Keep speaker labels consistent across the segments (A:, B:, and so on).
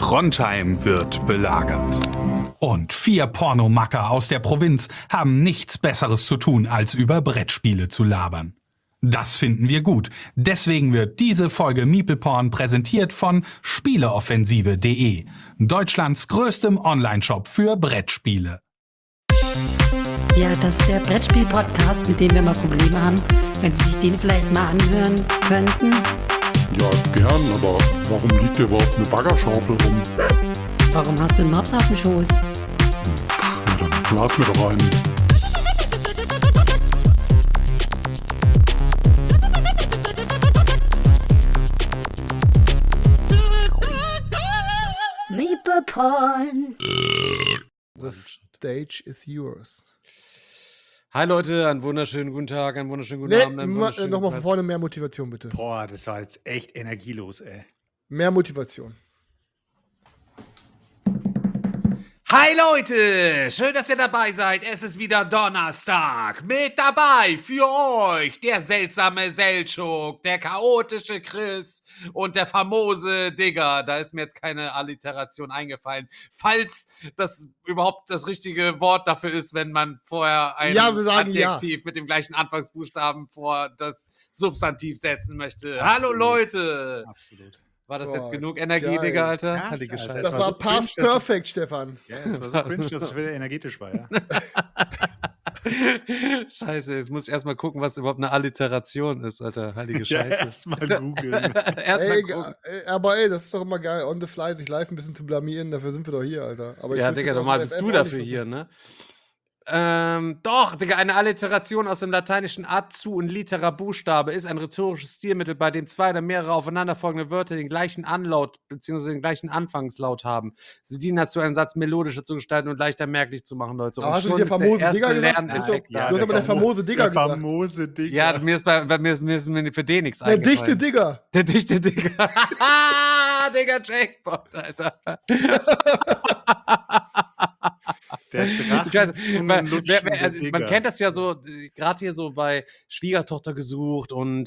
A: Trondheim wird belagert. Und 4 Pornomacker aus der Provinz haben nichts Besseres zu tun, als über Brettspiele zu labern. Das finden wir gut. Deswegen wird diese Folge MeeplePorn präsentiert von Spieleoffensive.de, Deutschlands größtem Onlineshop für Brettspiele.
B: Ja, das ist der Brettspiel-Podcast, mit dem wir mal Probleme haben. Wenn Sie sich den vielleicht mal anhören könnten.
C: Ja, gern, aber warum liegt hier überhaupt eine Baggerschaufel rum?
B: Warum hast du einen Mops auf dem Schoß?
C: Ja, dann blas mir doch einen.
B: MeeplePorn.
D: The stage is yours.
E: Hi Leute, einen wunderschönen guten Tag, einen wunderschönen guten Abend.
D: Nochmal von vorne mehr Motivation, bitte.
F: Boah, das war jetzt echt energielos, ey.
D: Mehr Motivation.
F: Hi Leute, schön, dass ihr dabei seid. Es ist wieder Donnerstag. Mit dabei für euch der seltsame Seltschuk, der chaotische Chris und der famose Digger. Da ist mir jetzt keine Alliteration eingefallen. Falls das überhaupt das richtige Wort dafür ist, wenn man vorher ein Adjektiv mit dem gleichen Anfangsbuchstaben vor das Substantiv setzen möchte. Absolut. Hallo Leute. Absolut. War das jetzt genug Energie, geil. Digga, Alter?
D: Krass,
F: Heilige
D: Alter.
F: Scheiße.
D: Das war past perfekt, Stefan.
F: Ja, das war so cringe, dass es wieder energetisch war, ja.
E: Scheiße, jetzt muss ich erstmal gucken, was überhaupt eine Alliteration ist, Alter. Heilige Scheiße.
F: Ja, erstmal googeln.
D: Aber das ist doch immer geil, on the fly sich live ein bisschen zu blamieren, dafür sind wir doch hier, Alter. Aber
E: ja, Digga, normal bist du dafür hier, ne? Doch, Digga, eine Alliteration aus dem lateinischen ad zu und litera Buchstabe ist ein rhetorisches Stilmittel, bei dem 2 oder mehrere aufeinanderfolgende Wörter den gleichen Anlaut bzw. den gleichen Anfangslaut haben. Sie dienen dazu, einen Satz melodischer zu gestalten und leichter merklich zu machen, Leute. Und
D: hast
E: schon
D: du
E: ist der erste
D: Digger
E: Lerneffekt.
D: Ja, du hast aber der famose Digger gesagt. Der famose
F: Digger.
E: Ja, mir ist für den nichts
D: eingefallen. Der dichte Digger.
E: Der dichte Digger. Digga, Jackpot, Alter.
F: Der
E: ich weiß, man kennt das ja so, gerade hier so bei Schwiegertochter gesucht und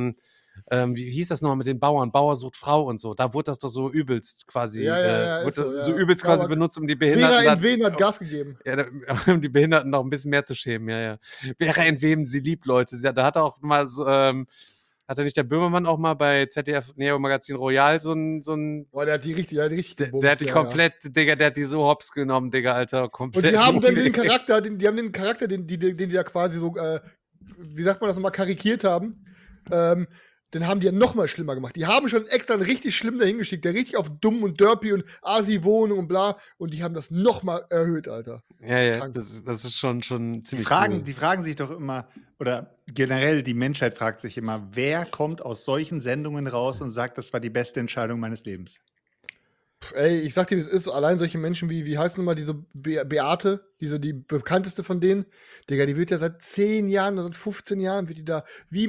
E: wie hieß das nochmal mit den Bauern? Bauer sucht Frau und so. Da wurde das doch so übelst quasi, übelst quasi benutzt, um die Behinderten.
D: Vera in Wem hat Gas gegeben.
E: Ja, um die Behinderten noch ein bisschen mehr zu schämen, ja. Vera in Wem sie liebt, Leute. Da hat er auch mal so, hatte nicht der Böhmermann auch mal bei ZDF Neo Magazin Royal so ein
D: Boah, der hat die richtig gebumst,
E: der hat die komplett, Digga, der hat die so hops genommen, Digga, Alter, komplett.
D: Und die haben dann den Charakter, den die ja quasi so, wie sagt man das nochmal, karikiert haben, den haben die ja noch mal schlimmer gemacht. Die haben schon extra einen richtig schlimm dahin geschickt, der richtig auf dumm und derpy und Asi-Wohnung und bla, und die haben das noch mal erhöht, Alter.
E: Ja, das ist schon ziemlich
F: Die fragen sich doch immer, oder generell die Menschheit fragt sich immer, wer kommt aus solchen Sendungen raus und sagt, das war die beste Entscheidung meines Lebens?
D: Ey, ich sag dir, wie es ist, allein solche Menschen wie heißt nun mal diese Beate, die bekannteste von denen, Digga, die wird ja seit 10 Jahren oder seit 15 Jahren wird die da, wie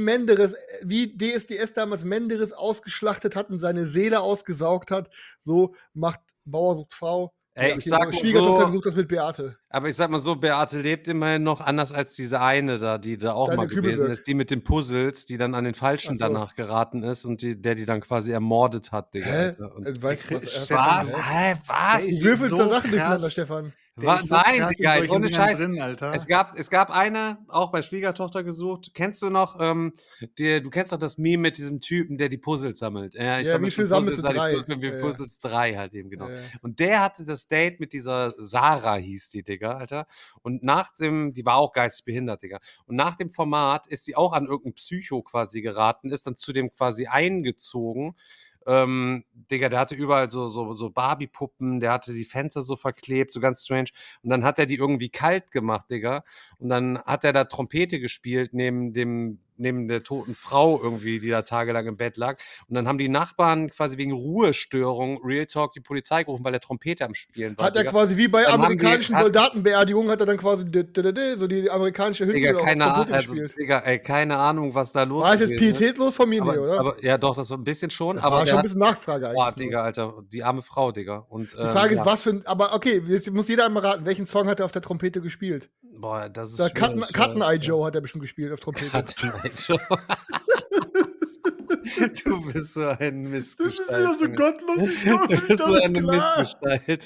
D: DSDS damals Menderes ausgeschlachtet hat und seine Seele ausgesaugt hat, so macht Bauer sucht Frau.
E: Ey, ich sag mal
D: Schwiegertochter
E: so,
D: sucht das mit Beate.
E: Aber ich sag mal so, Beate lebt immerhin noch anders als diese eine da, die da auch mal gewesen ist, die mit den Puzzles, die dann an den Falschen danach geraten ist und der die dann quasi ermordet hat, Digga. Alter. Und
F: was?
D: Was? Du würfelst da Sachen durcheinander, Stefan.
E: Nein, Digga, ohne Scheiß.
F: Alter.
E: Es gab eine, auch bei Schwiegertochter gesucht. Kennst du noch, du kennst doch das Meme mit diesem Typen, der die Puzzles sammelt.
D: Wie viel sammelst du? 3?
E: Puzzles 3 halt eben, genau.
D: Ja.
E: Und der hatte das Date mit dieser Sarah, hieß die, Digga, Alter. Und die war auch geistig behindert, Digga. Und nach dem Format ist sie auch an irgendein Psycho quasi geraten, ist dann zu dem quasi eingezogen. Digga, der hatte überall so Barbie-Puppen, der hatte die Fenster so verklebt, so ganz strange. Und dann hat er die irgendwie kalt gemacht, Digga. Und dann hat er da Trompete gespielt neben der toten Frau irgendwie, die da tagelang im Bett lag. Und dann haben die Nachbarn quasi wegen Ruhestörung Real Talk die Polizei gerufen, weil der Trompete am Spielen war.
D: Hat er quasi wie bei amerikanischen Soldatenbeerdigungen, hat er dann quasi so die amerikanische Hymne
E: Digga, keine Ahnung, was da los ist.
D: War es jetzt pietätlos von mir, oder?
E: Aber, ja, doch, das war ein bisschen schon.
D: Das war schon ein bisschen Nachfrage eigentlich.
E: Boah, Digga, Alter, die arme Frau, Digga. Und,
D: die Frage ist, was für ein. Aber okay, jetzt muss jeder einmal raten, welchen Song hat er auf der Trompete gespielt?
E: Boah, das ist
D: Cotton Eye Joe hat er bestimmt gespielt auf Trompete.
E: Cotton Eye Joe. Du bist so ein
G: Das
E: Missgestalt.
G: ist wieder so
E: Junge.
G: gottlos. Ich komme
E: Du
G: nicht
E: bist so
G: damit
E: eine
G: klar.
E: Missgestalt.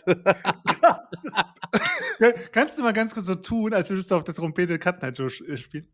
G: Kannst du mal ganz kurz so tun, als würdest du auf der Trompete Cut Night Show spielen?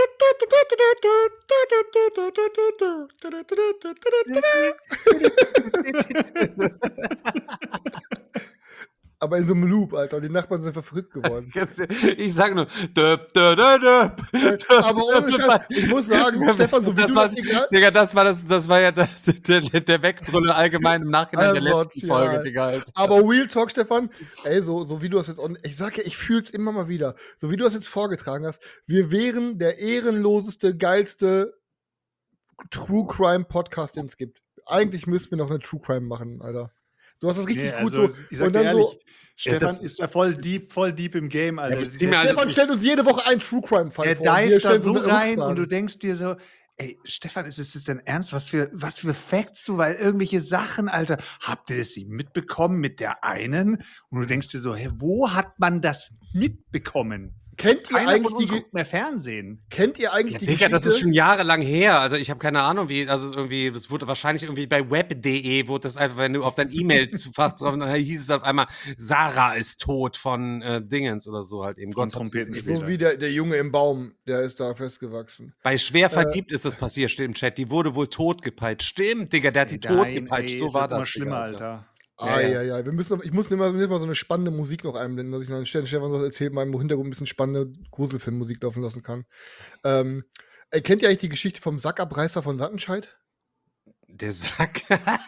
D: Aber in so einem Loop, Alter. Und die Nachbarn sind einfach verrückt geworden.
E: Ich sag nur, döp, döp, döp, döp,
D: Aber ohne Scheiß, ich muss sagen, Stefan, so wie du das hier gerade...
E: Digga, das war ja der Wegbrüller allgemein im Nachhinein der letzten
D: Asozial.
E: Folge, Digga. Alter.
D: Aber Real Talk, Stefan, ey, so wie du das jetzt... Ich sag ja, ich fühl's immer mal wieder. So wie du das jetzt vorgetragen hast, wir wären der ehrenloseste, geilste True Crime Podcast, den es gibt. Eigentlich müssten wir noch eine True Crime machen, Alter. Du hast das richtig
G: Nee,
D: gut
G: also,
D: so.
G: ich sag
D: Und
G: dir
D: dann
G: ehrlich,
D: so,
G: Stefan
E: das-
G: ist ja voll deep im Game, Alter.
E: aber ich zieh mir
G: Der-
D: Stefan stellt uns jede Woche einen True Crime Fall
G: Der
D: vor. und wir
G: dive da
D: stellen
G: so
D: eine
G: rein
D: Rückfragen.
G: und du denkst dir so, ey, Stefan, ist es jetzt dein Ernst? Was für Facts du, weil irgendwelche Sachen, Alter, habt ihr das mitbekommen mit der einen? Und du denkst dir so, hey, wo hat man das mitbekommen?
D: Kennt ihr
G: Keiner von uns
D: eigentlich
G: guckt mehr Fernsehen.
D: Kennt ihr eigentlich
E: Ja,
D: die
E: Digga,
D: Geschichte?
E: das ist schon jahrelang her. Also ich habe keine Ahnung, wie, also irgendwie, das wurde wahrscheinlich irgendwie bei web.de, wurde das einfach, wenn du auf dein E-Mail-Fach drauf, dann hieß es auf einmal, Sarah ist tot von Dingens oder so halt eben.
G: Von
E: Gott, hat's
G: Trompeten
E: das-
G: später.
D: So wie der Junge im Baum, der ist da festgewachsen.
E: Bei schwer verliebt ist das passiert, steht im Chat. Die wurde wohl totgepeitscht. Stimmt, Digga, der hat die
G: Nein,
E: totgepeitscht.
G: ey,
E: So
G: es
E: war
G: wird immer
E: das.
G: schlimmer,
E: Digga,
G: Alter.
D: Ah,
E: Ja,
D: ja. Ich muss immer so eine spannende Musik noch einblenden, dass ich dann Stefan was erzählt, meinem Hintergrund ein bisschen spannende Gruselfilmmusik laufen lassen kann. Kennt ihr eigentlich die Geschichte vom Sackabreißer von Wattenscheid?
E: Der Sack.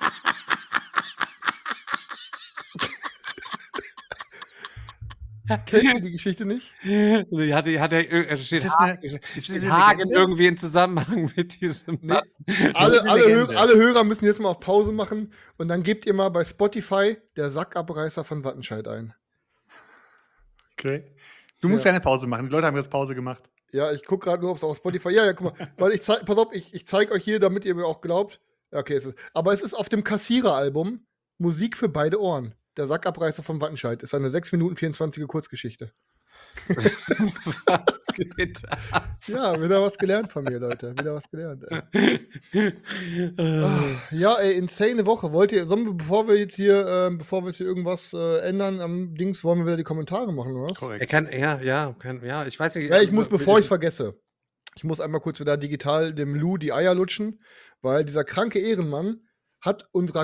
D: Kennt ihr die Geschichte nicht?
E: Hat er steht
G: Ist das
E: Hagen,
G: ist das
E: steht
G: eine
E: Hagen
G: Legende?
E: irgendwie in Zusammenhang mit diesem.
D: Nee.
G: ist
D: Alle,
G: eine
D: alle,
G: Legende.
D: alle Hörer müssen jetzt mal auf Pause machen und dann gebt ihr mal bei Spotify der Sackabreißer von Wattenscheid ein.
G: Okay. Du musst ja eine Pause machen. Die Leute haben jetzt Pause gemacht.
D: Ja, ich gucke gerade nur, ob es auf Spotify. Ja, guck mal. Weil pass auf, ich zeige euch hier, damit ihr mir auch glaubt. Ja, okay, aber es ist auf dem Kassierer-Album Musik für beide Ohren. Der Sackabreißer von Wattenscheid. Ist eine 6 Minuten 24 Kurzgeschichte.
E: Was geht ab?
D: Ja, wieder was gelernt von mir, Leute. Wieder was gelernt. Ey. Ja, ey, insane Woche. Sollen wir, bevor wir jetzt hier irgendwas ändern am Dings, wollen wir wieder die Kommentare machen, oder was?
E: Er
G: Korrekt.
E: kann, ja, ich weiß nicht.
D: Ja, ich muss, bevor ich es vergesse, ich muss einmal kurz wieder digital dem Lou die Eier lutschen, weil dieser kranke Ehrenmann hat unserer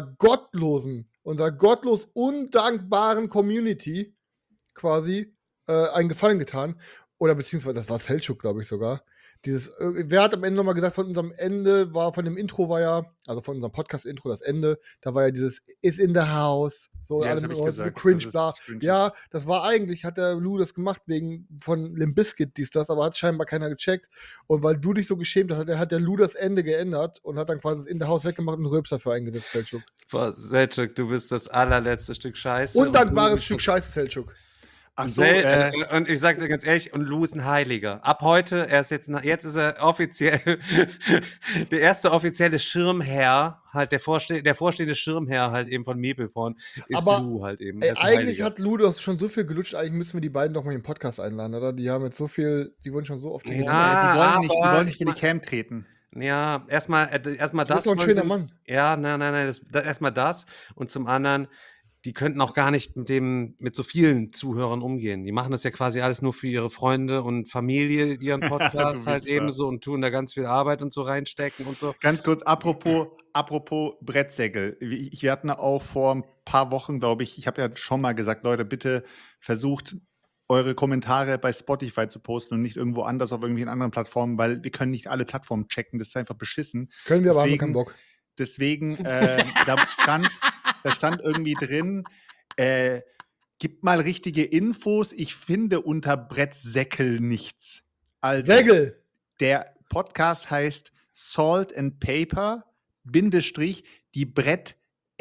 D: gottlos undankbaren Community quasi einen Gefallen getan. Oder beziehungsweise, das war Selchuk, glaube ich sogar. Wer hat am Ende nochmal gesagt, von unserem Ende von dem Intro war ja, also von unserem Podcast-Intro, das Ende, da war ja dieses Is in the house, so,
G: Ja, das
D: alle
G: hab ich
D: so
G: gesagt,
D: cringe,
G: dass es
D: bla.
G: cringe ist.
D: Ja, das war eigentlich, hat der Lou das gemacht von Limp Bizkit, das, aber hat scheinbar keiner gecheckt. Und weil du dich so geschämt hast, hat der Lou das Ende geändert und hat dann quasi das In the House weggemacht und einen Röpser für eingesetzt, Selchuk.
E: Boah, Selchuk, du bist das allerletzte Stück Scheiße.
D: Undankbares Stück Scheiße, Selchuk.
G: Ach so,
E: Und ich sag dir ganz ehrlich, und Lou ist ein Heiliger. Ab heute, jetzt ist er offiziell der erste offizielle Schirmherr, halt der vorstehende Schirmherr halt eben von Meepleporn ist
D: Aber,
E: Lou halt eben.
D: Ey,
E: Er ist ein
D: eigentlich
E: Heiliger.
D: hat Lou das schon so viel gelutscht, eigentlich müssen wir die beiden doch mal in den Podcast einladen, oder? Die haben jetzt so viel, die wurden schon so oft
E: Ja,
G: die wollen nicht
E: aber
G: vor die Cam treten.
E: Ja, erstmal
D: Du
E: das.
D: bist doch ein
E: wollen
D: schöner
E: sie-
D: Mann.
E: Ja, nein, erstmal das. Und zum anderen, die könnten auch gar nicht mit so vielen Zuhörern umgehen. Die machen das ja quasi alles nur für ihre Freunde und Familie, ihren Podcast
G: Du
E: halt
G: Wichser.
E: ebenso und tun da ganz viel Arbeit und so reinstecken und so.
G: Ganz kurz, apropos Brettsäckel. Wir hatten auch vor ein paar Wochen, glaube ich habe ja schon mal gesagt, Leute, bitte versucht, eure Kommentare bei Spotify zu posten und nicht irgendwo anders auf irgendwelchen anderen Plattformen, weil wir können nicht alle Plattformen checken. Das ist einfach beschissen.
D: Können wir, aber haben wir
G: Deswegen-
D: keinen Bock.
G: Deswegen, da stand irgendwie drin, gib mal richtige Infos. Ich finde unter Brettsäckel nichts. Also,
D: Sägel!
G: der Podcast heißt Salt and Paper, Bindestrich, die Brett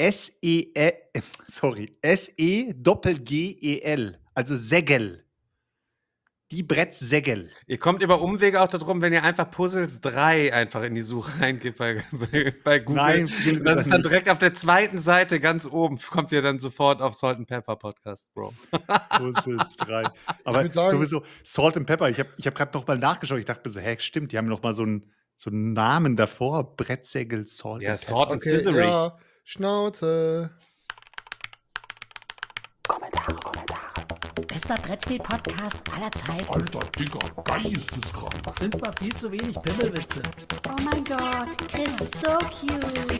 G: S-E-G-E-L, also Sägel. Die Brettsägel.
E: Ihr kommt über Umwege auch darum, wenn ihr einfach Puzzles 3 einfach in die Suche eingibt bei Google.
G: Nein, findet ihr
E: das
G: das
E: ist dann
G: nicht.
E: direkt auf der zweiten Seite ganz oben, kommt ihr dann sofort auf Salt and Pepper Podcast, Bro.
G: Puzzles 3. Aber
D: würd sagen-
G: sowieso, Salt and Pepper, ich hab grad noch mal nachgeschaut, ich dachte mir so, hä, stimmt, die haben noch mal so ein so einen Namen davor. Brettsägel, Salt.
E: Ja,
G: and
E: Sword and
D: Okay,
E: Scissory.
D: ja, Schnauze.
B: Bester Brettspiel-Podcast aller Zeiten.
C: Alter, Digga, geisteskrank.
H: Sind mal viel zu wenig Pimmelwitze.
B: Oh mein Gott, Chris ist so cute.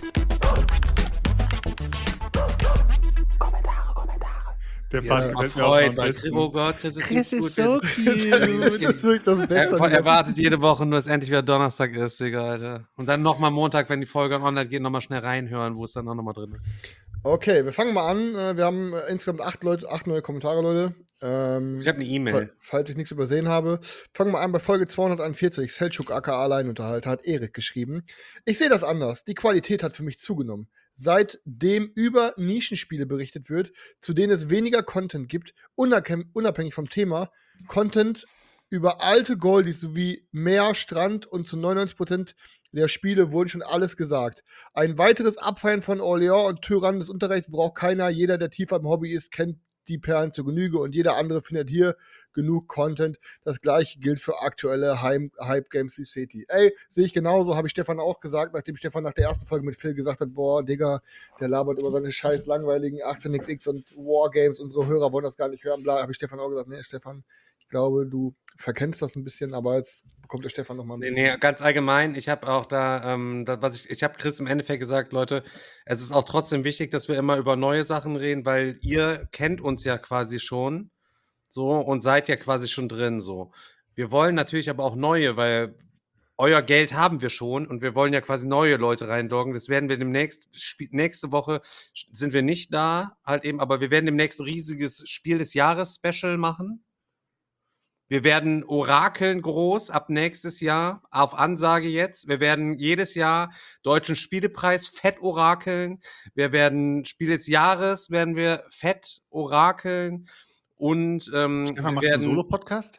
G: Der
E: Wie er sich
G: Part
E: mal
G: gefällt mir auch
E: freut,
G: am
E: weil
G: besten.
E: oh Gott, Chris ist
G: Chris
E: so gut.
G: ist so
D: Das
G: cute.
D: ist wirklich das Beste.
E: Er wartet jede Woche nur, dass endlich wieder Donnerstag ist, Digga, Alter. Und dann nochmal Montag, wenn die Folge online geht, nochmal schnell reinhören, wo es dann auch nochmal drin ist.
D: Okay, wir fangen mal an. Wir haben insgesamt 8 neue Kommentare, Leute.
E: Ich habe eine E-Mail.
D: Falls ich nichts übersehen habe. Fangen wir an bei Folge 241. Selçuk aka Alleinunterhalter hat Erik geschrieben. Ich sehe das anders. Die Qualität hat für mich zugenommen. Seitdem über Nischenspiele berichtet wird, zu denen es weniger Content gibt, unabhängig vom Thema, Content über alte Goldies sowie Meer, Strand und zu 99% der Spiele wurden schon alles gesagt. Ein weiteres Abfeiern von Orléans und Tyrannen des Unterreichs braucht keiner. Jeder, der tiefer im Hobby ist, kennt die Perlen zur Genüge und jeder andere findet hier genug Content. Das gleiche gilt für aktuelle Hype-Games wie City. Ey, sehe ich genauso, habe ich Stefan auch gesagt, nachdem Stefan nach der ersten Folge mit Phil gesagt hat, boah, Digga, der labert über seine scheiß langweiligen 18xx und Wargames, unsere Hörer wollen das gar nicht hören, bla, habe ich Stefan auch gesagt, nee, Stefan, ich glaube, du verkennst das ein bisschen, aber jetzt bekommt der Stefan noch mal ein bisschen.
E: Nee, ganz allgemein, ich habe auch ich habe Chris im Endeffekt gesagt, Leute, es ist auch trotzdem wichtig, dass wir immer über neue Sachen reden, weil ihr kennt uns ja quasi schon so und seid ja quasi schon drin so. Wir wollen natürlich aber auch neue, weil euer Geld haben wir schon und wir wollen ja quasi neue Leute reinloggen. Das werden wir demnächst, nächste Woche sind wir nicht da, halt eben, aber wir werden demnächst ein riesiges Spiel des Jahres Special machen. Wir werden orakeln groß ab nächstes Jahr, auf Ansage jetzt. Wir werden jedes Jahr Deutschen Spielepreis fett orakeln. Wir werden Spiel des Jahres, werden wir fett orakeln. Und
G: Stefan,
E: wir
G: machst du einen
E: werden...
G: Solo-Podcast?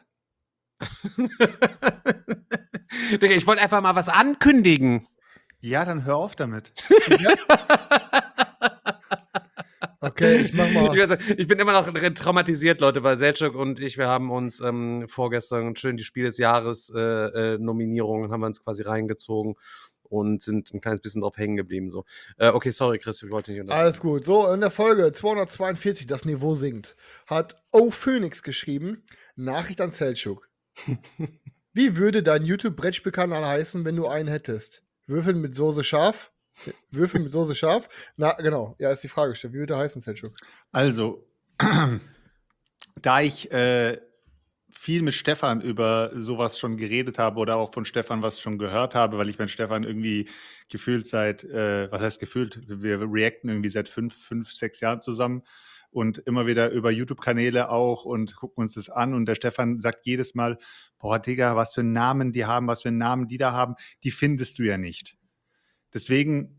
E: Digga, ich wollte einfach mal was ankündigen.
G: Ja, dann hör auf damit.
D: Okay, ich mach mal.
E: Ich bin immer noch traumatisiert, Leute, weil Selçuk und ich, wir haben uns vorgestern schön die Spiel des Jahres Nominierungen haben wir uns quasi reingezogen und sind ein kleines bisschen drauf hängen geblieben. So. Okay, sorry, Chris, ich wollte nicht unterbrechen.
D: Alles gut. So, in der Folge 242, das Niveau sinkt, hat O Phoenix geschrieben, Nachricht an Selçuk. Wie würde dein YouTube-Brettspielkanal heißen, wenn du einen hättest? Würfeln mit Soße scharf? Würfeln mit Soße scharf? Na, genau. Ja, ist die Frage gestellt. Wie würde er heißen, Selçuk?
G: Also, da ich viel mit Stefan über sowas schon geredet habe oder auch von Stefan was schon gehört habe, weil ich mit Stefan irgendwie gefühlt was heißt gefühlt? Wir reacten irgendwie seit 5, 6 Jahren zusammen und immer wieder über YouTube-Kanäle auch und gucken uns das an. Und der Stefan sagt jedes Mal, boah, Digga, was für einen Namen die haben, was für einen Namen die da haben, die findest du ja nicht. Deswegen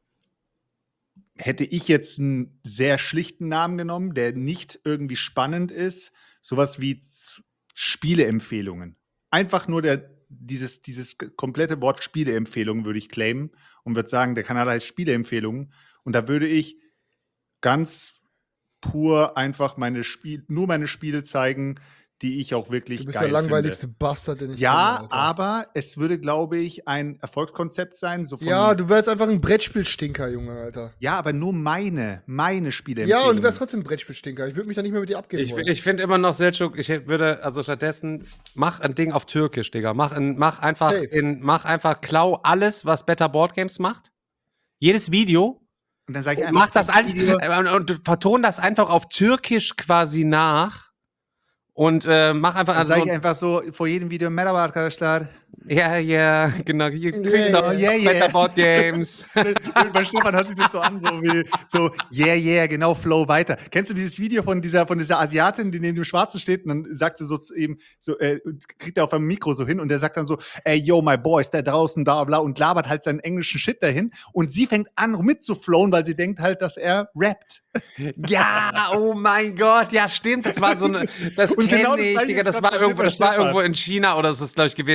G: hätte ich jetzt einen sehr schlichten Namen genommen, der nicht irgendwie spannend ist. Sowas wie Spieleempfehlungen. Einfach nur dieses komplette Wort Spieleempfehlungen würde ich claimen und würde sagen, der Kanal heißt Spieleempfehlungen. Und da würde ich ganz pur einfach nur meine Spiele zeigen, die ich auch wirklich
D: Du bist
G: geil
D: der langweiligste
G: finde.
D: Bastard, den ich
G: Ja,
D: kenne, Alter.
G: aber es würde, glaube ich, ein Erfolgskonzept sein. So von,
D: Ja, du wärst einfach ein Brettspielstinker, Junge, Alter.
G: ja, aber nur meine Spiele.
D: Ja, und du wärst trotzdem ein Brettspielstinker. Ich würde mich da nicht mehr mit dir abgeben wollen.
E: Ich finde immer noch, Selçuk, ich würde, also stattdessen, mach ein Ding auf Türkisch, Digga. Mach einfach, klau alles, was Better Board Games macht. Jedes Video.
G: Und dann sage ich
E: Und mach das alles
G: Video-
E: und verton das einfach auf Türkisch quasi nach. Und mach einfach
G: Dann sage ich
E: so.
G: einfach so vor jedem Video Merhaba arkadaşlar.
E: Ja, genau.
G: yeah.
E: Better Board Games.
G: Bei Stefan hört sich das so an, so yeah, genau, flow weiter. Kennst du dieses Video von dieser Asiatin, die neben dem Schwarzen steht und dann sagt sie so eben, kriegt er auf einem Mikro so hin und der sagt dann so, ey, yo, my boys, da draußen, bla, bla, und labert halt seinen englischen Shit dahin und sie fängt an mitzuflowen, weil sie denkt halt, dass er rappt.
E: Ja, oh mein Gott, ja, stimmt. Das war so eine, das
G: Und
E: kenne
G: genau das
E: ich,
G: Gleiche
E: Digga.
G: ist
E: Das
G: grad
E: war
G: bei
E: irgendwo
G: Stefan.
E: in China oder so ist das, glaube ich, gewesen. Der Typ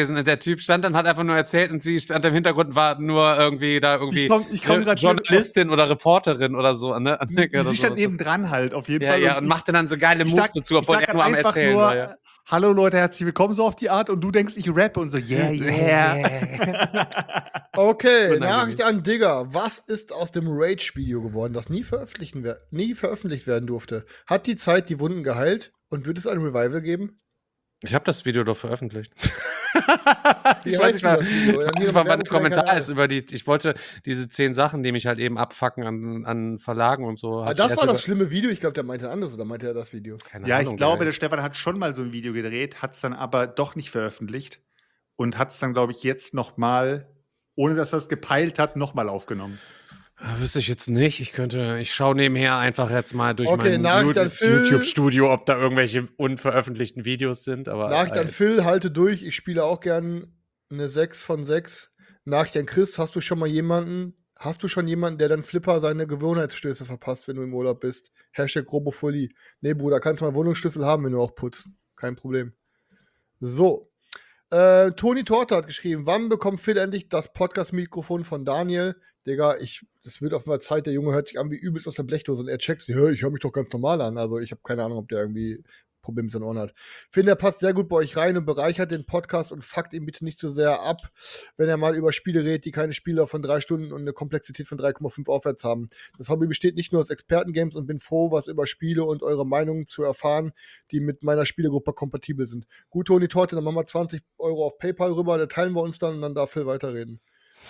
E: Typ stand dann, hat einfach nur erzählt und sie stand im Hintergrund, war nur irgendwie da irgendwie
G: Ich komm grad
E: Journalistin oder Reporterin oder so. Ne?
G: Sie stand eben dran halt, auf jeden
E: Ja,
G: Fall.
E: ja, und machte dann so geile Moves dazu, obwohl
G: ich sag
E: er nur am
G: einfach
E: Erzählen
G: nur,
E: war. Ja.
G: Hallo Leute, herzlich willkommen, so auf die Art. Und du denkst, ich rappe und so, yeah.
D: Okay,
E: Unangenehm.
D: Nachricht an Digger. Was ist aus dem Rage-Video geworden, das nie veröffentlicht werden durfte? Hat die Zeit die Wunden geheilt und wird es ein Revival geben?
E: Ich habe das Video doch veröffentlicht.
D: Wie
E: Ich
D: heißt
E: weiß nicht mal,
D: das Video? Dann
E: was
D: hier
E: es
D: noch
E: von meinem
D: Werbung für deinen
E: Kommentar
D: Kanal.
E: ist über die. Ich wollte diese 10 Sachen, die mich halt eben abfacken an Verlagen und so.
D: Ah,
E: hatte ich
D: das
E: erst
D: war das
E: über-
D: schlimme Video. Ich glaube, der meinte ein anderes oder meinte er das Video?
E: Keine
G: Ja,
E: Ahnung,
G: ich glaube,
E: geil.
G: der Stefan hat schon mal so ein Video gedreht, hat es dann aber doch nicht veröffentlicht und hat es dann, glaube ich, jetzt noch mal, ohne dass er es gepeilt hat, noch mal aufgenommen.
E: Wüsste ich jetzt nicht. Ich schaue nebenher einfach jetzt mal durch
D: Okay,
E: mein
D: Nachricht an Phil.
E: YouTube-Studio, ob da irgendwelche unveröffentlichten Videos sind. Aber
D: Nachricht an Phil, halte durch. Ich spiele auch gern eine 6 von 6. Nachricht an Chris, hast du schon jemanden, der dann Flipper seine Gewohnheitsstöße verpasst, wenn du im Urlaub bist? Hashtag Robofolie. Nee, Bruder, kannst mal Wohnungsschlüssel haben, wenn du auch putzt. Kein Problem. So. Toni Torte hat geschrieben, wann bekommt Phil endlich das Podcast-Mikrofon von Daniel? Digga, es wird auf einmal Zeit, der Junge hört sich an wie übelst aus der Blechdose und er checkt sich, ich höre mich doch ganz normal an. Also ich habe keine Ahnung, ob der irgendwie Probleme mit seinen Ohren hat. Finde, er passt sehr gut bei euch rein und bereichert den Podcast und fuckt ihn bitte nicht so sehr ab, wenn er mal über Spiele redet, die keine Spieler von 3 Stunden und eine Komplexität von 3,5 aufwärts haben. Das Hobby besteht nicht nur aus Expertengames und bin froh, was über Spiele und eure Meinungen zu erfahren, die mit meiner Spielegruppe kompatibel sind. Gut, Toni Torte, dann machen wir 20 Euro auf PayPal rüber, da teilen wir uns dann und dann darf Phil weiterreden.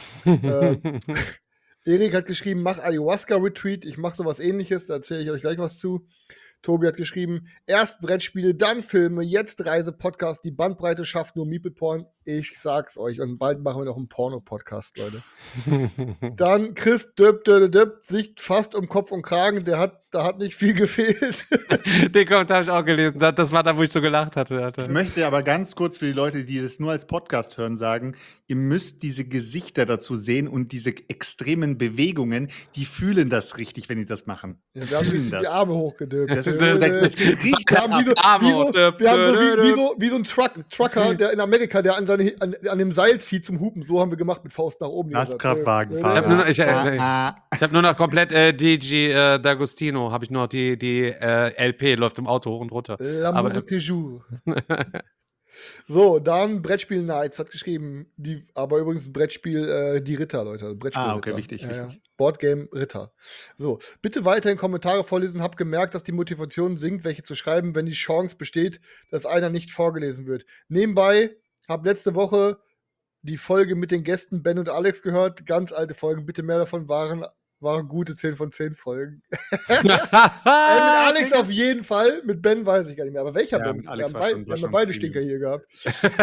D: Erik hat geschrieben, mach Ayahuasca-Retreat, ich mache sowas ähnliches, da erzähle ich euch gleich was zu. Tobi hat geschrieben, erst Brettspiele, dann Filme, jetzt Reise-Podcast, die Bandbreite schafft nur Meeple-Porn. Ich sag's euch. Und bald machen wir noch einen Porno-Podcast, Leute. Dann Chris Sicht fast um Kopf und Kragen, da hat nicht viel gefehlt.
E: Den Kommentar habe ich auch gelesen. Das war da, wo ich so gelacht hatte.
G: Ich möchte aber ganz kurz für die Leute, die das nur als Podcast hören, sagen, ihr müsst diese Gesichter dazu sehen und diese extremen Bewegungen, die fühlen das richtig, wenn die das machen.
D: Ja, wir haben die Arme hochgedöbt.
G: Das geht richtig
D: Wir haben
E: Arme
D: wie so ein Trucker, der in Amerika, der an dem Seil zieht zum Hupen. So haben wir gemacht mit Faust nach oben.
G: Lastkraftwagenfahrer.
E: Ich habe nur noch komplett DG D'Agostino, habe ich nur noch die LP, läuft im Auto hoch und runter.
D: L'amour de jour. So, dann Brettspiel Nights hat geschrieben, aber übrigens Brettspiel Die Ritter, Leute. Brettspiel
G: okay,
D: Ritter.
G: wichtig.
D: Boardgame Ritter. So, bitte weiterhin Kommentare vorlesen. Hab gemerkt, dass die Motivation sinkt, welche zu schreiben, wenn die Chance besteht, dass einer nicht vorgelesen wird. Nebenbei, hab letzte Woche die Folge mit den Gästen Ben und Alex gehört. Ganz alte Folgen, bitte mehr davon waren gute 10 von 10 Folgen. Mit Alex auf jeden Fall, mit Ben weiß ich gar nicht mehr. Aber welcher
G: Ja,
D: Ben?
G: mit Alex
D: wir
G: war
D: haben
G: schon
D: beide
G: viel.
D: Stinker hier gehabt.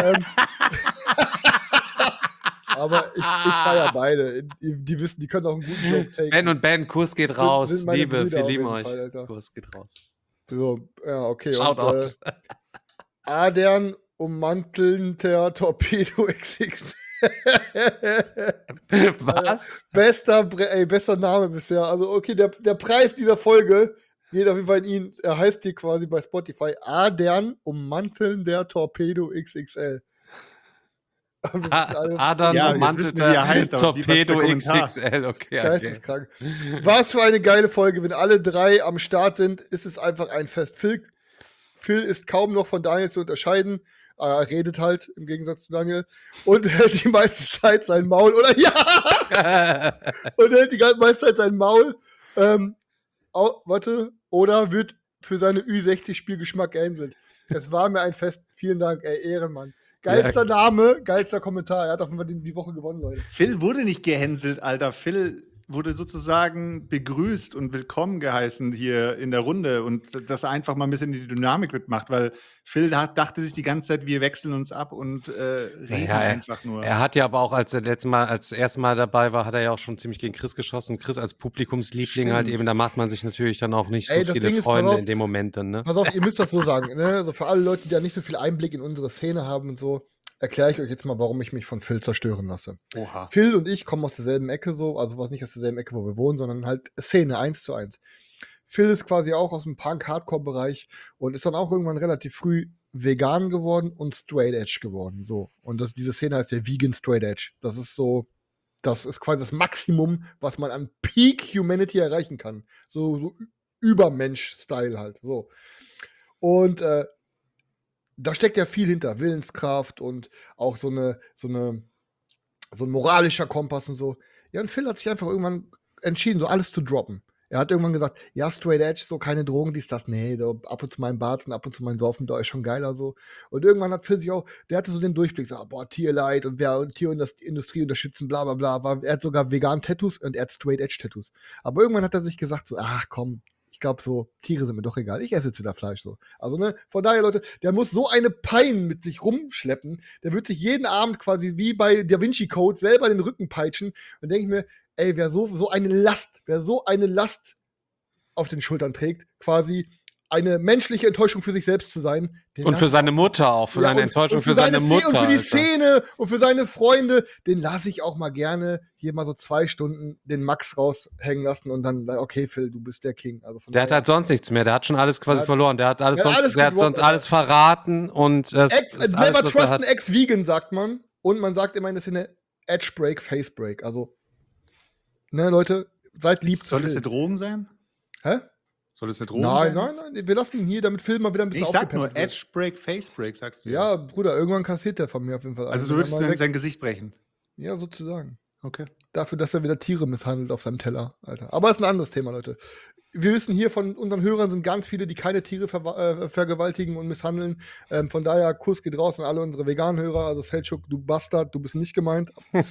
D: Aber ich feiere beide. Die wissen, die können auch einen guten Job taken.
E: Ben und Ben, Kuss geht raus.
D: sind meine
E: Liebe,
D: Brüder
E: wir
D: auf
E: lieben
D: jeden
E: euch.
D: Fall, Alter.
E: Kuss geht raus.
D: So, ja, okay.
E: Shoutout.
D: Adern ummantelnder Torpedo XX.
E: Was?
D: Bester Name bisher. Also, okay, der Preis dieser Folge geht auf jeden Fall in ihn. Er heißt hier quasi bei Spotify Adern ummantelnder Torpedo XXL.
E: Adern
G: Ja, jetzt wissen wir, wie er heißt, aber wie- was ist der
E: Torpedo
G: Kommentar?
E: XXL, okay.
D: Geisteskrank. Was für eine geile Folge. Wenn alle 3 am Start sind, ist es einfach ein Fest. Phil ist kaum noch von Daniel zu unterscheiden. Er redet halt im Gegensatz zu Daniel und hält die meiste Zeit sein Maul. Oder ja! Und hält die meiste Zeit sein Maul. Oder wird für seine Ü60-Spielgeschmack gehänselt. Es war mir ein Fest. Vielen Dank, ey, Ehrenmann. Geilster Name, geilster Kommentar. Er hat auf jeden Fall die Woche gewonnen, Leute.
G: Phil wurde nicht gehänselt, Alter. Phil wurde sozusagen begrüßt und willkommen geheißen hier in der Runde und dass er einfach mal ein bisschen die Dynamik mitmacht, weil Phil dachte sich die ganze Zeit, wir wechseln uns ab und reden einfach nur.
E: Er hat ja aber auch, als er das erste Mal dabei war, hat er ja auch schon ziemlich gegen Chris geschossen. Chris als Publikumsliebling halt eben, da macht man sich natürlich dann auch nicht so
D: das
E: viele
D: Ding ist,
E: Freunde
D: pass auf,
E: in dem Moment dann, ne?
D: Pass auf, ihr müsst das so sagen, ne? Also für alle Leute, die ja nicht so viel Einblick in unsere Szene haben und so, erkläre ich euch jetzt mal, warum ich mich von Phil zerstören lasse.
G: Oha.
D: Phil und ich kommen aus derselben Ecke so, also was nicht aus derselben Ecke, wo wir wohnen, sondern halt Szene 1:1. Phil ist quasi auch aus dem Punk-Hardcore-Bereich und ist dann auch irgendwann relativ früh vegan geworden und straight edge geworden. So. Und diese Szene heißt ja Vegan Straight Edge. Das ist quasi das Maximum, was man an Peak Humanity erreichen kann. So Übermensch-Style halt. So. Und da steckt ja viel hinter. Willenskraft und auch so ein moralischer Kompass und so. Ja, und Phil hat sich einfach irgendwann entschieden, so alles zu droppen. Er hat irgendwann gesagt, ja, Straight Edge, so keine Drogen, dies, das, nee, so ab und zu mal ein Bart und ab und zu mal ein Saufen, da ist schon geiler so. Und irgendwann hat Phil sich auch, der hatte so den Durchblick, so, boah, Tierleid und Tierindustrie unterstützen, bla bla bla. Er hat sogar vegan Tattoos und er hat Straight Edge Tattoos. Aber irgendwann hat er sich gesagt, so, ach komm, ich glaube so, Tiere sind mir doch egal, ich esse jetzt wieder Fleisch so. Also, ne, von daher, Leute, der muss so eine Pein mit sich rumschleppen, der wird sich jeden Abend quasi wie bei Da Vinci Code selber den Rücken peitschen und denke ich mir, ey, wer so eine Last auf den Schultern trägt, quasi eine menschliche Enttäuschung für sich selbst zu sein.
E: Und für seine Mutter auch, für eine Enttäuschung für seine Mutter.
D: Und für die
E: Alter.
D: Szene und für seine Freunde, den lasse ich auch mal gerne hier mal so 2 Stunden den Max raushängen lassen und dann, okay, Phil, du bist der King. Also
E: Der hat halt sonst nichts mehr, der hat schon alles quasi verloren, der hat sonst
D: gedroppt,
E: alles verraten und das ist alles,
D: Never
E: was
D: trust
E: er hat.
D: an Ex-Vegan, sagt man. Und man sagt immer in der Szene Edge Break, Face Break. Also, ne, Leute, seid lieb zu
G: Soll es
D: Phil.
G: eine Drogen sein?
D: Hä?
G: Soll es eine Drogen
D: Nein,
G: sein?
D: nein, wir lassen ihn hier, damit Phil mal wieder ein bisschen
G: Ich sag nur
D: aufgepäppelt wird.
G: Edge Break, Face Break, sagst du.
D: Ja, Bruder, irgendwann kassiert der von mir auf jeden Fall.
G: Also du
D: Wenn er
G: würdest
D: mal
G: in
D: weg-
G: sein Gesicht brechen.
D: Ja, sozusagen.
G: Okay.
D: Dafür, dass er wieder Tiere misshandelt auf seinem Teller, Alter. Aber ist ein anderes Thema, Leute. Wir wissen hier von unseren Hörern sind ganz viele, die keine Tiere vergewaltigen und misshandeln. Von daher, Kuss geht raus an alle unsere veganen Hörer. Also Selçuk, du Bastard, du bist nicht gemeint.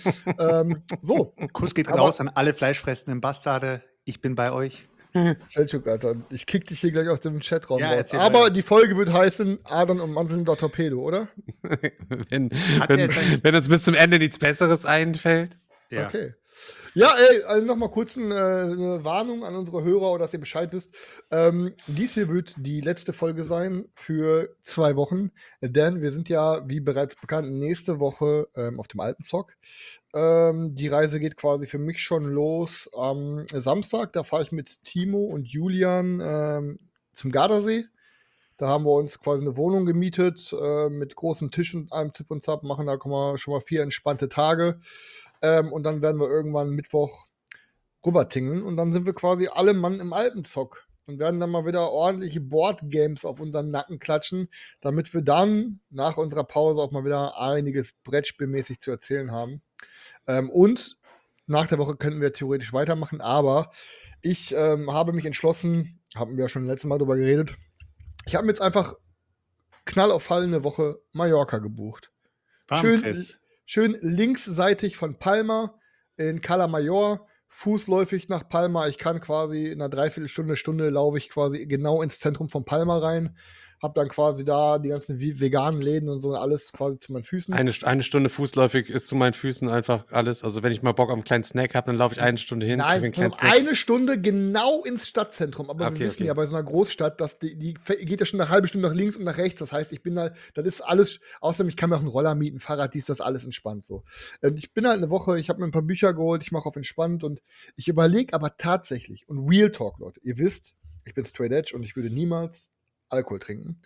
D: So,
G: Kuss geht
D: Aber-
G: raus an alle fleischfressenden Bastarde. Ich bin bei euch.
D: Selçuk, Alter, ich kick dich hier gleich aus dem Chatraum
G: Ja,
D: raus.
G: erzähl
D: Aber
G: weiter.
D: die Folge wird heißen Adern und Mandeln der Torpedo, oder?
E: wenn,
G: Hat er
E: wenn,
G: jetzt eigentlich-
E: wenn uns bis zum Ende nichts Besseres einfällt.
G: Ja.
D: Okay. Ja, ey, also nochmal kurz eine Warnung an unsere Hörer, oder dass ihr Bescheid wisst. Dies hier wird die letzte Folge sein für 2 Wochen, denn wir sind ja, wie bereits bekannt, nächste Woche auf dem Alpenzock. Die Reise geht quasi für mich schon los am Samstag. Da fahre ich mit Timo und Julian zum Gardasee. Da haben wir uns quasi eine Wohnung gemietet mit großem Tisch und allem Zip und Zap, machen da schon mal 4 entspannte Tage. Und dann werden wir irgendwann Mittwoch rübertingeln und dann sind wir quasi alle Mann im Alpenzock und werden dann mal wieder ordentliche Boardgames auf unseren Nacken klatschen, damit wir dann nach unserer Pause auch mal wieder einiges Brettspielmäßig zu erzählen haben. Und nach der Woche könnten wir theoretisch weitermachen, aber ich habe mich entschlossen, haben wir ja schon letztes Mal drüber geredet, ich habe mir jetzt einfach knall auf Fall eine Woche Mallorca gebucht.
G: Bam, Chris.
D: Schön linksseitig von Palma in Cala Mayor, fußläufig nach Palma. Ich kann quasi in einer Dreiviertelstunde laufe ich quasi genau ins Zentrum von Palma rein. Hab dann quasi da die ganzen veganen Läden und so alles quasi zu meinen Füßen.
E: Eine Stunde fußläufig ist zu meinen Füßen einfach alles. Also wenn ich mal Bock auf einen kleinen Snack habe, dann laufe ich 1 Stunde hin, kriege einen
D: Nein,
E: kleinen
D: noch
E: Snack.
D: 1 Stunde genau ins Stadtzentrum. Aber
E: Okay,
D: wir wissen
E: okay.
D: ja bei so einer Großstadt, dass die geht ja schon eine halbe Stunde nach links und nach rechts. Das heißt, ich bin halt, das ist alles, außerdem ich kann mir auch einen Roller mieten, Fahrrad, dies, das alles entspannt so. Ich bin halt eine Woche, ich habe mir ein paar Bücher geholt, ich mache auf entspannt und ich überlege aber tatsächlich, und Real Talk, Leute, ihr wisst, ich bin straight edge und ich würde niemals Alkohol trinken.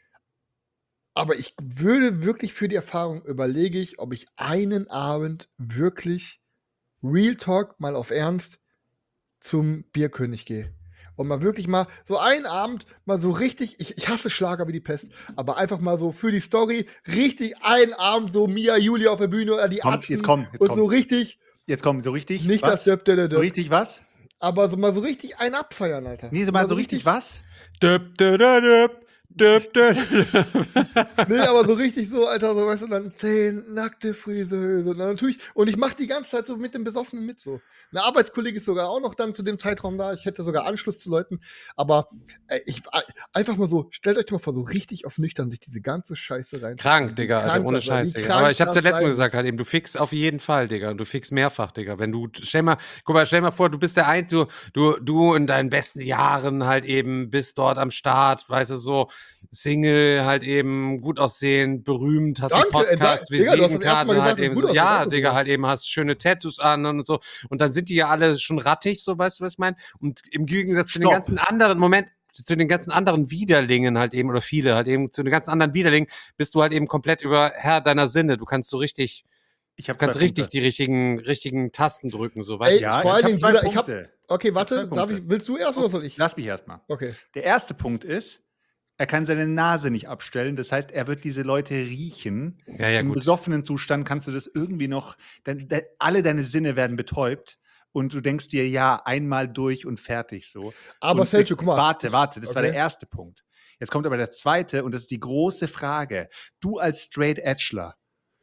D: Aber ich würde wirklich für die Erfahrung überlege ich, ob ich einen Abend wirklich Real Talk mal auf Ernst zum Bierkönig gehe. Und mal wirklich mal so einen Abend mal so richtig, ich hasse Schlager wie die Pest, aber einfach mal so für die Story richtig einen Abend so Mia, Julia auf der Bühne oder die
G: Komm,
D: Atzen
G: jetzt komm,
D: und so richtig,
G: Jetzt kommen so richtig.
D: nicht
G: was?
D: das Döp,
G: So richtig was?
D: aber so mal so richtig einen abfeiern, Alter.
G: Nee, so mal so richtig was?
E: Döp, döp, döp, döp, döp.
D: Nee, aber so richtig so, Alter, so, weißt du, dann 10 nackte Friseuse. Und dann natürlich, und ich mach die ganze Zeit so mit dem Besoffenen mit so. Eine Arbeitskollege ist sogar auch noch dann zu dem Zeitraum da. Ich hätte sogar Anschluss zu Leuten. Aber einfach mal so, stellt euch mal vor, so richtig auf nüchtern sich diese ganze Scheiße rein.
E: Krank, Digga, Alter,
D: Krank
E: ohne
D: das war,
E: Scheiß,
D: wie
E: Digga.
D: krank
E: Aber ich hab's ja
D: das
E: letztes Mal
D: sein
E: gesagt, halt eben, du fixst auf jeden Fall, Digga. Und du fixst mehrfach, Digga. Wenn du, stell mal vor, du bist du in deinen besten Jahren halt eben bist dort am Start, weißt du, so Single, halt eben gut aussehen, berühmt, hast einen
D: Danke,
E: Podcast,
D: Digga, du hast das erste Mal
E: Visitenkarte
D: gesagt,
E: halt
D: dass
E: eben
D: du
E: so.
D: gut
E: Ja,
D: aussiehst.
E: Digga,
D: Danke,
E: halt eben hast schöne Tattoos an und so. Und dann sind die ja alle schon rattig, so, weißt du, was ich meine? Und im Gegensatz zu den
G: Stopp.
E: ganzen anderen, Moment, zu den ganzen anderen Widerlingen halt eben, oder viele halt eben, zu den ganzen anderen Widerlingen bist du halt eben komplett über Herr deiner Sinne. Du kannst so richtig,
G: Ich habe
E: du kannst richtig die richtigen Tasten drücken, so, weißt
D: Ey,
E: du?
G: Ja,
D: vor
G: ich
D: allen
G: habe
D: Dingen,
G: 2
D: Bruder,
G: Punkte.
D: Okay, warte,
G: zwei Punkte.
D: willst du erst oder soll ich?
G: Lass mich erstmal.
D: Okay.
G: Der erste Punkt ist, er kann seine Nase nicht abstellen. Das heißt, er wird diese Leute riechen.
E: Ja,
G: Im
E: gut.
G: besoffenen Zustand kannst du das irgendwie noch, alle deine Sinne werden betäubt und du denkst dir, ja, einmal durch und fertig so.
D: Aber
G: Und
D: Selçuk, guck mal.
G: Warte, das war der
D: Okay.
G: erste Punkt. Jetzt kommt aber der zweite und das ist die große Frage. Du als Straight Edgeler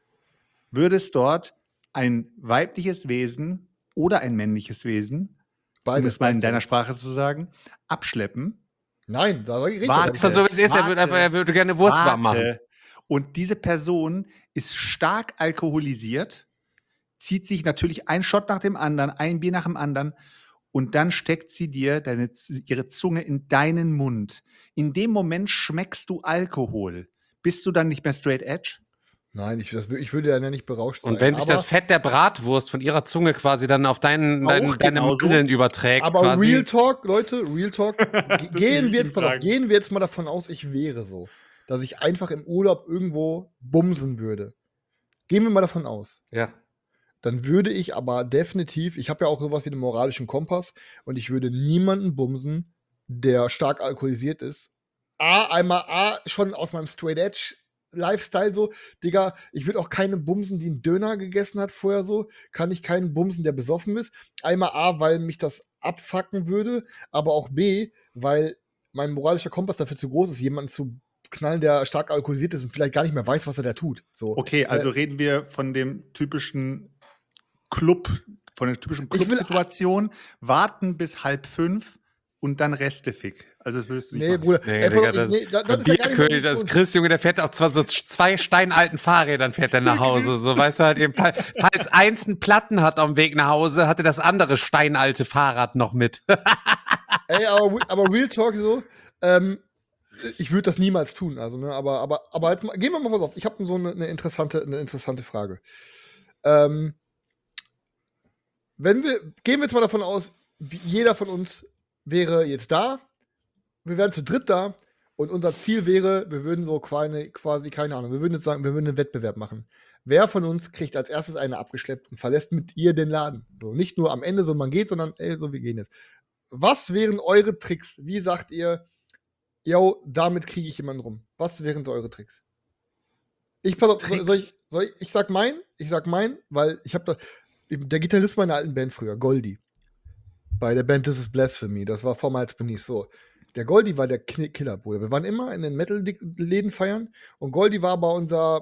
G: würdest dort ein weibliches Wesen oder ein männliches Wesen, um es mal in deiner Sprache zu sagen, abschleppen.
D: Nein, da sag ich richtig.
G: Warte.
E: Ist das so, wie es ist? Er würde gerne Wurst warm machen.
G: Warte. Und diese Person ist stark alkoholisiert, zieht sich natürlich ein Shot nach dem anderen, ein Bier nach dem anderen und dann steckt sie dir ihre Zunge in deinen Mund. In dem Moment schmeckst du Alkohol. Bist du dann nicht mehr straight edge?
D: Nein, ich würde ja nicht berauscht sein.
E: Und wenn sich
D: aber,
E: das Fett der Bratwurst von ihrer Zunge quasi dann auf deine
G: genauso.
E: Mandeln überträgt,
D: Aber
E: quasi.
D: Real Talk, Leute, Real Talk, gehen wir jetzt mal davon aus, ich wäre so, dass ich einfach im Urlaub irgendwo bumsen würde. Gehen wir mal davon aus.
E: Ja.
D: Dann würde ich aber definitiv, ich habe ja auch sowas wie einen moralischen Kompass und ich würde niemanden bumsen, der stark alkoholisiert ist. Einmal schon aus meinem Straight Edge Lifestyle so, Digga, ich würde auch keine bumsen, die einen Döner gegessen hat vorher so, kann ich keinen bumsen, der besoffen ist. Einmal A, weil mich das abfacken würde, aber auch B, weil mein moralischer Kompass dafür zu groß ist, jemanden zu knallen, der stark alkoholisiert ist und vielleicht gar nicht mehr weiß, was er da tut. So.
G: Okay, also reden wir von dem typischen Club, von der typischen Club-Situation, warten bis 4:30 und dann Restefick. Also das würdest du nicht
D: Nee,
G: machen.
D: Bruder.
E: Nee,
D: ey,
E: Digga,
D: pass auf,
E: das,
D: das ist ja gar nicht
E: Bierkönig,
D: meine
E: das
D: Diskussion.
E: Chris, Junge, der fährt auch zwar so 2 steinalten Fahrrädern, fährt er nach Hause, so, weißt du halt eben, falls eins einen Platten hat auf dem Weg nach Hause, hatte das andere steinalte Fahrrad noch mit.
D: Ey, aber Real Talk so, ich würde das niemals tun, also, ne, aber jetzt mal, gehen wir mal was auf. Ich habe so eine interessante Frage. Gehen wir jetzt mal davon aus, jeder von uns wäre jetzt da, wir wären zu dritt da und unser Ziel wäre, wir würden so quasi, keine Ahnung, wir würden jetzt sagen, wir würden einen Wettbewerb machen. Wer von uns kriegt als erstes eine abgeschleppt und verlässt mit ihr den Laden? So, nicht nur am Ende so, man geht, sondern, ey, so, wir gehen jetzt. Was wären eure Tricks? Wie sagt ihr, yo, damit kriege ich jemanden rum? Was wären so eure Tricks? Pass auf, ich sag meinen, weil ich habe der Gitarrist meiner alten Band früher, Goldie, bei der Band This Is Blasphemy, das war vormals Beneath, so. Der Goldie war der Killer, Bruder. Wir waren immer in den Metal-Läden feiern und Goldie war aber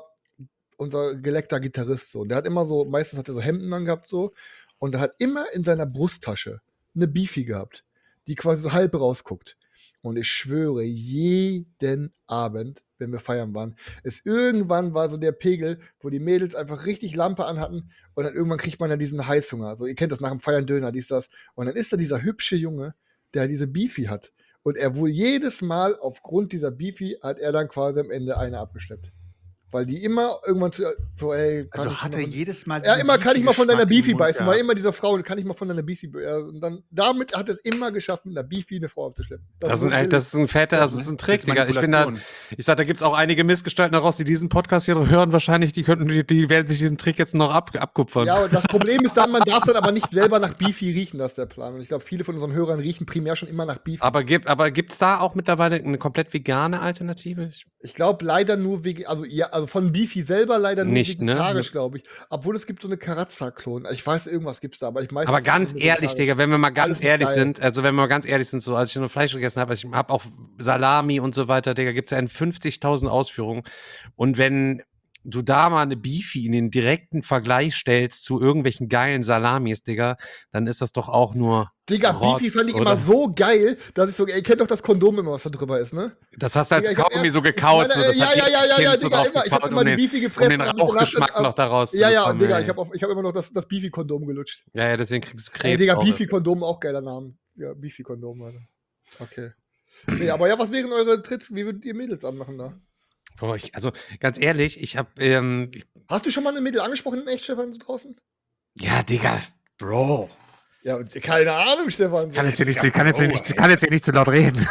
D: unser geleckter Gitarrist, so. Und der hat immer so, meistens hat er so Hemden angehabt, so. Und er hat immer in seiner Brusttasche eine Beefy gehabt, die quasi so halb rausguckt. Und ich schwöre, jeden Abend, wenn wir feiern waren, irgendwann war so der Pegel, wo die Mädels einfach richtig Lampe anhatten und dann irgendwann kriegt man ja diesen Heißhunger. Also ihr kennt das nach dem Feiern Döner, dies, das. Und dann ist da dieser hübsche Junge, der diese Beefy hat. Und er wohl jedes Mal aufgrund dieser Beefy hat er dann quasi am Ende eine abgeschleppt. Weil die immer irgendwann so, ey.
G: Also hat er jedes Mal.
D: Ja, immer kann ich mal von deiner Beefy beißen,
G: ja.
D: weil immer dieser Frau, kann ich mal von deiner Beefy. Und dann, damit hat er es immer geschafft, mit einer Beefy eine Frau abzuschleppen.
E: Das ist ein fetter, das ist ein Trick, Digga. Ich sag, da gibt's auch einige Missgestalten daraus, die diesen Podcast hier hören, wahrscheinlich, die werden sich diesen Trick jetzt noch abkupfern.
D: Ja, und das Problem ist dann, man darf dann aber nicht selber nach Beefy riechen, das ist der Plan. Und ich glaube, viele von unseren Hörern riechen primär schon immer nach Beefy.
E: Aber gibt's da auch mittlerweile eine komplett vegane Alternative?
D: Ich glaube leider nur also von Beefy selber leider nur
E: nicht,
D: vegetarisch,
E: ne?
D: glaube ich. Obwohl es gibt so eine Karazza-Klon. Ich weiß, irgendwas gibt's da, aber ich meistens.
E: Aber ganz ehrlich, Digga, wenn wir mal ganz ehrlich
D: geil.
E: sind, so, als ich nur Fleisch gegessen habe, ich habe auch Salami und so weiter, Digga, gibt's ja in 50.000 Ausführungen. Und wenn du da mal eine Beefy in den direkten Vergleich stellst zu irgendwelchen geilen Salamis, Digga, dann ist das doch auch nur
D: Digga,
E: Rotz,
D: Beefy fand ich
E: oder?
D: immer so geil, dass ich so, ihr kennt doch das Kondom immer, was da drüber ist, ne?
E: Das hast du als
D: Digga, ich hab
E: Kaugummi
D: erst-
E: so gekaut. So, das
D: Ja,
E: hat
D: ja,
E: jedes
D: ja,
E: Kind so
D: Digga,
E: drauf
D: immer. Ich hab
E: gekaut,
D: immer die Beefy gefressen.
E: um den
D: hab mich
E: Rauchgeschmack
D: danach-
E: noch daraus
D: Ja, ja,
E: bekommen,
D: Digga,
E: ey.
D: ich hab immer noch das Beefy-Kondom gelutscht.
E: Ja, deswegen kriegst du Krebs.
D: Ey, Digga,
E: auch.
D: Beefy-Kondom, auch geiler Name. Ja, Beefy-Kondom, Alter. Okay. Nee, aber ja, was wären eure Tricks? Wie würdet ihr Mädels anmachen da?
E: Boah, also ganz ehrlich, ich hab,
D: Hast du schon mal eine Mädel angesprochen in echt, Stefan, so draußen?
E: ja, Digga, Bro.
D: Ja, und keine Ahnung, Stefan.
E: Kann jetzt hier nicht zu laut reden.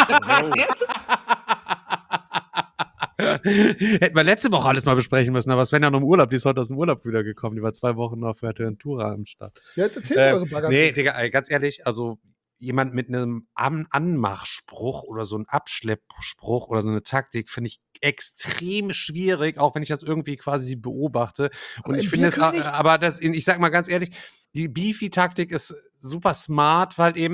E: Hätten wir letzte Woche alles mal besprechen müssen, aber Sven ja noch im Urlaub, die ist heute aus dem Urlaub wiedergekommen, die war 2 Wochen auf Fuerteventura am Start.
D: Ja, jetzt erzählt eure Bagger.
E: Nee, Digga, ey, ganz ehrlich, also jemand mit einem Anmachspruch oder so einem Abschleppspruch oder so eine Taktik finde ich extrem schwierig, auch wenn ich das irgendwie quasi beobachte. Und ich finde es, ich sag mal ganz ehrlich, die Beefy-Taktik ist super smart,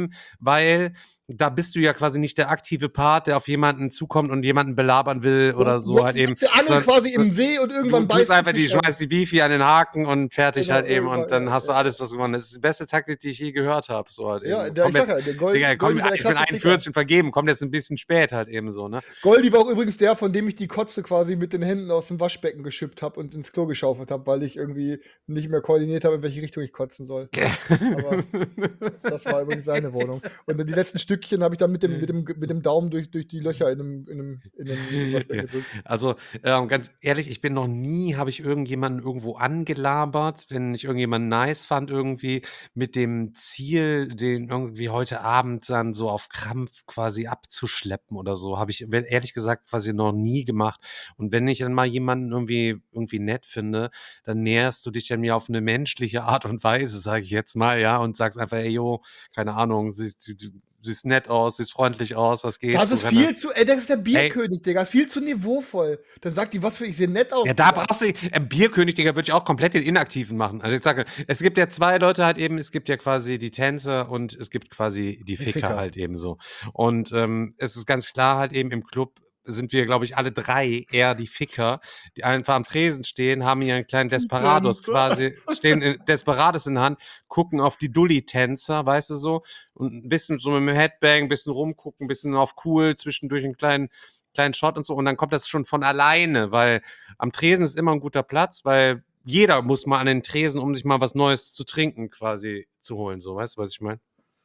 E: weil da bist du ja quasi nicht der aktive Part, der auf jemanden zukommt und jemanden belabern will oder so halt eben.
D: Du angeln quasi im See und irgendwann
E: Du einfach schmeißt die Beefy an den Haken und fertig halt eben und dann hast du alles, was du gewonnen hast. Das ist die beste Taktik, die ich je gehört habe. So halt
D: ja,
E: eben.
D: der Goldie
E: ich bin 41 und vergeben, kommt jetzt ein bisschen spät halt eben so, ne?
D: Goldie war auch übrigens der, von dem ich die Kotze quasi mit den Händen aus dem Waschbecken geschippt habe und ins Klo geschaufelt habe, weil ich irgendwie nicht mehr koordiniert habe, in welche Richtung ich kotzen soll. Aber das war übrigens seine Wohnung. Und die letzten Stückchen habe ich dann mit dem Daumen durch die Löcher in dem Waschbecken gedrückt.
E: Also ganz ehrlich, habe ich irgendjemanden irgendwo angelabert, wenn ich irgendjemanden nice fand irgendwie, mit dem Ziel, den irgendwie heute Abend dann so auf Krampf quasi abzuschleppen oder so, habe ich ehrlich gesagt quasi noch nie gemacht. Und wenn ich dann mal jemanden irgendwie nett finde, dann näherst du dich dann mir auf eine menschliche Art und Weise, sage ich jetzt mal, ja, und sagst einfach, ey, jo, keine Ahnung, siehst nett aus, siehst freundlich aus, was geht?
D: Das ist das ist der Bierkönig, Digga, viel zu niveauvoll. Dann sagt die, ich sehe nett aus.
E: Ja, da brauchst du, Bierkönig, Digga, würde ich auch komplett den Inaktiven machen. Also ich sage, es gibt ja 2 Leute halt eben, es gibt ja quasi die Tänzer und es gibt quasi die Ficker halt eben so. Und es ist ganz klar halt eben im Club sind wir, glaube ich, alle 3 eher die Ficker, die einfach am Tresen stehen, haben hier einen kleinen Desperados quasi, stehen Desperados in der Hand, gucken auf die Dulli-Tänzer, weißt du so, und ein bisschen so mit dem Headbang, ein bisschen rumgucken, ein bisschen auf cool, zwischendurch einen kleinen Shot und so, und dann kommt das schon von alleine, weil am Tresen ist immer ein guter Platz, weil jeder muss mal an den Tresen, um sich mal was Neues zu trinken quasi zu holen, so, weißt du, was ich meine?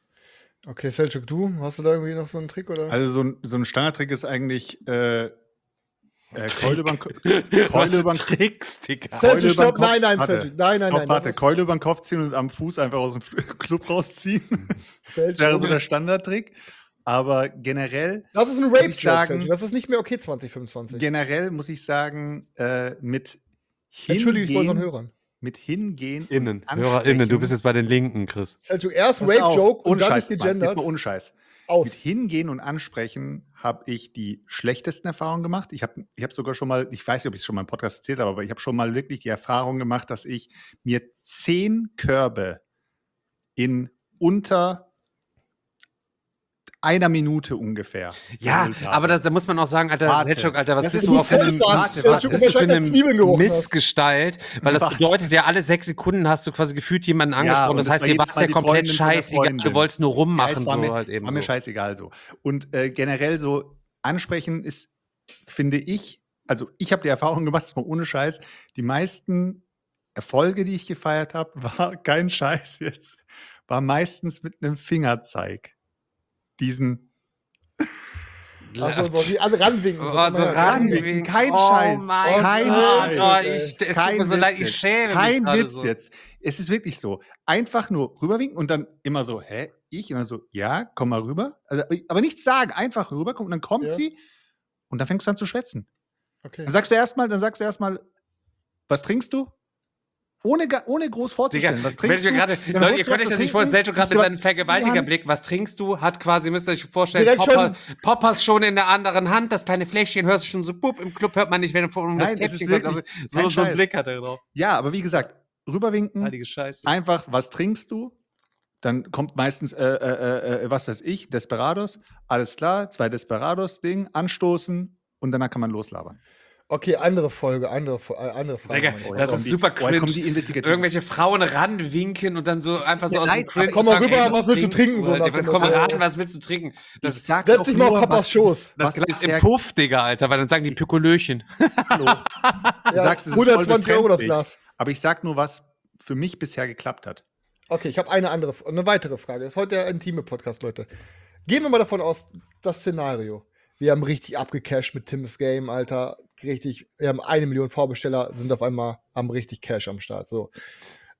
D: Okay, Selçuk, du? Hast du da irgendwie noch so einen Trick, oder?
G: Also so ein Standardtrick ist eigentlich Keule über
E: Tricks, Digga.
D: Selçuk, stopp, nein, Selçuk, nein.
G: Warte, Keule über den Kopf ziehen und am Fuß einfach aus dem Club rausziehen. Das wäre so der Standardtrick. Aber generell.
D: Das ist ein Rape-Joke, das ist nicht mehr okay 2025.
G: Generell muss ich sagen, mit
D: Entschuldige ich vor unseren Hörern.
G: Mit Hingehen.
E: HörerInnen, du bist jetzt bei den Linken, Chris.
D: Selçuk, erst Rape-Joke und dann ist gegendert.
G: Jetzt mal ohne Scheiß. Mit Hingehen und Ansprechen habe ich die schlechtesten Erfahrungen gemacht. Ich hab sogar schon mal, ich weiß nicht, ob ich es schon mal im Podcast erzählt habe, aber ich habe schon mal wirklich die Erfahrung gemacht, dass ich mir 10 Körbe in unter einer Minute ungefähr.
E: Ja, aber da muss man auch sagen, Alter, Selçuk, Alter, was bist du auch für eine Missgestalt? Weil das bedeutet ja, alle 6 Sekunden hast du quasi gefühlt jemanden angesprochen. Das heißt, dir war es ja komplett scheißegal. Du wolltest nur rummachen.
G: War mir scheißegal so. Und generell so ansprechen ist, finde ich, also ich habe die Erfahrung gemacht, das war ohne Scheiß, die meisten Erfolge, die ich gefeiert habe, war kein Scheiß jetzt, war meistens mit einem Fingerzeig. Diesen.
D: Also so wie alle ranwinken.
G: Ranwinken. Kein Scheiß. Kein Scheiß.
E: Es tut mir so leid, ich schäme mich.
G: Kein Witz jetzt. Es ist wirklich so. Einfach nur rüberwinken und dann immer so, hä? Ich? Und dann so, ja, komm mal rüber. Also, aber nichts sagen, einfach rüberkommen und dann kommt sie und dann fängst du an zu schwätzen. Okay. Dann sagst du erstmal, was trinkst du? Ohne groß vorzustellen.
E: Digga, was trinkst du? Leute, ihr könnt euch das nicht vorstellen, Selçuk gerade mit seinem Vergewaltigerblick, was trinkst du? Hat quasi, müsst ihr euch vorstellen, Poppers schon in der anderen Hand, das kleine Fläschchen, hörst du schon so, bupp, im Club hört man nicht, wenn du um das Täppchen kommst. So einen Blick hat er drauf.
G: Ja, aber wie gesagt, rüberwinken, einfach, was trinkst du? Dann kommt meistens, was weiß ich, Desperados, alles klar, 2 Desperados-Ding, anstoßen und danach kann man loslabern.
D: Okay, andere Frage.
E: Digga, das ist super cringe. Irgendwelche Frauen ranwinken und dann so einfach so aus dem Cringe.
D: Komm mal rüber, was willst du trinken?
E: Komm mal ran, was willst du trinken?
D: Setz dich mal auf Papas Schoß.
E: Das Glas im Puff, Digga, Alter, weil dann sagen die Pikolöchen.
G: Hallo. Du sagst, es ist
D: 120 € das Glas.
G: Aber ich sag nur, was für mich bisher geklappt hat.
D: Okay, ich habe eine weitere Frage. Das ist heute der intime Podcast, Leute. Gehen wir mal davon aus, das Szenario. Wir haben richtig abgecasht mit Tim's Game, Alter. Wir haben 1 Million Vorbesteller, sind auf einmal, haben richtig Cash am Start. So.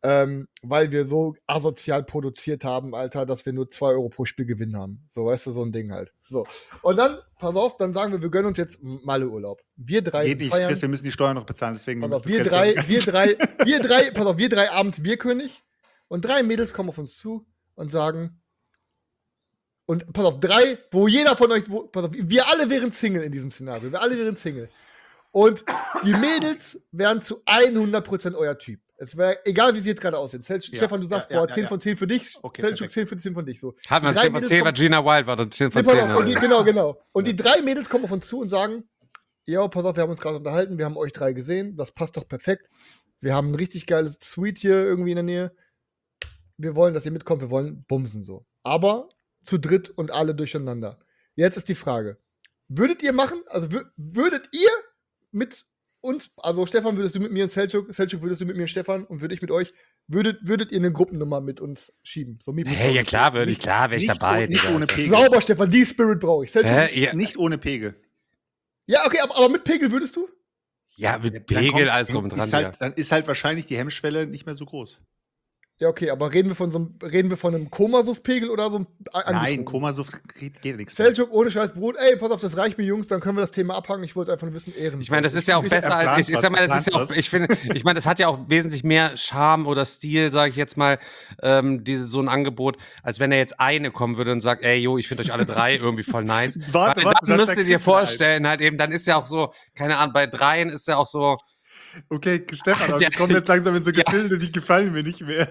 D: weil wir so asozial produziert haben, Alter, dass wir nur 2 Euro pro Spiel Gewinn haben. So, weißt du, so ein Ding halt. So. Und dann, pass auf, dann sagen wir gönnen uns jetzt Malle-Urlaub. Wir drei
G: Geht nicht,
D: feiern.
G: Chris, wir müssen die Steuern noch bezahlen, deswegen
D: Pass
G: müssen
D: auf,
G: das
D: wir
G: Geld
D: drei abends Bierkönig und 3 Mädels kommen auf uns zu und sagen, und pass auf, 3, wo jeder von euch, pass auf, wir alle wären Single in diesem Szenario, wir alle wären Single. Und die Mädels wären zu 100% euer Typ. Es wäre egal, wie sie jetzt gerade aussehen. Stefan, du sagst, 10 von 10 für dich,
G: Okay,
D: Selçuk,
G: perfekt.
D: 10 von 10 von dich. So.
E: Hat man
D: Die drei
E: 10 von
D: Mädels
E: 10,
D: kommen-
E: weil Gina Wild war dann 10 von
D: Nee, pass
E: 10.
D: auf, und die, genau. Und die 3 Mädels kommen auf uns zu und sagen, ja, pass auf, wir haben uns gerade unterhalten, wir haben euch 3 gesehen, das passt doch perfekt. Wir haben ein richtig geiles Suite hier irgendwie in der Nähe. Wir wollen, dass ihr mitkommt, wir wollen bumsen so. Aber zu dritt und alle durcheinander. Jetzt ist die Frage, würdet ihr machen, also würdet ihr mit uns, also Stefan, würdest du mit mir und Selçuk würdest du mit mir und Stefan und würde ich mit euch, würdet ihr eine Gruppennummer mit uns schieben? So
E: Hey, ja klar, wäre ich
G: Nicht
E: dabei.
G: nicht
E: Digga,
G: ohne
E: Alter.
G: Pegel.
D: Sauber, Stefan, die Spirit brauche ich. Selçuk,
E: Hä? Ja,
G: Nicht ohne Pegel.
D: ja, okay, aber mit Pegel würdest du?
E: ja, mit
G: Dann
E: Pegel
G: kommt-
E: alles drum dran.
G: ist halt, dann ist halt wahrscheinlich die Hemmschwelle nicht mehr so groß.
D: Ja, okay, aber reden wir von einem Komasuff-Pegel oder so einem
G: Nein,
D: angetrunken?
G: Komasuff geht ja nichts.
D: Selçuk, ohne Scheiß Brot, ey, pass auf, das reicht mir, Jungs, dann können wir das Thema abhaken. Ich wollte es einfach nur wissen, Ehren.
E: Ich meine, das ist ja auch besser als ich sag mal, das ist ja auch, ich finde, ich meine, das hat ja auch wesentlich mehr Charme oder Stil, sage ich jetzt mal, so ein Angebot, als wenn er jetzt eine kommen würde und sagt, ey, jo, ich finde euch alle 3 irgendwie voll nice.
G: Warte,
E: Weil
G: warte,
E: dann
G: dann
E: müsst ihr dir
G: vergisst du halt.
E: vorstellen, halt eben, dann ist ja auch so, keine Ahnung, bei 3 ist ja auch so,
G: Okay, Stefan, aber
E: Ja.
G: wir kommen jetzt langsam in so
E: Ja.
G: Gefilde, die gefallen mir nicht mehr.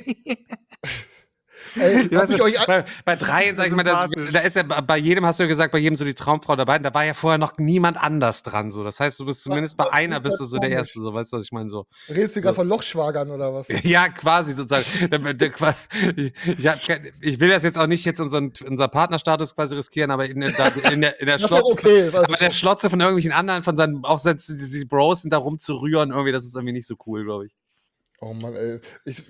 D: Ey,
E: Ja,
D: hab ich euch
E: bei 3, sag ich mal,
G: sympathisch.
E: da ist ja bei jedem, hast du ja gesagt, bei jedem so die Traumfrau dabei. Und da war ja vorher noch niemand anders dran. So. Das heißt, du bist zumindest bei
D: was
E: einer
D: ist
E: bist du
D: das
E: so der
D: komisch?
E: Erste. So, weißt du, was ich meine? So.
D: redest du gerade von Lochschwagern oder was?
E: Ja, quasi sozusagen. Ich will das jetzt auch nicht jetzt unser Partnerstatus quasi riskieren, aber in der
D: Das ist doch
E: Schlotze,
D: okay. Also,
E: aber der Schlotze von irgendwelchen anderen, von seinen, auch die Bros sind da rumzurühren, irgendwie, das ist irgendwie nicht so cool, glaube ich.
D: oh Mann, ey.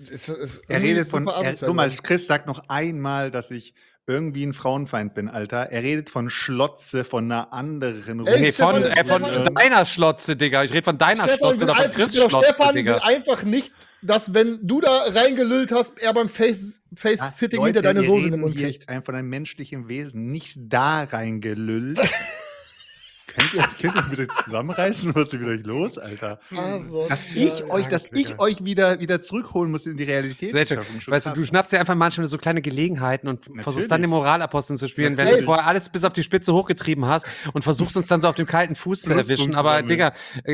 G: Er redet von.
D: super asozial,
G: Guck mal,
D: Mann.
G: Chris sagt noch einmal, dass ich irgendwie ein Frauenfeind bin, Alter. Er redet von Schlotze, von einer anderen
D: Ey,
E: Nee, von
D: Stefan,
E: deiner Schlotze, Digga. Ich rede von deiner Schlotze oder von Chris Schlotze,
D: Stefan will
E: Digga.
D: einfach nicht, dass, wenn du da reingelüllt hast, er beim Face-Sitting hinter deine Soße in den Mund kriegt.
G: Von einem menschlichen Wesen, nicht da reingelüllt. Könnt ihr bitte zusammenreißen? Was ist mit euch los, Alter?
D: Also,
G: Dass ich euch wieder zurückholen muss in die Realität.
E: Selchuk, weißt du, du schnappst dir einfach manchmal so kleine Gelegenheiten und versuchst dann den Moralapostel zu spielen, wenn du
D: Natürlich.
E: vorher alles bis auf die Spitze hochgetrieben hast und versuchst uns dann so auf dem kalten Fuß zu erwischen. Aber Digga,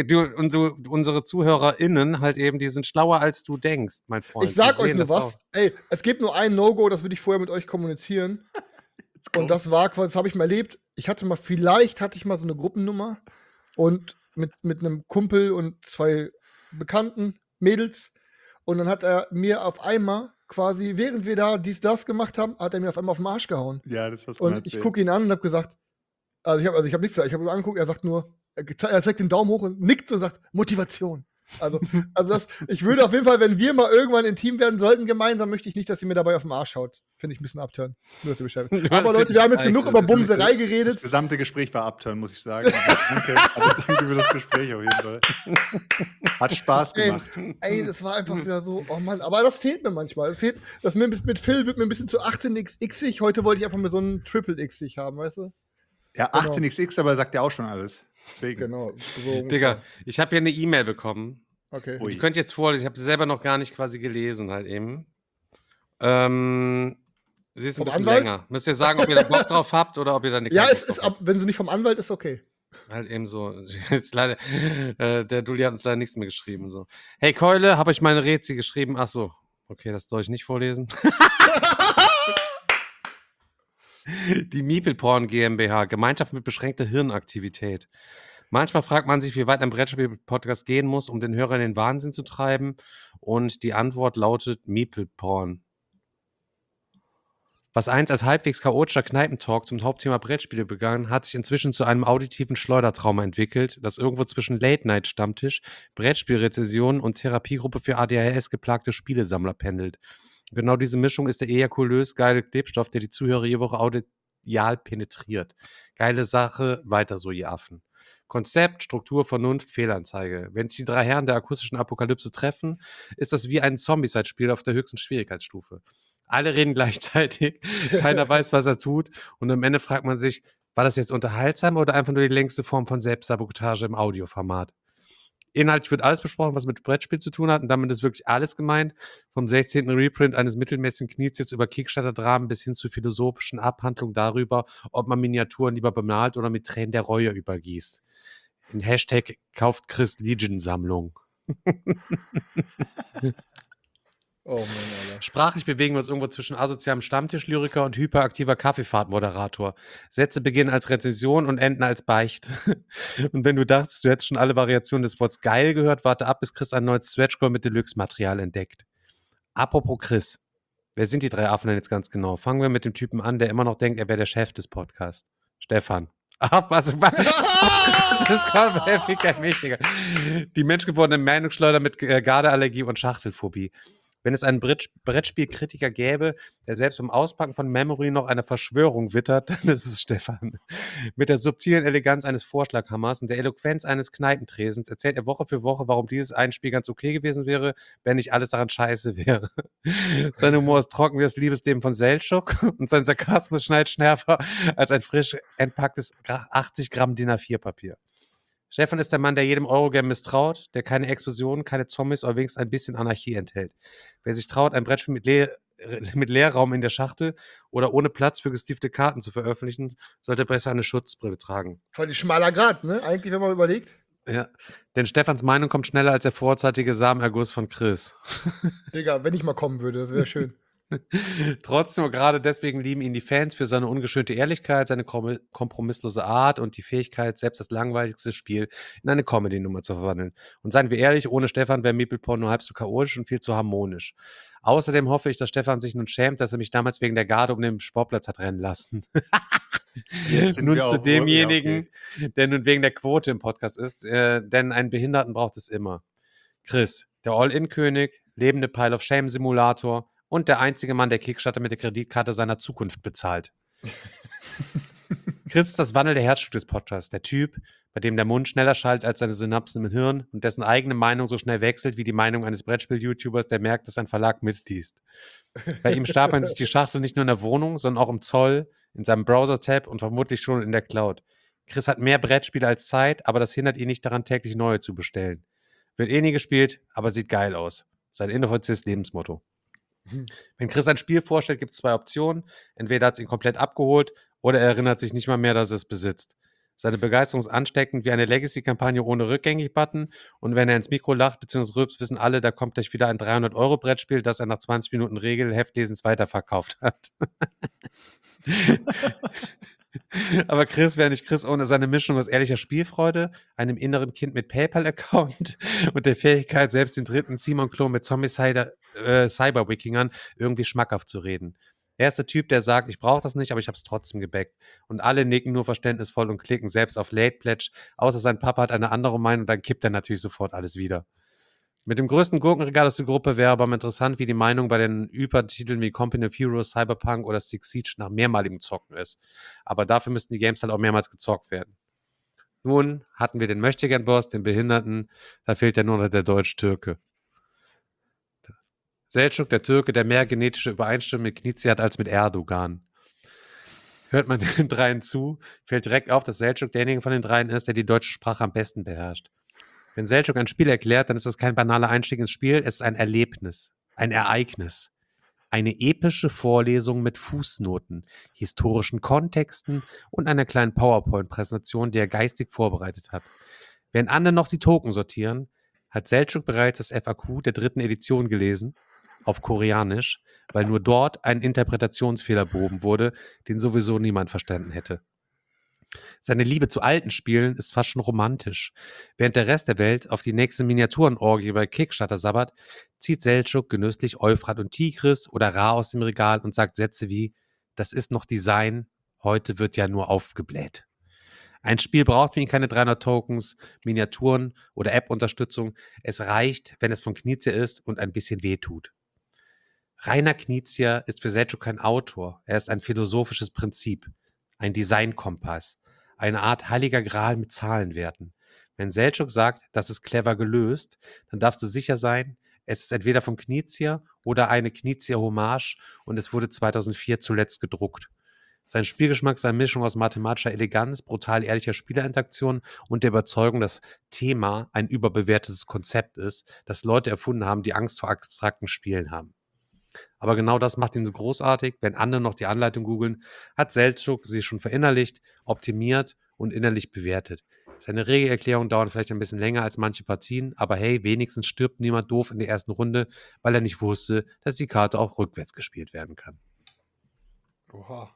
E: unsere ZuhörerInnen halt eben, die sind schlauer als du denkst, mein Freund.
D: ich sag
E: Die
D: euch
E: sehen
D: nur
E: das
D: was.
E: auch.
D: Ey, es gibt nur ein No-Go, das würde ich vorher mit euch kommunizieren. Und das war quasi, das habe ich mal erlebt. Vielleicht hatte ich mal so eine Gruppennummer und mit einem Kumpel und 2 bekannten Mädels. Und dann hat er mir auf einmal quasi, während wir da das gemacht haben, hat er mir auf einmal auf den Arsch gehauen.
G: Ja, das hast du mal
D: Und ich
G: erzählt.
D: gucke ihn an und habe gesagt, ich habe nichts gesagt, ich habe ihn angeguckt, er sagt nur, er zeigt den Daumen hoch und nickt und sagt, Motivation. Also ich würde auf jeden Fall, wenn wir mal irgendwann intim werden sollten gemeinsam, möchte ich nicht, dass sie mir dabei auf den Arsch haut. Finde ich ein bisschen abtören. Nur, dass ihr Bescheid wisst. Aber Leute, wir haben jetzt genug über Bumserei
G: Das
D: geredet.
G: gesamte Gespräch war abturn, muss ich sagen. Danke für das Gespräch auf jeden Fall. Hat Spaß gemacht.
D: Ey, das war einfach wieder so, oh Mann, aber das fehlt mir manchmal. Mit Phil wird mir ein bisschen zu 18xxig. Heute wollte ich einfach mal so einen Triple-xig haben, weißt du?
G: Ja, 18xx, aber sagt ja auch schon alles. Deswegen.
D: Genau. So
E: Digga, ich habe hier eine E-Mail bekommen.
D: Okay.
G: Ui.
E: Ich könnte jetzt vorlesen, ich habe sie selber noch gar nicht quasi gelesen halt eben. Sie ist ein
D: Vom
E: bisschen
D: Anwalt?
E: länger. Müsst ihr sagen, ob ihr da Bock drauf habt oder ob ihr da nicht
D: Ja,
E: keinen
D: es
E: Bock
D: ist,
E: drauf habt.
D: wenn sie nicht vom Anwalt ist, okay.
E: Halt eben so. Jetzt leider, der Dulli hat uns leider nichts mehr geschrieben. So. Hey Keule, habe ich meine Rätsel geschrieben? Ach so. Okay, das soll ich nicht vorlesen. Die Meeple-Porn GmbH, Gemeinschaft mit beschränkter Hirnaktivität. Manchmal fragt man sich, wie weit ein Brettspiel-Podcast gehen muss, um den Hörer in den Wahnsinn zu treiben. Und die Antwort lautet Meeple-Porn. Was einst als halbwegs chaotischer Kneipentalk zum Hauptthema Brettspiele begann, hat sich inzwischen zu einem auditiven Schleudertrauma entwickelt, das irgendwo zwischen Late-Night-Stammtisch, Brettspielrezession und Therapiegruppe für ADHS-geplagte Spielesammler pendelt. Genau diese Mischung ist der ejakulös geile Klebstoff, der die Zuhörer jede Woche audial penetriert. Geile Sache, weiter so, ihr Affen. Konzept, Struktur, Vernunft, Fehlanzeige. Wenn sich die drei Herren der akustischen Apokalypse treffen, ist das wie ein Zombie-Side-Spiel auf der höchsten Schwierigkeitsstufe. Alle reden gleichzeitig, keiner weiß, was er tut und am Ende fragt man sich, war das jetzt unterhaltsam oder einfach nur die längste Form von Selbstsabotage im Audioformat? Inhaltlich wird alles besprochen, was mit Brettspiel zu tun hat und damit ist wirklich alles gemeint. Vom 16. Reprint eines mittelmäßigen Kniezits über Kickstarter-Dramen bis hin zu philosophischen Abhandlungen darüber, ob man Miniaturen lieber bemalt oder mit Tränen der Reue übergießt. In Hashtag kauft Chris Legion-Sammlung.
D: Oh Mann, Alter.
E: Sprachlich bewegen wir uns irgendwo zwischen asozialem Stammtischlyriker und hyperaktiver Kaffeefahrtmoderator. Sätze beginnen als Rezension und enden als Beicht. Und wenn du dachtest, du hättest schon alle Variationen des Wortes geil gehört, warte ab, bis Chris ein neues Stretch-Goal mit Deluxe-Material entdeckt. Apropos Chris. Wer sind die drei Affen denn jetzt ganz genau? Fangen wir mit dem Typen an, der immer noch denkt, er wäre der Chef des Podcasts. Stefan. Ach, was? Das kommt kein wichtiger. Die menschgewordene Meinungsschleuder mit Gardeallergie und Schachtelphobie. Wenn es einen Brettspielkritiker gäbe, der selbst beim Auspacken von Memory noch eine Verschwörung wittert, dann ist es Stefan. Mit der subtilen Eleganz eines Vorschlaghammers und der Eloquenz eines Kneipentresens erzählt er Woche für Woche, warum dieses ein Spiel ganz okay gewesen wäre, wenn nicht alles daran scheiße wäre. Sein Humor ist trocken wie das Liebesleben von Seltschuk und sein Sarkasmus schneidet schärfer als ein frisch entpacktes 80 Gramm DIN A4-Papier. Stefan ist der Mann, der jedem Eurogame misstraut, der keine Explosionen, keine Zombies oder wenigstens ein bisschen Anarchie enthält. Wer sich traut, ein Brettspiel mit Leerraum in der Schachtel oder ohne Platz für gestiefte Karten zu veröffentlichen, sollte besser eine Schutzbrille tragen.
D: Voll die schmaler Grad, ne? Eigentlich, wenn man überlegt.
E: Ja, denn Stefans Meinung kommt schneller als der vorzeitige Samenerguss von Chris.
D: Digga, wenn ich mal kommen würde, das wäre schön.
E: Trotzdem und gerade deswegen lieben ihn die Fans für seine ungeschönte Ehrlichkeit, seine kompromisslose Art und die Fähigkeit, selbst das langweiligste Spiel in eine Comedy-Nummer zu verwandeln. Und seien wir ehrlich, ohne Stefan wäre Meepleporn nur halb so chaotisch und viel zu harmonisch. Außerdem hoffe ich, dass Stefan sich nun schämt, dass er mich damals wegen der Garde um den Sportplatz hat rennen lassen. Nun zu demjenigen, der nun wegen der Quote im Podcast ist, denn einen Behinderten braucht es immer. Chris, der All-In-König, lebende Pile of Shame-Simulator und der einzige Mann, der Kickstarter mit der Kreditkarte seiner Zukunft bezahlt. Chris ist das wandelnde Herzstück des Podcasts, der Typ, bei dem der Mund schneller schaltet als seine Synapsen im Hirn und dessen eigene Meinung so schnell wechselt wie die Meinung eines Brettspiel-YouTubers, der merkt, dass ein Verlag mitliest. Bei ihm stapeln sich die Schachteln nicht nur in der Wohnung, sondern auch im Zoll, in seinem Browser-Tab und vermutlich schon in der Cloud. Chris hat mehr Brettspiele als Zeit, aber das hindert ihn nicht daran, täglich neue zu bestellen. Wird nie gespielt, aber sieht geil aus. Sein inoffizielles Lebensmotto. Wenn Chris ein Spiel vorstellt, gibt es zwei Optionen. Entweder hat es ihn komplett abgeholt oder er erinnert sich nicht mal mehr, dass er es besitzt. Seine Begeisterung ist ansteckend wie eine Legacy-Kampagne ohne Rückgängig-Button und wenn er ins Mikro lacht bzw. rülpst, wissen alle, da kommt gleich wieder ein 300-Euro-Brettspiel, das er nach 20 Minuten Regelheftlesens weiterverkauft hat. Aber Chris wäre nicht Chris ohne seine Mischung aus ehrlicher Spielfreude, einem inneren Kind mit PayPal-Account und der Fähigkeit, selbst den dritten Simon-Klon mit Zombie-Cyber-Wikingern irgendwie schmackhaft zu reden. Er ist der Typ, der sagt, ich brauche das nicht, aber ich habe es trotzdem gebackt. Und alle nicken nur verständnisvoll und klicken selbst auf Late Pledge, außer sein Papa hat eine andere Meinung und dann kippt er natürlich sofort alles wieder. Mit dem größten Gurkenregal aus der Gruppe wäre aber mal interessant, wie die Meinung bei den Übertiteln wie Company of Heroes, Cyberpunk oder Six Siege nach mehrmaligem Zocken ist. Aber dafür müssten die Games halt auch mehrmals gezockt werden. Nun hatten wir den Möchtegern-Boss, den Behinderten, da fehlt ja nur noch der Deutsch-Türke. Selçuk, der Türke, der mehr genetische Übereinstimmung mit Knizia hat als mit Erdogan. Hört man den dreien zu, fällt direkt auf, dass Selçuk derjenige von den dreien ist, der die deutsche Sprache am besten beherrscht. Wenn Selçuk ein Spiel erklärt, dann ist das kein banaler Einstieg ins Spiel, es ist ein Erlebnis, ein Ereignis. Eine epische Vorlesung mit Fußnoten, historischen Kontexten und einer kleinen PowerPoint-Präsentation, die er geistig vorbereitet hat. Während andere noch die Token sortieren, hat Selçuk bereits das FAQ der 3. Edition gelesen, auf Koreanisch, weil nur dort ein Interpretationsfehler behoben wurde, den sowieso niemand verstanden hätte. Seine Liebe zu alten Spielen ist fast schon romantisch. Während der Rest der Welt auf die nächste Miniaturenorgie bei Kickstarter sabbert, zieht Selçuk genüsslich Euphrat und Tigris oder Ra aus dem Regal und sagt Sätze wie, das ist noch Design, heute wird ja nur aufgebläht. Ein Spiel braucht für ihn keine 300 Tokens, Miniaturen oder App-Unterstützung. Es reicht, wenn es von Knizia ist und ein bisschen wehtut. Rainer Knizia ist für Selçuk kein Autor, er ist ein philosophisches Prinzip, ein Designkompass, Eine Art heiliger Gral mit Zahlenwerten. Wenn Selçuk sagt, das ist clever gelöst, dann darfst du sicher sein, es ist entweder vom Knizia oder eine Knizia-Hommage und es wurde 2004 zuletzt gedruckt. Sein Spielgeschmack ist eine Mischung aus mathematischer Eleganz, brutal ehrlicher Spielerinteraktion und der Überzeugung, dass Thema ein überbewertetes Konzept ist, das Leute erfunden haben, die Angst vor abstrakten Spielen haben. Aber genau das macht ihn so großartig. Wenn andere noch die Anleitung googeln, hat Selçuk sie schon verinnerlicht, optimiert und innerlich bewertet. Seine Regelerklärungen dauern vielleicht ein bisschen länger als manche Partien, aber hey, wenigstens stirbt niemand doof in der ersten Runde, weil er nicht wusste, dass die Karte auch rückwärts gespielt werden kann.
D: Oha.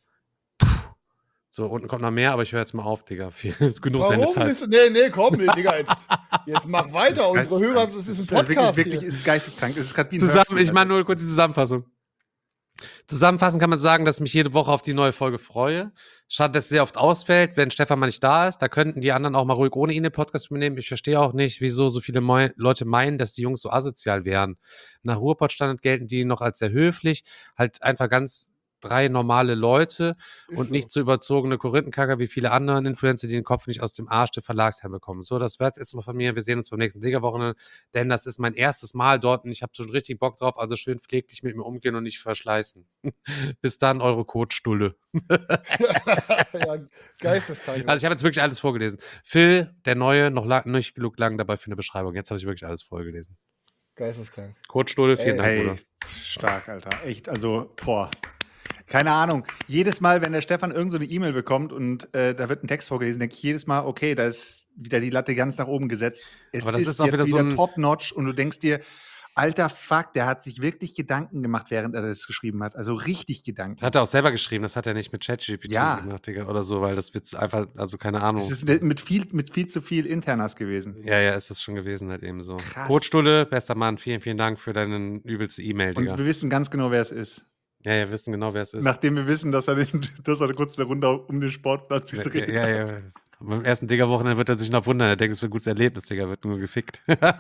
E: So, unten kommt noch mehr, aber ich höre jetzt mal auf, Digga. Genug seine
D: Warum
E: Zeit.
D: bist du? Nee, komm, Digga, jetzt mach weiter. Unsere Hörer, das ist ein Podcast
G: Wirklich,
D: hier.
G: es ist geisteskrank. Es ist gerade wie ein
E: Zusammen,
G: Hörspiel.
E: ich mache nur kurz die Zusammenfassung. Zusammenfassend kann man sagen, dass ich mich jede Woche auf die neue Folge freue. Schade, dass es sehr oft ausfällt, wenn Stefan mal nicht da ist. Da könnten die anderen auch mal ruhig ohne ihn den Podcast übernehmen. Ich verstehe auch nicht, wieso so viele Leute meinen, dass die Jungs so asozial wären. Nach Ruhrpott-Standard gelten die noch als sehr höflich. Halt einfach ganz 3 normale Leute
D: Ist
E: und
D: so.
E: nicht so überzogene Korinthenkacker wie viele anderen Influencer, die den Kopf nicht aus dem Arsch der Verlagsherren bekommen. So, das wär's jetzt mal von mir. Wir sehen uns beim nächsten Digger-Wochenende, denn das ist mein erstes Mal dort und ich habe schon richtig Bock drauf, also schön pfleglich mit mir umgehen und nicht verschleißen. Bis dann, eure Kotstulle.
D: Ja, geisteskrank.
E: Also ich habe jetzt wirklich alles vorgelesen. Phil, der Neue, noch nicht genug lang dabei für eine Beschreibung. Jetzt habe ich wirklich alles vorgelesen.
D: Geisteskrank.
E: Kotstulle, vielen Dank, Bruder.
G: Hey, stark, Alter. Echt, also, boah. Keine Ahnung. Jedes Mal, wenn der Stefan irgend so eine E-Mail bekommt und da wird ein Text vorgelesen, denke ich jedes Mal, okay, da ist wieder die Latte ganz nach oben gesetzt. Es
E: Aber das ist auch
G: jetzt
E: wieder so ein-
G: top-notch und du denkst dir, alter Fuck, der hat sich wirklich Gedanken gemacht, während er das geschrieben hat. Also richtig Gedanken.
E: Das hat er auch selber geschrieben, das hat er nicht mit ChatGPT
G: Ja.
E: gemacht, Digga, oder so, weil das wird einfach, also keine Ahnung.
G: Es ist mit viel zu viel Internas gewesen.
E: Ja, ist das schon gewesen, halt eben so.
G: Krass.
E: Kotstulle, bester Mann, vielen, vielen Dank für deine übelste E-Mail, Digga.
G: Und wir wissen ganz genau, wer es ist.
E: Ja, wir wissen genau, wer es ist.
G: Nachdem wir wissen, dass er kurz eine Runde um den Sportplatz gedreht hat.
E: Ja. Beim ersten Digger-Wochenende wird er sich noch wundern. Er denkt, es wird ein gutes Erlebnis, Digga. Wird nur gefickt.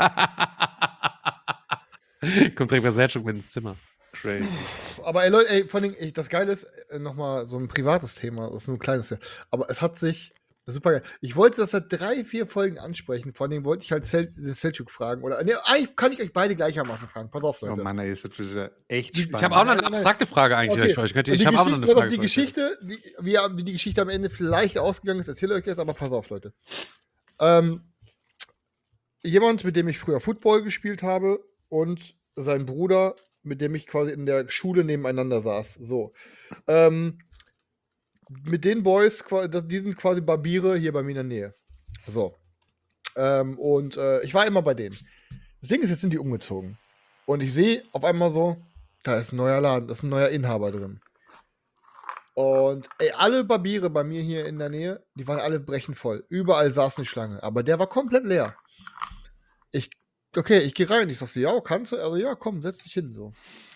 E: Kommt direkt bei Selçuk mit ins Zimmer.
G: Crazy.
D: Aber ey, Leute, vor allem, das Geile ist, nochmal so ein privates Thema, das ist nur ein kleines Thema, aber es hat sich, das ist super geil. Ich wollte das seit 3-4 Folgen ansprechen, vor allem wollte ich halt Selçuk fragen, oder, nee, eigentlich kann ich euch beide gleichermaßen fragen, pass auf,
G: Oh
D: Leute.
G: Mann, ey, es wird wieder echt
D: Ich
G: spannend.
E: Ich habe auch noch eine
D: Nein.
E: abstrakte Frage eigentlich
D: Okay.
E: für euch.
D: Und
E: Ich habe auch noch eine
D: pass auf,
E: Frage.
D: die
E: für euch.
D: Geschichte, wie die Geschichte am Ende vielleicht ausgegangen ist, erzähle ich euch jetzt, aber pass auf, Leute. Jemand, mit dem ich früher Football gespielt habe und sein Bruder, mit dem ich quasi in der Schule nebeneinander saß. So. Mit den Boys, die sind quasi Barbiere hier bei mir in der Nähe. So. Ich war immer bei denen. Das Ding ist, jetzt sind die umgezogen. Und ich sehe auf einmal so, da ist ein neuer Laden, da ist ein neuer Inhaber drin. Und ey, alle Barbiere bei mir hier in der Nähe, die waren alle brechend voll. Überall saß eine Schlange, aber der war komplett leer. Ich gehe rein. Ich sag so, ja, kannst du? Also, ja, komm, setz dich hin. So.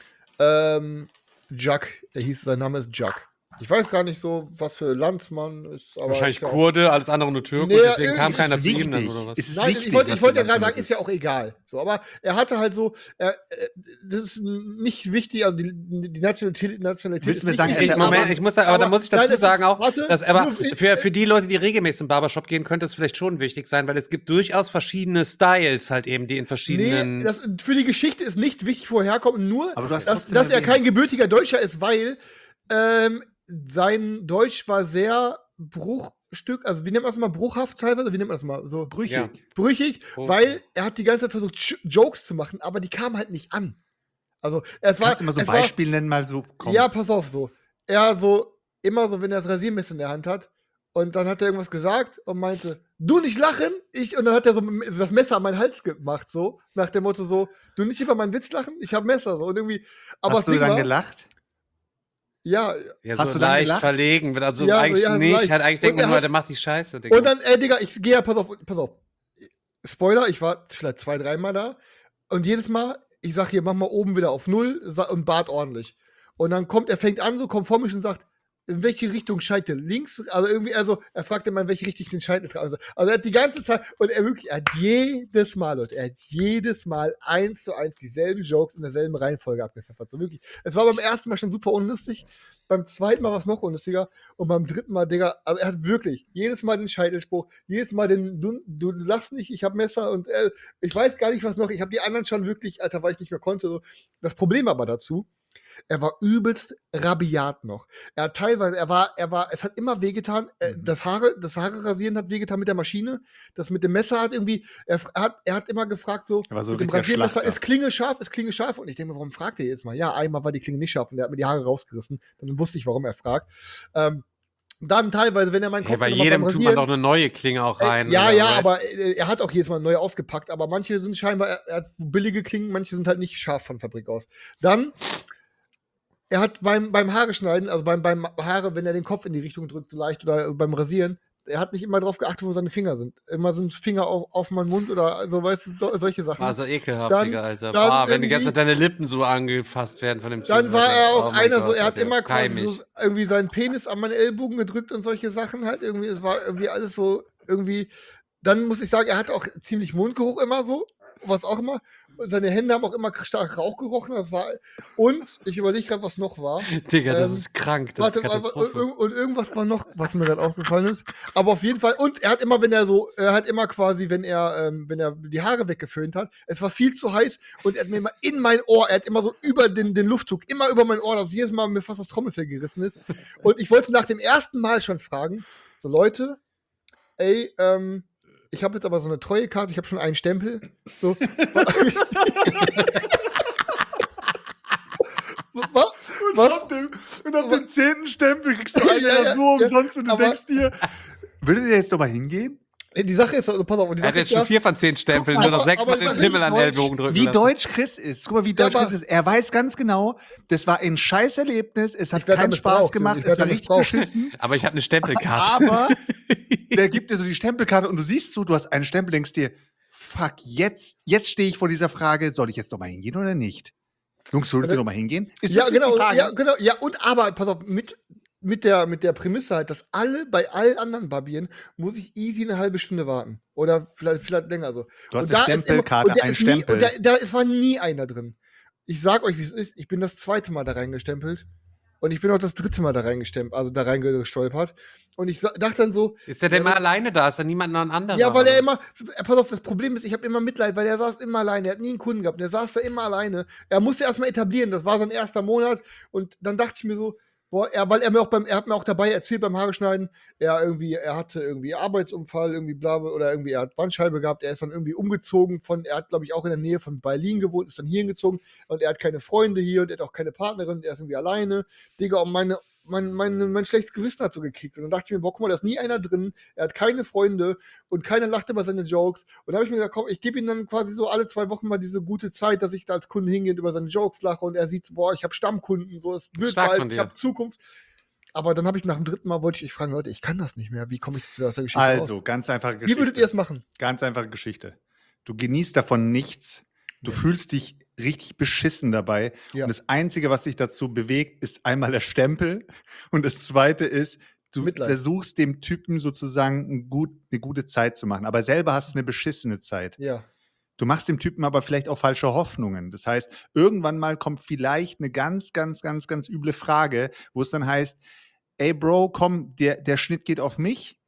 D: Jack, sein Name ist Jack. Ich weiß gar nicht so, was für Landsmann ist, aber.
E: Wahrscheinlich
D: ist ja auch-
E: Kurde, alles andere nur Türkisch,
D: Nee,
E: deswegen kam
D: es
E: keiner
G: ist
E: zu ihm dann
G: wichtig.
E: oder was?
G: Es ist
D: Nein,
G: wichtig,
D: ich wollte
G: was
D: ja
G: für
D: gerade
G: Landsmann
D: sagen,
G: es
D: ist ja auch egal. So, aber er hatte halt so, das ist nicht wichtig, also die Nationalität
G: Willst du
D: ist
G: mir
D: nicht
G: sagen,
D: wichtig,
G: er-
E: Moment, da muss ich dazu
D: nein, das
E: sagen
D: ist-
E: auch,
D: warte,
E: dass aber
D: nur-
E: für die Leute, die regelmäßig im Barbershop gehen, könnte es vielleicht schon wichtig sein, weil es gibt durchaus verschiedene Styles halt eben, die in verschiedenen.
D: Nee, für die Geschichte ist nicht wichtig, wo er herkommt, nur,
G: Aber du hast
D: dass
G: trotzdem
D: er
G: erwähnt.
D: kein gebürtiger Deutscher ist, weil sein Deutsch war sehr Bruchstück, also wie nennt man das mal, bruchhaft teilweise, wie nennt man das mal, so
G: Brüchig.
E: Ja.
D: brüchig,
E: Oh.
D: weil er hat die ganze Zeit versucht, Jokes zu machen, aber die kamen halt nicht an. Also, es war,
G: Kannst du mal so ein
D: es war,
G: Beispiel nennen, mal so komm.
D: ja, pass auf, so. Er so, immer so, wenn er das Rasiermesser in der Hand hat, und dann hat er irgendwas gesagt und meinte, du nicht lachen, und dann hat er so das Messer an meinen Hals gemacht, so, nach dem Motto so, du nicht über meinen Witz lachen, ich hab Messer, so, und irgendwie, aber
G: Hast du dann gelacht?
E: Ja,
G: Hast
E: so
G: du dann
E: leicht
G: gelacht?
E: verlegen, also
D: Ja,
E: eigentlich
D: ja, so
E: nicht.
D: leicht.
E: Halt eigentlich
D: Und
E: denkt man
D: er
E: nur,
D: hat-
E: der macht die Scheiße, Digga.
D: Und dann, Digga, ich gehe ja, pass auf. Spoiler, ich war vielleicht 2-3 Mal da. Und jedes Mal, ich sag hier, mach mal oben wieder auf 0 und Bart ordentlich. Und dann fängt an, so kommt vor mich und sagt, in welche Richtung Scheitel? Links? Also irgendwie, also er fragte mal, in welche Richtung ich den Scheitel trage. Also er hat die ganze Zeit, und er hat jedes Mal, Leute, 1:1 dieselben Jokes in derselben Reihenfolge abgepfeffert. So wirklich. Es war beim ersten Mal schon super unlustig, beim zweiten Mal war es noch unlustiger und beim dritten Mal, Digga, also er hat wirklich jedes Mal den Scheitelspruch, jedes Mal du lachst nicht, ich hab Messer und ich weiß gar nicht, was noch, ich habe die anderen schon wirklich, Alter, weil ich nicht mehr konnte. So. Das Problem aber dazu, er war übelst rabiat noch. Er hat teilweise, es hat immer wehgetan. Das Haare rasieren hat wehgetan mit der Maschine. Das mit dem Messer hat irgendwie, er hat immer gefragt so,
G: Er war so
D: mit dem
G: ein richtiger
D: Rasiermesser,
G: Schlachter.
D: ist Klinge scharf? Und ich denke mir, warum fragt er jetzt mal? Ja, einmal war die Klinge nicht scharf und er hat mir die Haare rausgerissen. Dann wusste ich, warum er fragt. Dann teilweise, wenn er meinen Kopf
E: Hey, bei
D: nochmal
E: jedem
D: beim
E: tut man
D: Rasieren,
E: doch eine neue Klinge auch rein.
D: ja,
E: oder
D: ja,
E: was?
D: aber er hat auch jedes Mal neu ausgepackt. Aber manche sind scheinbar, er hat billige Klingen, manche sind halt nicht scharf von Fabrik aus. Dann, er hat beim Haare schneiden, also beim Haare, wenn er den Kopf in die Richtung drückt, so leicht oder beim Rasieren, er hat nicht immer drauf geachtet, wo seine Finger sind. Immer sind Finger auf meinen Mund oder so, weißt du, solche Sachen.
E: War so ekelhaft,
D: Dann-
E: Digga, Alter.
D: dann
E: Boah, wenn die
D: irgendwie-
E: ganze Zeit deine Lippen so angefasst werden von dem
D: Dann
E: Typen,
D: war
E: Alter.
D: er auch
E: Oh mein
D: einer so,
E: Gott,
D: er hat
E: Alter.
D: immer quasi
E: Keimig.
D: so irgendwie seinen Penis an meinen Ellbogen gedrückt und solche Sachen halt irgendwie. Es war irgendwie alles so irgendwie. Dann muss ich sagen, er hat auch ziemlich Mundgeruch immer so, was auch immer. Und seine Hände haben auch immer stark Rauch gerochen. Das war und ich überlege gerade, was noch war.
E: Digga, das
D: Ähm,
E: ist krank. Das ist
D: Warte,
E: Katastrophe.
D: und irgendwas war noch, was mir gerade aufgefallen ist. Aber auf jeden Fall, und er hat immer, er hat immer quasi, wenn er die Haare weggeföhnt hat, es war viel zu heiß und er hat mir immer in mein Ohr, er hat immer so über den Luftzug, immer über mein Ohr, dass jedes Mal mir fast das Trommelfell gerissen ist. Und ich wollte nach dem ersten Mal schon fragen, so Leute, ey, ich habe jetzt aber so eine Treuekarte, ich habe schon einen Stempel. So,
G: Und auf dem 10. Stempel kriegst du eine
D: Ja,
G: Rasur
D: ja,
G: umsonst und du
D: aber-
G: denkst dir, würdet ihr jetzt noch mal hingehen?
D: Die Sache ist, also, pass auf, die
E: Er hat
D: Sache
E: jetzt
D: ist
E: schon 4 von 10 Stempeln,
D: Guck
E: nur
D: mal,
E: noch 6
D: aber
E: Mal den
D: überleg
E: Pimmel an den
G: Deutsch-
E: Ellbogen drücken
G: Wie
E: lassen.
G: deutsch Chris ist. Guck mal, wie
D: Ja,
G: deutsch
D: aber-
G: Chris ist. Er weiß ganz genau, das war ein scheiß Erlebnis, es hat
D: Ich werd da
G: keinen Spaß
D: missbraucht,
G: gemacht,
D: ich werd
G: es war
D: da
G: richtig
D: missbraucht.
G: beschissen.
E: Aber ich habe eine Stempelkarte.
G: Aber der gibt dir so die Stempelkarte und du siehst so, du hast einen Stempel, denkst dir, fuck, jetzt stehe ich vor dieser Frage, soll ich jetzt noch mal hingehen oder nicht? Jungs, würdet ihr noch mal hingehen? Ist
D: Ja,
G: das jetzt
D: genau,
G: die Frage?
D: ja, genau, ja, und aber, pass auf, mit der Prämisse halt, dass bei allen anderen Barbieren muss ich easy eine halbe Stunde warten. Oder vielleicht länger so.
G: Du hast
D: Und
G: eine
D: da ist immer-
G: Stempelkarte,
D: und der
G: einen
D: ist nie-
G: Stempel.
D: Und es war nie einer drin. Ich sag euch, wie es ist, ich bin das 2. Mal da reingestempelt. Und ich bin auch das 3. Mal da reingestolpert. Und ich dachte dann so,
E: Ist der denn mal alleine da? Ist da niemand noch ein anderer?
D: ja, weil
E: oder?
D: er immer, pass auf, das Problem ist, ich habe immer Mitleid, weil er saß immer alleine, er hat nie einen Kunden gehabt, der saß da immer alleine. Er musste erstmal etablieren, das war sein erster Monat und dann dachte ich mir so, boah, er hat mir auch dabei erzählt beim Haare schneiden, er hatte irgendwie Arbeitsunfall, irgendwie oder irgendwie er hat Bandscheibe gehabt, er ist dann irgendwie umgezogen er hat, glaube ich, auch in der Nähe von Berlin gewohnt, ist dann hier hingezogen und er hat keine Freunde hier und er hat auch keine Partnerin, er ist irgendwie alleine. Digga, und mein schlechtes Gewissen hat so gekickt. Und dann dachte ich mir, boah, guck mal, da ist nie einer drin, er hat keine Freunde und keiner lacht über seine Jokes. Und da habe ich mir gesagt, komm, ich gebe ihm dann quasi so alle 2 Wochen mal diese gute Zeit, dass ich da als Kunde hingehe und über seine Jokes lache und er sieht, boah, ich habe Stammkunden, so es wird
E: Stark
D: bald,
E: von
D: ich
E: dir.
D: habe Zukunft. Aber dann habe ich nach dem 3. Mal wollte ich fragen, Leute, ich kann das nicht mehr. Wie komme ich jetzt wieder aus der Geschichte
G: Also,
D: raus?
G: ganz einfache
D: Wie
G: Geschichte.
D: würdet ihr es machen?
G: Ganz einfache Geschichte. Du genießt davon nichts. Du fühlst dich richtig beschissen dabei.
D: Ja.
G: Und das Einzige, was dich dazu bewegt, ist einmal der Stempel. Und das Zweite ist, du
D: Mitleid.
G: versuchst dem Typen sozusagen eine gute Zeit zu machen. Aber selber hast du eine beschissene Zeit.
D: Ja.
G: Du machst dem Typen aber vielleicht auch falsche Hoffnungen. Das heißt, irgendwann mal kommt vielleicht eine ganz, ganz, ganz, ganz üble Frage, wo es dann heißt, ey Bro, komm, der Schnitt geht auf mich.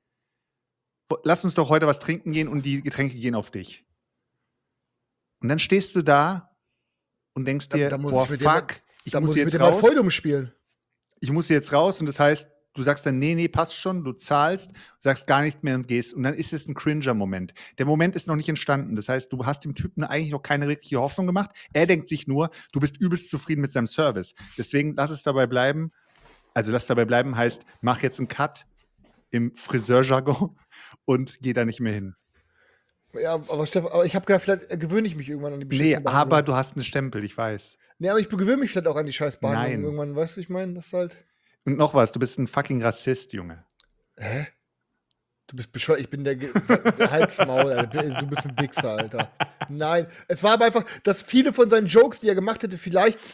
G: Lass uns doch heute was trinken gehen und die Getränke gehen auf dich. Und dann stehst du da und denkst dir,
D: Da muss
G: boah,
D: ich mit
G: fuck,
D: dem-
G: ich
D: Da
G: muss
D: muss ich mit
G: jetzt
D: dem mal
G: raus.
D: Feudum spielen.
G: Ich muss jetzt raus und das heißt, du sagst dann, nee, passt schon, du zahlst, sagst gar nichts mehr und gehst. Und dann ist es ein Cringer-Moment. Der Moment ist noch nicht entstanden. Das heißt, du hast dem Typen eigentlich noch keine wirkliche Hoffnung gemacht. Er denkt sich nur, du bist übelst zufrieden mit seinem Service. Deswegen lass es dabei bleiben. Also lass dabei bleiben heißt, mach jetzt einen Cut im Friseurjargon und geh da nicht mehr hin.
D: Ja, aber Stefan, aber ich habe gedacht, vielleicht gewöhne ich mich irgendwann an die
G: Nee,
D: beschissene
G: aber
D: Behandlung.
G: du hast einen Stempel, ich weiß.
D: Nee, aber ich gewöhne mich vielleicht auch an die Scheißbehandlung
G: Nein.
D: irgendwann. Weißt du, wie ich meine? Das ist halt.
G: Und noch was, du bist ein fucking Rassist, Junge.
D: Hä? Du bist bescheuert, ich bin der Halsmaul, Alter. Du bist ein Wichser, Alter. Nein, es war aber einfach, dass viele von seinen Jokes, die er gemacht hätte, vielleicht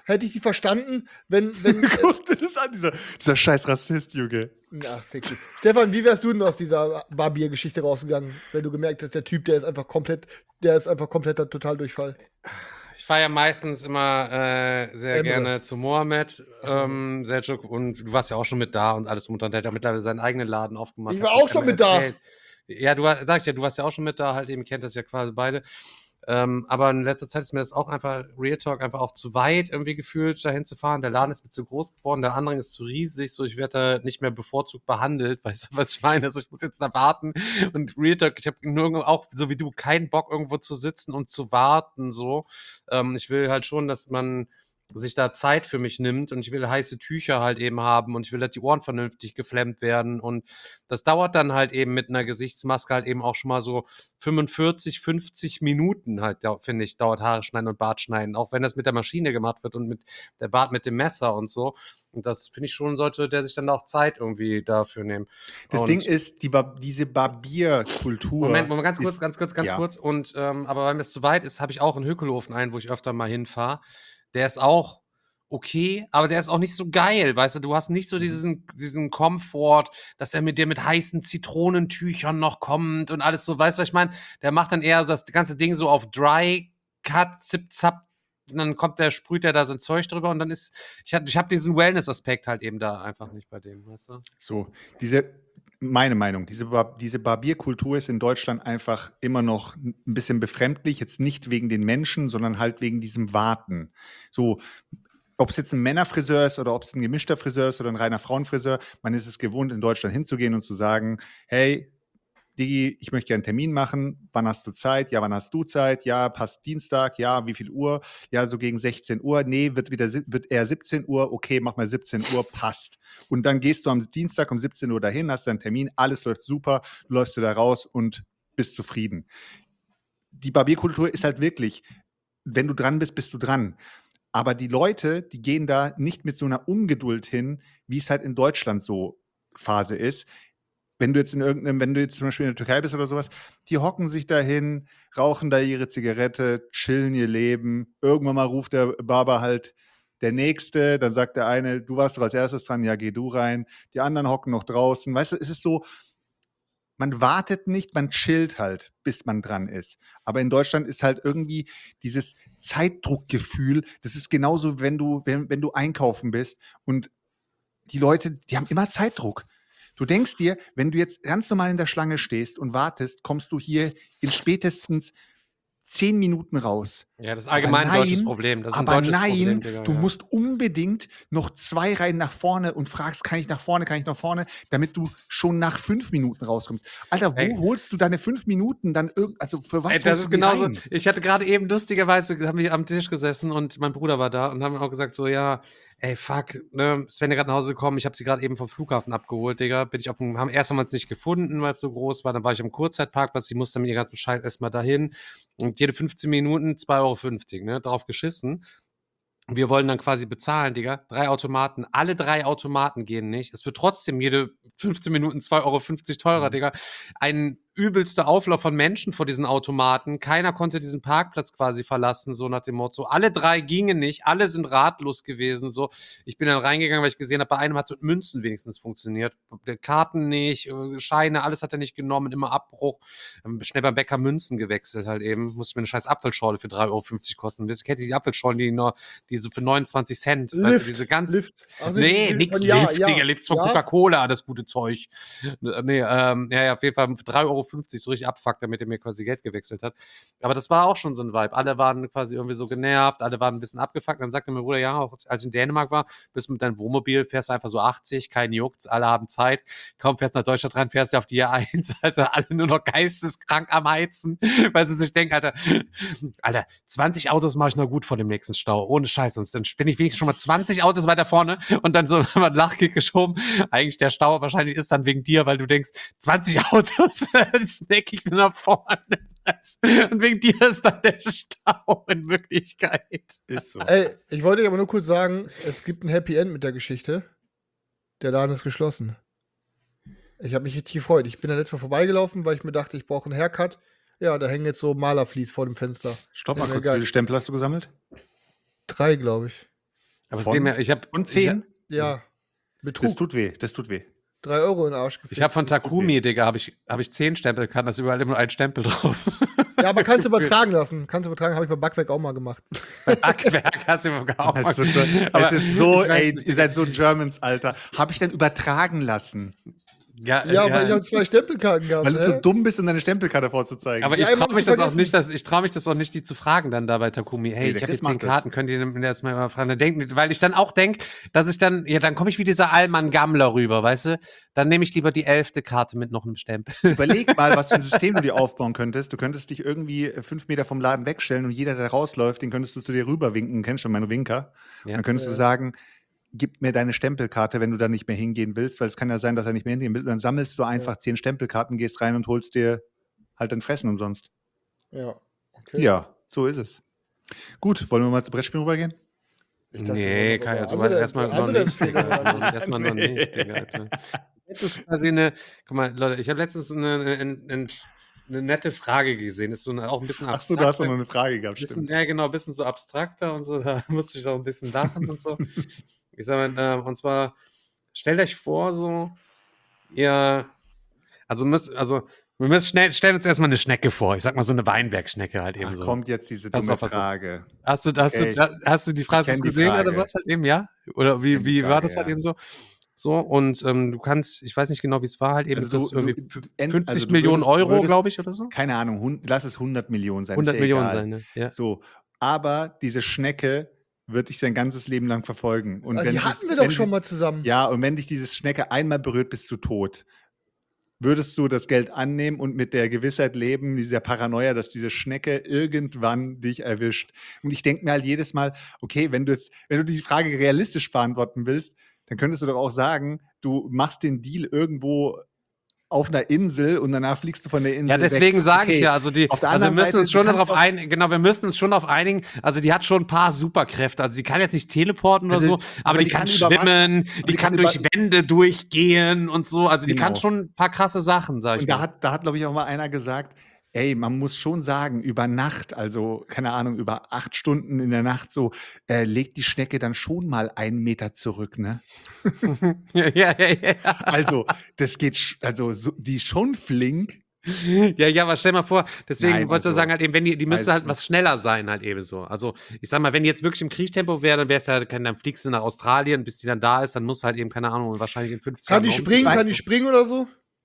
D: hätte ich die verstanden, wenn
G: Guck dir das an, dieser scheiß Rassist, Junge.
D: na, fick dich. Stefan, wie wärst du denn aus dieser Barbier-Geschichte rausgegangen, wenn du gemerkt hast, der Typ, der ist einfach kompletter Totaldurchfall?
E: Ich fahre ja meistens immer sehr
D: Emre.
E: gerne zu Mohammed Selçuk, und du warst ja auch schon mit da und alles drunter. Der hat ja mittlerweile seinen eigenen Laden aufgemacht.
D: Ich
E: hat
D: war
E: das
D: auch schon
E: einmal
D: mit da.
E: erzählt. Ja, du warst ja auch schon mit da, halt eben, kennt das ja quasi beide. Aber in letzter Zeit ist mir das auch einfach, Real Talk, einfach auch zu weit irgendwie gefühlt, dahin zu fahren. Der Laden ist mir zu groß geworden, der Andrang ist zu riesig, so ich werde da nicht mehr bevorzugt behandelt, weißt du, was ich meine? Also ich muss jetzt da warten, und Real Talk, ich habe nur auch, so wie du, keinen Bock, irgendwo zu sitzen und zu warten, so. Ich will halt schon, dass man sich da Zeit für mich nimmt, und ich will heiße Tücher halt eben haben, und ich will, dass die Ohren vernünftig geflemmt werden, und das dauert dann halt eben mit einer Gesichtsmaske halt eben auch schon mal so 45, 50 Minuten halt, finde ich, dauert Haare schneiden und Bart schneiden, auch wenn das mit der Maschine gemacht wird und mit der Bart mit dem Messer und so, und das finde ich schon, sollte der sich dann auch Zeit irgendwie dafür nehmen.
G: Das
E: Und
G: Ding ist, diese Barbierkultur.
E: Moment, ganz kurz,
G: ist,
E: ganz
G: ja.
E: kurz. Und aber weil mir es zu weit ist, habe ich auch einen Hückelhofen ein, wo ich öfter mal hinfahre. Der ist auch okay, aber der ist auch nicht so geil, weißt du? Du hast nicht so diesen Komfort, dass er mit dir mit heißen Zitronentüchern noch kommt und alles so, weißt du, was ich meine? Der macht dann eher das ganze Ding so auf Dry Cut, Zip Zap, und dann sprüht der da sein Zeug drüber, und dann ist, ich hab diesen Wellness-Aspekt halt eben da einfach nicht bei dem, weißt du?
G: So, meine Meinung, diese Barbierkultur ist in Deutschland einfach immer noch ein bisschen befremdlich, jetzt nicht wegen den Menschen, sondern halt wegen diesem Warten. So, ob es jetzt ein Männerfriseur ist oder ob es ein gemischter Friseur ist oder ein reiner Frauenfriseur, man ist es gewohnt, in Deutschland hinzugehen und zu sagen, hey, Digi, ich möchte gerne einen Termin machen. Wann hast du Zeit? Ja, wann hast du Zeit? Ja, passt Dienstag. Ja, wie viel Uhr? Ja, so gegen 16 Uhr. Nee, wird eher 17 Uhr. Okay, mach mal 17 Uhr, passt. Und dann gehst du am Dienstag um 17 Uhr dahin, hast deinen Termin, alles läuft super, läufst du da raus und bist zufrieden. Die Barbierkultur ist halt wirklich, wenn du dran bist, bist du dran. Aber die Leute, die gehen da nicht mit so einer Ungeduld hin, wie es halt in Deutschland so Phase ist. Wenn du jetzt zum Beispiel in der Türkei bist oder sowas, die hocken sich dahin, rauchen da ihre Zigarette, chillen ihr Leben. Irgendwann mal ruft der Barber halt der Nächste, dann sagt der eine, du warst doch als erstes dran, ja, geh du rein. Die anderen hocken noch draußen. Weißt du, es ist so, man wartet nicht, man chillt halt, bis man dran ist. Aber in Deutschland ist halt irgendwie dieses Zeitdruckgefühl, das ist genauso, wenn du einkaufen bist, und die Leute, die haben immer Zeitdruck. Du denkst dir, wenn du jetzt ganz normal in der Schlange stehst und wartest, kommst du hier in spätestens 10 Minuten raus.
E: Ja, das ist allgemein ein deutsches Problem. Das ist ein deutsches Problem, Digga,
G: du
E: ja.
G: musst unbedingt noch 2 Reihen nach vorne und fragst, kann ich nach vorne, damit du schon nach 5 Minuten rauskommst. Alter, wo
E: Ey.
G: holst du deine 5 Minuten dann also für was
E: Ey,
G: holst
E: das
G: du
E: ist
G: die
E: genauso.
G: rein?
E: Ich hatte gerade eben lustigerweise, haben wir am Tisch gesessen und mein Bruder war da und haben auch gesagt, so, ja, ey, fuck, ne, Sven ist gerade nach Hause gekommen, ich habe sie gerade eben vom Flughafen abgeholt, Digga. Haben erst einmal es nicht gefunden, weil es so groß war, dann war ich am Kurzzeitparkplatz, die musste mit ihrem ganzen Scheiß erstmal dahin, und jede 15 Minuten 2,50 €, ne, drauf geschissen. Wir wollen dann quasi bezahlen, Digga. 3 Automaten. Alle 3 Automaten gehen nicht. Es wird trotzdem jede 15 Minuten 2,50 € teurer, Digga. Ein übelster Auflauf von Menschen vor diesen Automaten. Keiner konnte diesen Parkplatz quasi verlassen, so nach dem Motto. Alle 3 gingen nicht. Alle sind ratlos gewesen, so. Ich bin dann reingegangen, weil ich gesehen habe, bei einem hat es mit Münzen wenigstens funktioniert. Karten nicht, Scheine, alles hat er nicht genommen, immer Abbruch. Schnell beim Bäcker Münzen gewechselt halt eben. Musste mir eine scheiß Apfelschorle für 3,50 € kosten. Kennt ihr die Apfelschorlen, die so für 29 Cent, weißt du, diese ganz.
D: Lift. Ach,
E: Nee, nix Lift, Digga, Lift von Coca-Cola, das gute Zeug. Nee, ja, auf jeden Fall für 3,50 € so richtig abfuckt, damit er mir quasi Geld gewechselt hat. Aber das war auch schon so ein Vibe. Alle waren quasi irgendwie so genervt, alle waren ein bisschen abgefuckt. Dann sagte mein Bruder, ja, auch als ich in Dänemark war, bist du mit deinem Wohnmobil, fährst du einfach so 80, kein juckt's, alle haben Zeit. Kaum fährst du nach Deutschland rein, fährst du auf die A1, Alter, alle nur noch geisteskrank am Heizen, weil sie sich denken, Alter, 20 Autos mache ich noch gut vor dem nächsten Stau, ohne Scheiß, sonst dann spinne ich wenigstens schon mal 20 Autos weiter vorne und dann so mal Lachkick geschoben. Eigentlich der Stau wahrscheinlich ist dann wegen dir, weil du denkst, 20 Autos, snack ich nach vorne. Und wegen dir ist dann der Stau in Wirklichkeit.
G: Ist so.
D: Ey, ich wollte aber nur kurz sagen, es gibt ein Happy End mit der Geschichte. Der Laden ist geschlossen. Ich habe mich richtig gefreut. Ich bin da letztes Mal vorbeigelaufen, weil ich mir dachte, ich brauche einen Haircut. Ja, da hängen jetzt so Malerflies vor dem Fenster.
G: Stopp mal
D: Ja,
G: kurz,
D: geil.
G: wie viele Stempel hast du gesammelt?
D: 3, glaube ich.
E: Aber es
G: Von-
E: geht mir, ich habe
G: Und 10?
D: Ja.
G: Das
D: Betrug.
G: tut weh, das tut weh.
D: 3 Euro in den Arsch gefickt.
E: Ich habe von Takumi, Digga, habe ich 10 Stempelkarten, da ist überall immer nur ein Stempel drauf.
D: Ja, aber kannst du übertragen lassen. Kannst du übertragen, habe ich bei Backwerk auch mal gemacht.
E: Bei Backwerk hast du auch
G: Es, wird so,
E: Aber
G: es ist so,
E: ich weiß
G: ey,
E: nicht,
G: ihr seid so Germans, Alter. Habe ich denn übertragen lassen?
E: Ja,
D: Ja, weil ich habe 2 Stempelkarten gehabt.
G: Weil du so
D: ne?
G: dumm bist, um deine Stempelkarte vorzuzeigen.
E: aber
D: Ja,
E: ich
D: immer
E: traue mich
D: nicht
E: das auch
D: vergessen.
E: nicht, ich traue mich das auch nicht, die zu fragen dann da bei Takumi. Hey,
G: Nee,
E: ich
G: der
E: habe
G: Chris
E: jetzt 10
G: macht das.
E: Karten, könnt ihr mir das mal fragen? Weil ich dann auch denke, dass ich dann, ja, dann komme ich wie dieser Allmann Gammler rüber, weißt du? Dann nehme ich lieber die 11. Karte mit noch einem Stempel.
G: Überleg mal, was für ein System du dir aufbauen könntest. Du könntest dich irgendwie 5 Meter vom Laden wegstellen und jeder, der rausläuft, den könntest du zu dir rüber winken. Kennst schon meine Winker?
E: Ja.
G: Dann könntest du
D: Ja.
G: sagen, gib mir deine Stempelkarte, wenn du da nicht mehr hingehen willst, weil es kann ja sein, dass er nicht mehr hingehen will. Und dann sammelst du einfach 10 Stempelkarten, gehst rein und holst dir halt dein Fressen umsonst.
D: Ja. Okay.
G: Ja, so ist es. Gut, wollen wir mal zu Brettspielen rübergehen?
D: Ich dachte,
E: Nee,
D: wir
E: kann
D: wollen
E: ja
D: noch
E: so
D: andere-
E: erstmal noch
D: andere
E: nicht, Digga.
D: Empfehlungen haben.
E: Erstmal noch nicht, Digga. Alter. Letztens quasi guck mal, Leute, ich habe letztens eine nette Frage gesehen. Ist so auch ein bisschen
G: Ach so, du hast doch noch
E: abstrakter.
G: eine Frage gehabt,
E: Bisschen,
G: stimmt.
E: ja, genau, ein bisschen so abstrakter und so. Da musste ich auch ein bisschen lachen und so. Ich sag mal, und zwar, stellt euch vor, so, ihr, wir stellen uns erstmal eine Schnecke vor. Ich sag mal so eine Weinbergschnecke halt eben
G: Ach,
E: so.
G: kommt jetzt diese
E: Pass
G: dumme
E: auf, pass auf.
G: Frage.
E: Hast du die Frage
G: kenn die
E: gesehen oder
G: Frage.
E: was halt eben, ja? Oder
G: kenn die
E: wie war
G: Frage,
E: das halt
G: ja.
E: eben so? So, und du kannst, ich weiß nicht genau, wie es war halt eben,
G: Also
E: so, dass
G: du-
E: irgendwie
G: du-
E: 50
G: also du
E: Millionen
G: würdest-
E: Euro, glaube ich, oder so?
G: Keine Ahnung, lass es 100 Millionen sein.
E: 100
G: ist ja
E: Millionen
G: egal.
E: sein, ne? Ja.
G: So, aber diese Schnecke wird dich sein ganzes Leben lang verfolgen. Und
D: Ah,
G: wenn
D: die
G: dich-
D: hatten wir
G: wenn
D: doch schon
G: die-
D: mal zusammen.
G: Ja, und wenn dich diese Schnecke einmal berührt, bist du tot. Würdest du das Geld annehmen und mit der Gewissheit leben, dieser Paranoia, dass diese Schnecke irgendwann dich erwischt? Und ich denke mir halt jedes Mal, okay, wenn du die Frage realistisch beantworten willst, dann könntest du doch auch sagen, du machst den Deal irgendwo auf einer Insel und danach fliegst du von der Insel
E: Ja, deswegen
G: weg.
E: sage ich
G: Okay,
E: ja, also
G: auf der
E: wir
G: anderen
E: müssen
G: Seite,
E: uns
G: du
E: schon
G: kannst
E: darauf
G: auch-
E: einigen, genau, wir müssen uns schon auf einigen, also die hat schon ein paar Superkräfte, also sie kann jetzt nicht teleporten oder
G: Also,
E: so, aber die kann
G: über Wasser-
E: schwimmen,
G: aber
E: die kann durch Wände durchgehen und so, also die kann
G: Genau.
E: schon ein paar krasse Sachen, sag ich
G: Und
E: mal.
G: da hat, glaube ich, auch mal einer gesagt, ey, man muss schon sagen, über Nacht, also, keine Ahnung, über 8 Stunden in der Nacht so, legt die Schnecke dann schon mal 1 Meter zurück, ne?
E: ja.
G: Also, das geht, also, so, die ist schon flink.
E: Ja, aber stell mal vor, deswegen
G: Nein,
E: wolltest du
G: also,
E: sagen, halt eben, wenn die
G: weiß
E: müsste halt
G: nicht.
E: was schneller sein, halt eben so. Also, ich sag mal, wenn die jetzt wirklich im Kriechtempo wäre, dann wär's ja, dann fliegst du nach Australien, bis die dann da ist, dann muss halt eben, keine Ahnung, wahrscheinlich in 50
D: Kann die
E: Jahren
D: springen?
E: umziehen.
D: Kann die springen oder so?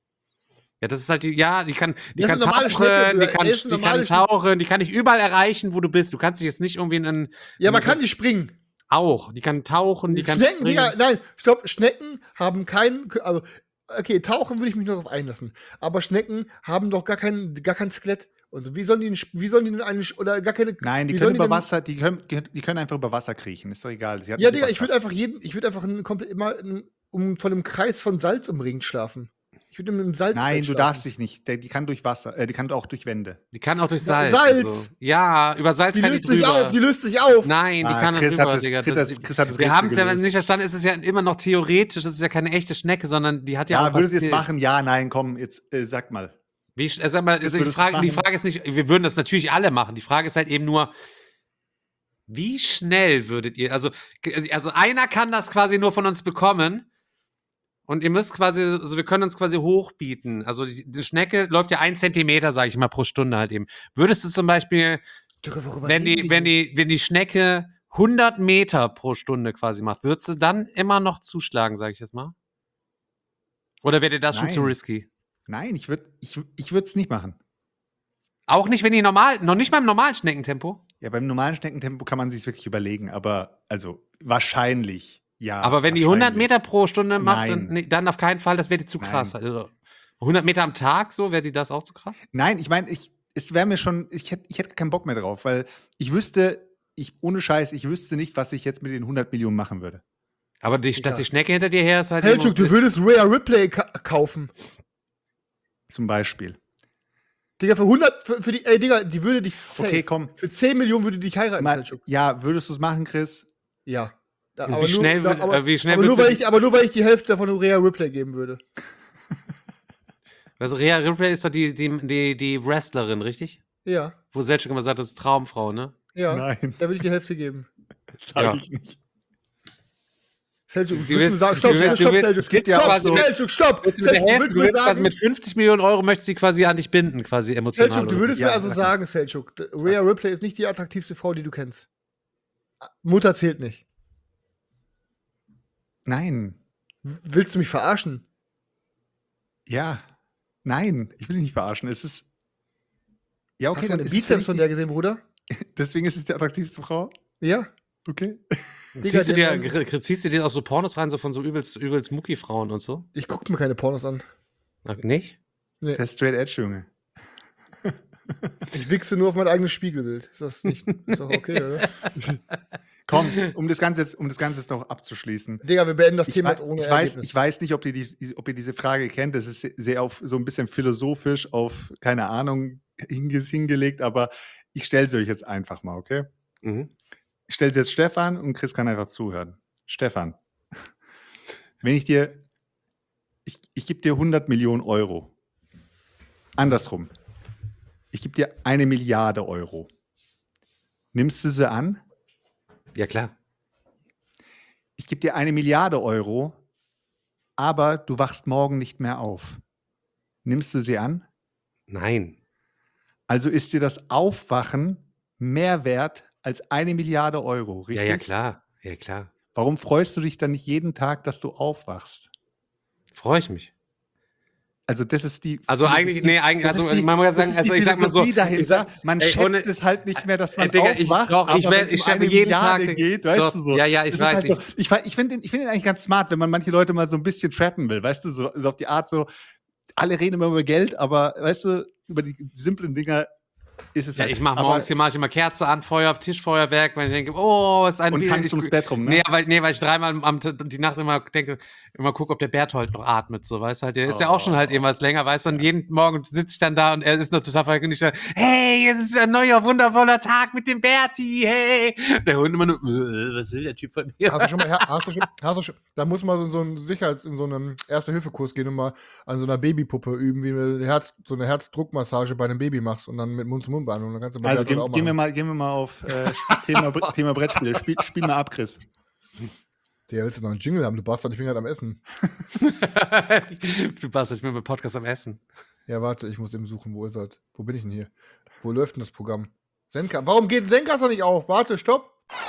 E: Ja, das ist halt die kann
D: Das ist eine normale Schnecke,
E: tauchen,
D: das ist eine normale
E: tauchen, die kann dich überall erreichen, wo du bist. Du kannst dich jetzt nicht irgendwie
D: Ja, aber kann die springen?
E: auch. Die kann tauchen, die kann
D: Schnecken,
E: springen.
D: Digga, nein, stopp, Schnecken haben keinen, also, okay, tauchen würde ich mich noch darauf einlassen, aber Schnecken haben doch gar kein Skelett. Und so, wie sollen die denn oder gar keine,
G: Nein, die
D: wie
G: können
D: sollen
G: über
D: denn-
G: Wasser, die können einfach über Wasser kriechen, ist doch egal. Sie hat
D: Ja,
G: eine
D: Digga, ich würde
G: Superkraft.
D: einfach komplett immer von einem Kreis von Salz umringt schlafen. Ich würde in einem Salz
G: Nein, du
D: schlafen.
G: darfst dich nicht. Die kann durch Wasser, die kann auch durch Wände.
E: Die kann auch durch
D: Ja,
E: Salz.
D: Salz!
E: und So. Ja, über Salz
D: Die
E: kann
D: löst
E: die
D: sich
E: drüber.
D: auf, die löst sich auf.
E: Nein, die
G: Ah,
E: kann
G: Chris
E: drüber,
G: hat es-
E: Digga.
G: Chris hat- Chris hat das
E: Wir
G: Rätsel
E: haben es ja
G: gelöst.
E: nicht verstanden, es ist ja immer noch theoretisch, es ist ja keine echte Schnecke, sondern die hat ja,
G: Ja,
E: auch
G: würdet ihr es
E: Skills.
G: machen? Ja, nein, komm, jetzt sag mal.
E: Sag mal, also die
G: würdest du's
E: Frage
G: machen?
E: ist nicht, wir würden das natürlich alle machen. Die Frage ist halt eben nur, wie schnell würdet ihr, also einer kann das quasi nur von uns bekommen und ihr müsst quasi, also wir können uns quasi hochbieten. Also die Schnecke läuft ja 1 Zentimeter, sage ich mal, pro Stunde halt eben. Würdest du zum Beispiel,
D: Digga, worüber
E: wenn
D: reden
E: die Schnecke 100 Meter pro Stunde quasi macht, würdest du dann immer noch zuschlagen, sage ich jetzt mal? Oder wäre dir das schon zu
G: Nein.
E: risky?
G: Nein, ich würde es nicht machen.
E: Auch nicht, wenn die noch nicht mal im normalen Schneckentempo?
G: Ja, beim normalen Schneckentempo kann man sich wirklich überlegen, aber also wahrscheinlich, ja.
E: Aber wenn die 100
G: wahrscheinlich.
E: Meter pro Stunde macht,
G: Nein.
E: dann auf keinen Fall, das wäre die zu krass.
G: Nein.
E: Also 100 Meter am Tag, so, wäre die das auch zu krass?
G: Nein, ich meine, es wäre mir schon, ich hätte keinen Bock mehr drauf, weil ich wüsste, ohne Scheiß, ich wüsste nicht, was ich jetzt mit den 100 Millionen machen würde.
E: Aber dass die Schnecke hinter dir her ist halt
D: Helchuk, du würdest Rhea Ripley kaufen.
G: Zum Beispiel.
D: Digga, für 100, für die, ey, Digga, die würde dich safe.
G: Okay, komm.
D: Für 10 Millionen würde die dich heiraten,
G: Mal,
D: Helchuk.
G: ja, würdest du es machen, Chris?
D: Ja. Ja,
E: Und wie schnell
D: nur,
E: würd- wie schnell
D: aber, nur,
E: würdest du
D: weil ich die Hälfte davon Rhea Ripley geben würde.
E: Also Rhea Ripley ist doch die Wrestlerin, richtig?
D: Ja,
E: Wo Selchuk immer sagt, das ist Traumfrau, ne?
D: ja.
G: Nein,
D: Da würde ich die Hälfte geben.
G: das sage
E: Ja.
G: ich nicht.
D: Selçuk,
E: Du
D: willst du mir
E: willst-
D: sagen, stopp,
E: du willst-
D: stopp,
E: du willst-
D: Selçuk,
G: es geht ja
D: stopp,
G: auch so-
D: Selçuk, stopp,
E: Willst du mit der
D: Selçuk,
E: Hälfte,
D: willst
E: du
D: mir
E: willst quasi
D: sagen,
E: mit 50 Millionen Euro möchtest du sie quasi an dich binden, quasi emotional.
D: Selçuk, du
E: oder
D: würdest
E: wie?
D: mir also sagen, Selçuk, Rhea Ripley ist nicht die attraktivste Frau, die du kennst. Mutter zählt nicht.
G: Nein.
D: Willst du mich verarschen?
G: Ja. Nein. Ich will dich nicht verarschen. Es ist. Ja, okay,
D: Hast du
G: dann
D: mal den
G: ist es für
D: Bizeps
G: dich
D: von der gesehen, Bruder?
G: Deswegen ist es die attraktivste Frau.
D: Ja.
G: Okay.
E: Ziehst du,
D: Digga,
E: dir auch so Pornos rein, so von so übelst Mucki-Frauen und so?
D: Ich gucke mir keine Pornos an.
E: Nicht?
G: Der Straight Edge, Junge.
D: Ich wichse nur auf mein eigenes Spiegelbild. Ist das nicht, ist doch okay, oder?
G: Komm, um das Ganze jetzt noch abzuschließen.
D: Digga, wir beenden das
G: Ich,
D: Thema
G: wei-
D: jetzt ohne
G: ich, weiß,
D: Ergebnis.
G: ich weiß nicht, ob ihr diese Frage kennt. Das ist sehr auf so ein bisschen philosophisch auf, keine Ahnung, hingelegt, aber ich stelle sie euch jetzt einfach mal, okay?
E: Mhm.
G: Ich stelle sie jetzt Stefan und Chris kann einfach zuhören. Stefan, wenn ich gebe dir 100 Millionen Euro. Andersrum. Ich gebe dir 1 Milliarde Euro. Nimmst du sie an?
E: Ja, klar.
G: Ich gebe dir 1 Milliarde Euro, aber du wachst morgen nicht mehr auf. Nimmst du sie an?
E: Nein.
G: Also ist dir das Aufwachen mehr wert als 1 Milliarde Euro, richtig?
E: Ja, klar. Ja, klar.
G: Warum freust du dich dann nicht jeden Tag, dass du aufwachst?
E: Freue ich mich.
G: Also das ist die.
E: Also eigentlich, nee, eigentlich,
G: das
E: also
G: ist die,
E: man muss ja
G: das
E: sagen,
G: ist
E: also
G: die
E: ich sag mal so,
G: Philosophie dahinter.
E: ich sag,
G: Man
E: ey,
G: schätzt
E: ohne-
G: es halt nicht mehr, dass man
E: Digga,
G: aufwacht.
E: ich
G: aber wenn's um
E: sterbe
G: eine
E: jeden
G: Milliarde
E: Tag.
G: geht, weißt
E: Doch,
G: du so.
E: ja, ich
G: Das ist
E: weiß.
G: halt so, ich finde den eigentlich ganz smart, wenn man manche Leute mal so ein bisschen trappen will, weißt du, so auf die Art so, alle reden immer über Geld, aber weißt du, über die simplen Dinger ist es
E: Ja,
G: halt.
E: ich mache
G: Aber-
E: morgens hier immer Kerze an, Tischfeuerwerk, weil ich denke, oh, ist ein
G: und
E: Bild.
G: tanzt ums Bett rum, ne?
E: Nee, weil ich dreimal die Nacht immer denke, immer gucke, ob der Berthold noch atmet, so, weißt du, halt, der ist ja auch schon halt irgendwas länger, weißt du, und jeden Morgen sitze ich dann da und er ist noch total vergnügt, hey, es ist ein neuer, wundervoller Tag mit dem Berti, hey. Der Hund immer nur, was will der Typ von mir?
D: Hast du schon, da muss man so einen in so einem Erste-Hilfe-Kurs gehen und mal an so einer Babypuppe üben, wie du so eine Herzdruckmassage bei einem Baby machst und dann mit Mund-zu-Mund-Behandlung. Dann kannst du bei
G: Also
D: Bertolt auch
G: gehen wir
D: machen.
G: mal auf Thema Brettspiele. Spiel mal ab, Chris.
D: Der willst du noch einen Jingle haben, du Bastard, ich bin gerade am Essen.
E: Du Bastard, ich bin mit Podcast am Essen.
D: Ja, warte, ich muss eben suchen, wo ist das? Wo bin ich denn hier? Wo läuft denn das Programm? Zenka. Warum geht Zencaster nicht auf? Warte, stopp.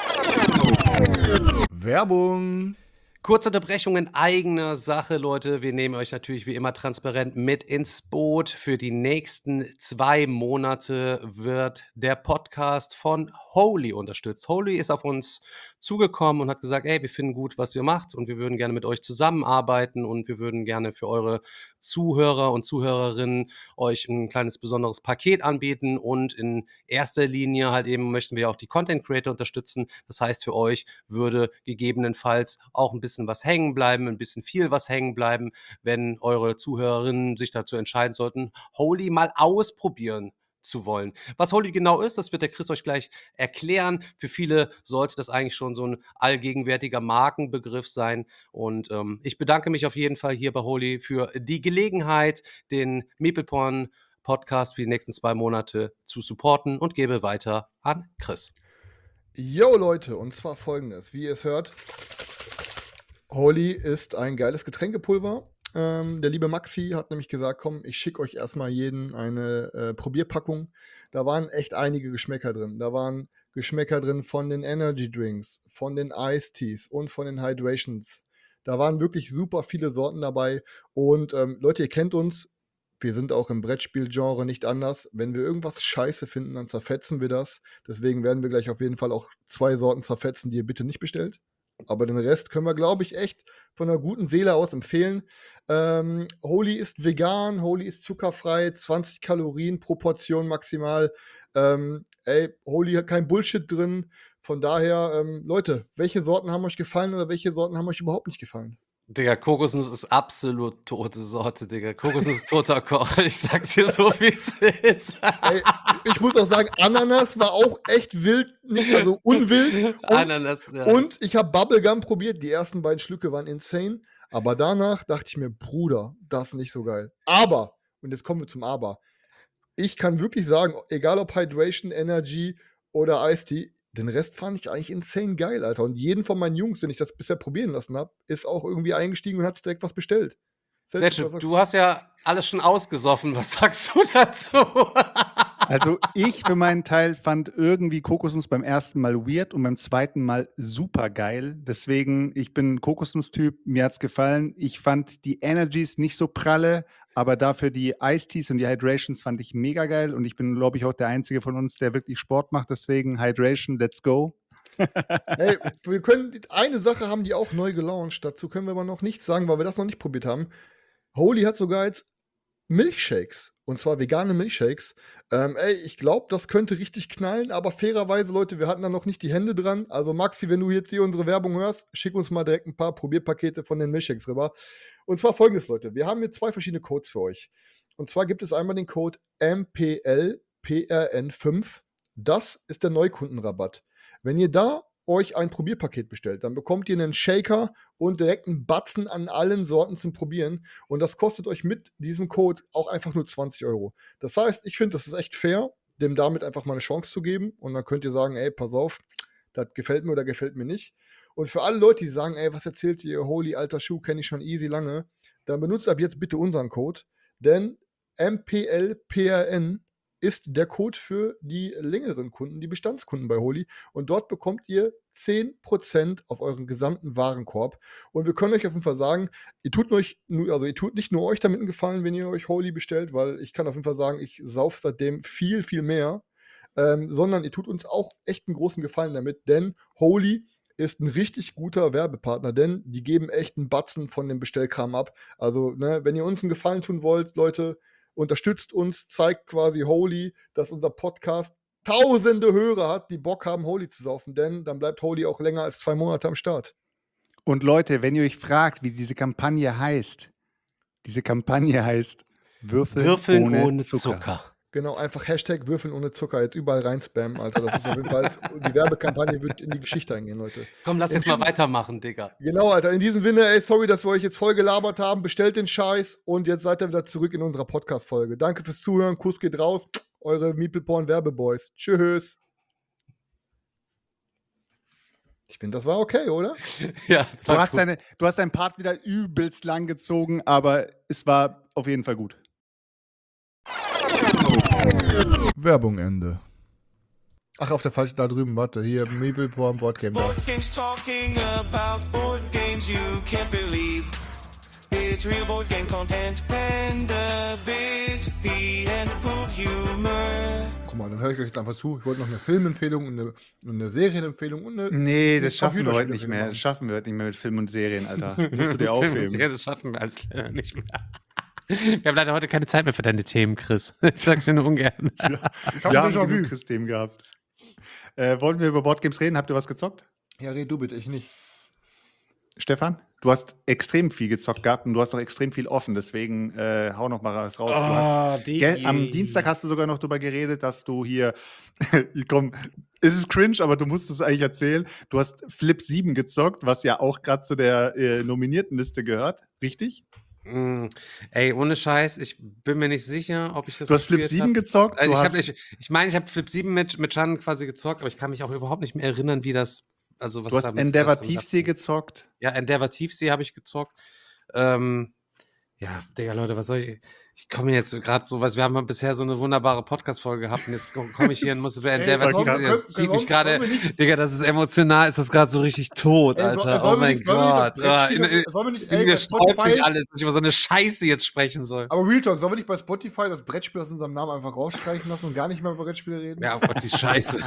D: Werbung.
E: Kurze Unterbrechung in eigener Sache, Leute. Wir nehmen euch natürlich wie immer transparent mit ins Boot. Für die nächsten 2 Monate wird der Podcast von Holy unterstützt. Holy ist auf uns zugekommen und hat gesagt, ey, wir finden gut, was ihr macht und wir würden gerne mit euch zusammenarbeiten und wir würden gerne für eure Zuhörer und Zuhörerinnen euch ein kleines besonderes Paket anbieten und in erster Linie halt eben möchten wir auch die Content Creator unterstützen. Das heißt, für euch würde gegebenenfalls auch ein bisschen was hängen bleiben, ein bisschen viel was hängen bleiben, wenn eure Zuhörerinnen sich dazu entscheiden sollten, Holy mal ausprobieren zu wollen. Was Holy genau ist, das wird der Chris euch gleich erklären. Für viele sollte das eigentlich schon so ein allgegenwärtiger Markenbegriff sein. Und ich bedanke mich auf jeden Fall hier bei Holy für die Gelegenheit, den Meepleporn Podcast für die nächsten 2 Monate zu supporten und gebe weiter an Chris.
D: Yo, Leute, und zwar folgendes. Wie ihr es hört, Holy ist ein geiles Getränkepulver. Der liebe Maxi hat nämlich gesagt, komm, ich schicke euch erstmal jeden eine Probierpackung. Da waren echt einige Geschmäcker drin. Da waren Geschmäcker drin von den Energy Drinks, von den Iced Teas und von den Hydrations. Da waren wirklich super viele Sorten dabei. Und Leute, ihr kennt uns. Wir sind auch im Brettspielgenre nicht anders. Wenn wir irgendwas scheiße finden, dann zerfetzen wir das. Deswegen werden wir gleich auf jeden Fall auch 2 Sorten zerfetzen, die ihr bitte nicht bestellt. Aber den Rest können wir, glaube ich, echt von einer guten Seele aus empfehlen. Holy ist vegan, Holy ist zuckerfrei, 20 Kalorien pro Portion maximal. Holy hat kein Bullshit drin. Von daher, Leute, welche Sorten haben euch gefallen oder welche Sorten haben euch überhaupt nicht gefallen?
E: Digga, Kokosnuss ist absolut tote Sorte, Digga. Kokosnuss ist toter Kohl. Ich sag's dir so, wie es ist.
D: Ey, ich muss auch sagen, Ananas war auch echt wild, nicht also unwild.
E: Ananas, ja.
D: Und ich habe Bubblegum probiert. Die ersten 2 Schlücke waren insane. Aber danach dachte ich mir, Bruder, das ist nicht so geil. Aber, und jetzt kommen wir zum Aber. Ich kann wirklich sagen, egal ob Hydration, Energy oder Iced Tea, den Rest fand ich eigentlich insane geil, Alter. Und jeden von meinen Jungs, den ich das bisher probieren lassen habe, ist auch irgendwie eingestiegen und hat sich direkt was bestellt.
E: Selchuk, du hast ja alles schon ausgesoffen. Was sagst du dazu?
G: Also ich für meinen Teil fand irgendwie Kokosnuss beim ersten Mal weird und beim zweiten Mal super geil. Deswegen, ich bin ein Kokosnuss-Typ, mir hat's gefallen. Ich fand die Energies nicht so pralle, aber dafür die Iced Teas und die Hydrations fand ich mega geil. Und ich bin, glaube ich, auch der Einzige von uns, der wirklich Sport macht. Deswegen Hydration, let's go.
D: Hey, wir können, eine Sache haben die auch neu gelauncht. Dazu können wir aber noch nichts sagen, weil wir das noch nicht probiert haben. Holy hat sogar jetzt Milchshakes. Und zwar vegane Milchshakes. Ich glaube, das könnte richtig knallen, aber fairerweise, Leute, wir hatten da noch nicht die Hände dran. Also Maxi, wenn du jetzt hier unsere Werbung hörst, schick uns mal direkt ein paar Probierpakete von den Milchshakes rüber. Und zwar folgendes, Leute. Wir haben hier 2 verschiedene Codes für euch. Und zwar gibt es einmal den Code MPLPRN5. Das ist der Neukundenrabatt. Wenn ihr da euch ein Probierpaket bestellt, dann bekommt ihr einen Shaker und direkt einen Batzen an allen Sorten zum Probieren. Und das kostet euch mit diesem Code auch einfach nur 20 Euro. Das heißt, ich finde, das ist echt fair, dem damit einfach mal eine Chance zu geben. Und dann könnt ihr sagen, ey, pass auf, das gefällt mir oder gefällt mir nicht. Und für alle Leute, die sagen, ey, was erzählt ihr, Holy, alter Schuh, kenne ich schon easy lange, dann benutzt ab jetzt bitte unseren Code, denn MPLPRN ist der Code für die längeren Kunden, die Bestandskunden bei Holy. Und dort bekommt ihr 10% auf euren gesamten Warenkorb. Und wir können euch auf jeden Fall sagen, ihr tut nicht nur euch damit einen Gefallen, wenn ihr euch Holy bestellt, weil ich kann auf jeden Fall sagen, ich sauf seitdem viel, viel mehr, sondern ihr tut uns auch echt einen großen Gefallen damit, denn Holy ist ein richtig guter Werbepartner, denn die geben echt einen Batzen von dem Bestellkram ab. Also, ne, wenn ihr uns einen Gefallen tun wollt, Leute, unterstützt uns, zeigt quasi Holy, dass unser Podcast tausende Hörer hat, die Bock haben, Holy zu saufen, denn dann bleibt Holy auch länger als 2 Monate am Start.
G: Und Leute, wenn ihr euch fragt, wie diese Kampagne heißt
E: Würfeln ohne Zucker.
D: Genau, einfach Hashtag Würfeln ohne Zucker jetzt überall reinspammen, Alter. Das ist auf jeden Fall, die Werbekampagne wird in die Geschichte eingehen, Leute.
E: Komm, lass jetzt mal weitermachen, Digga.
D: Genau, Alter. In diesem Sinne, ey, sorry, dass wir euch jetzt voll gelabert haben. Bestellt den Scheiß und jetzt seid ihr wieder zurück in unserer Podcast-Folge. Danke fürs Zuhören. Kuss geht raus. Eure Meeple Porn Werbeboys. Tschüss. Ich finde, das war okay, oder?
E: Ja,
G: Du hast deinen Part wieder übelst lang gezogen, aber es war auf jeden Fall gut.
D: Werbung Ende. Ach, auf der falschen, da drüben, warte, hier, Meeple Porn Boardgame.
I: Board games talking about board games you can't believe. It's real board game content and a bit pee and poop humor.
D: Guck mal, dann höre ich euch jetzt einfach zu. Ich wollte noch eine Filmempfehlung und eine Serienempfehlung und eine.
G: Nee, das schaffen wir heute nicht
D: Computerspielempfehlung
G: mehr.
D: machen.
G: Das schaffen wir heute nicht mehr mit Film und Serien, Alter. Musst du dir aufheben.
E: Das schaffen wir alles nicht mehr. Wir haben leider heute keine Zeit mehr für deine Themen, Chris. Ich sag's dir nur ungern.
D: Ich
G: Wir
D: habe
G: haben
D: Déjà-vu.
G: genug System gehabt. Wollen wir über Boardgames reden? Habt ihr was gezockt?
D: Ja, red du bitte, ich nicht.
G: Stefan, du hast extrem viel gezockt gehabt und du hast noch extrem viel offen, deswegen hau noch mal was raus. Du hast, am Dienstag hast du sogar noch darüber geredet, dass du hier, komm, es ist cringe, aber du musst es eigentlich erzählen, du hast Flip 7 gezockt, was ja auch gerade zu der nominierten Liste gehört, richtig?
E: Ey, ohne Scheiß, ich bin mir nicht sicher, ob ich das
G: Du hast Flip
E: gespielt
G: 7
E: hab.
G: gezockt?
E: Also
G: du
E: ich meine, ich habe Flip 7 mit Chan quasi gezockt, aber ich kann mich auch überhaupt nicht mehr erinnern, wie das, also was
G: du hast
E: damit,
G: Endeavor
E: was damit
G: Tiefsee
E: abgeht.
G: gezockt.
E: Ja, Endeavor Tiefsee habe ich gezockt. Ja, Digga, Leute, was soll ich? Ich komme jetzt gerade so, wir haben bisher so eine wunderbare Podcast-Folge gehabt und jetzt komme ich hier und muss über Endeavor Tiefsee. Das zieht mich gerade, Digga, das ist emotional, ist das gerade so richtig tot, Alter. Oh mein Gott. In mir sträubt sich alles, dass ich über so eine Scheiße jetzt sprechen soll.
D: Aber Real Talk, sollen wir nicht bei Spotify das Brettspiel aus unserem Namen einfach rausstreichen lassen und gar nicht mehr über Brettspiele reden?
E: Ja, oh Gott, die Scheiße.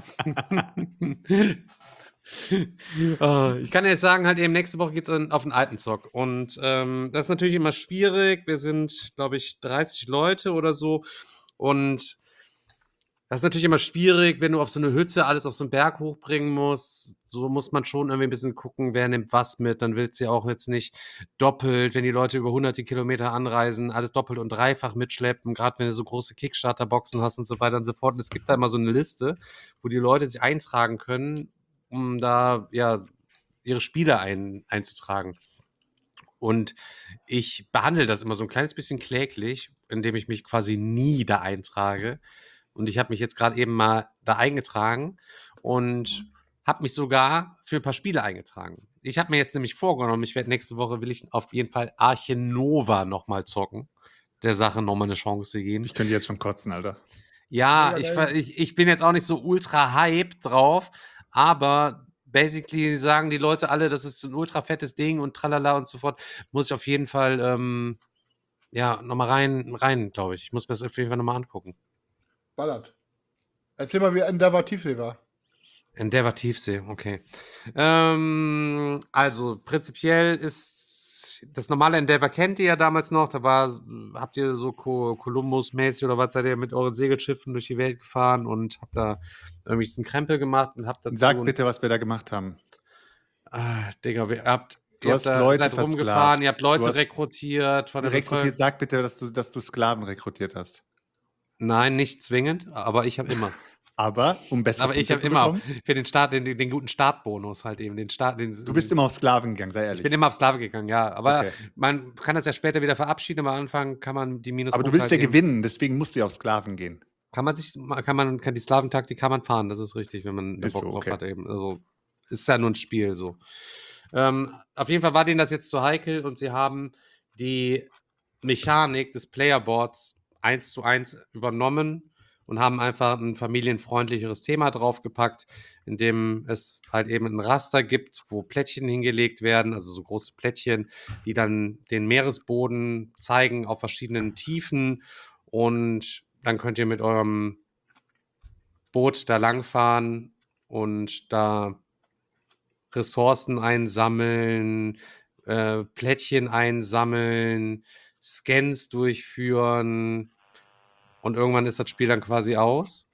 E: Ich kann dir jetzt sagen, halt eben nächste Woche geht's auf den alten Zock. Und das ist natürlich immer schwierig. Wir sind, glaube ich, 30 Leute oder so. Und das ist natürlich immer schwierig, wenn du auf so eine Hütte alles auf so einen Berg hochbringen musst. So muss man schon irgendwie ein bisschen gucken, wer nimmt was mit. Dann willst du ja auch jetzt nicht doppelt, wenn die Leute über hunderte Kilometer anreisen, alles doppelt und dreifach mitschleppen. Gerade wenn du so große Kickstarter-Boxen hast und so weiter und so fort. Und es gibt da immer so eine Liste, wo die Leute sich eintragen können, um da ja ihre Spiele einzutragen. Und ich behandle das immer so ein kleines bisschen kläglich, indem ich mich quasi nie da eintrage. Und ich habe mich jetzt gerade eben mal da eingetragen. und habe mich sogar für ein paar Spiele eingetragen. Ich habe mir jetzt nämlich vorgenommen, nächste Woche will ich auf jeden Fall Arche Nova nochmal zocken. Der Sache nochmal eine Chance geben.
G: Ich könnte jetzt schon kotzen, Alter.
E: Ja,
D: Mega geil.
E: ich bin jetzt auch nicht so ultra hyped drauf, aber basically sagen die Leute alle, das ist so ein ultra fettes Ding und tralala und so fort. Muss ich auf jeden Fall, nochmal rein, glaube ich. Ich muss mir das auf jeden Fall nochmal angucken.
D: Ballert. Erzähl mal, wie Endeavor Tiefsee war.
E: Endeavor Tiefsee, okay. Also prinzipiell ist das normale Endeavor kennt ihr ja damals noch. Habt ihr so Columbus-mäßig oder was seid ihr mit euren Segelschiffen durch die Welt gefahren und habt da irgendwie diesen Krempel gemacht und habt dazu.
G: Sag bitte, was wir da gemacht haben.
E: Digga, ihr
G: hast Leute
E: seid rumgefahren,
G: versklavt.
E: ihr habt Leute
G: Du hast
E: rekrutiert von der
G: Rekrutiert, sag bitte, dass du Sklaven rekrutiert hast.
E: Nein, nicht zwingend, aber ich habe immer.
G: Aber um bessere
E: Aber ich
G: Punkte
E: habe
G: zu
E: immer
G: bekommen,
E: für den Start, den guten Startbonus halt eben.
G: du bist immer auf Sklaven gegangen, sei ehrlich.
E: Ich bin immer auf Sklave gegangen, ja. Aber
G: Okay.
E: man kann das ja später wieder verabschieden. Am Anfang kann man die Minuspunkte.
G: Aber du willst ja
E: halt eben-
G: gewinnen, deswegen musst du ja auf Sklaven gehen.
E: Kann die Sklaventaktik kann man fahren, das ist richtig, wenn man
G: Ist
E: Bock
G: so,
E: drauf
G: okay.
E: hat eben. Also ist ja nur ein Spiel so. Auf jeden Fall war denen das jetzt zu heikel und sie haben die Mechanik des Playerboards 1:1 übernommen und haben einfach ein familienfreundlicheres Thema draufgepackt, in dem es halt eben ein Raster gibt, wo Plättchen hingelegt werden, also so große Plättchen, die dann den Meeresboden zeigen auf verschiedenen Tiefen und dann könnt ihr mit eurem Boot da langfahren und da Ressourcen einsammeln, Plättchen einsammeln, Scans durchführen und irgendwann ist das Spiel dann quasi aus.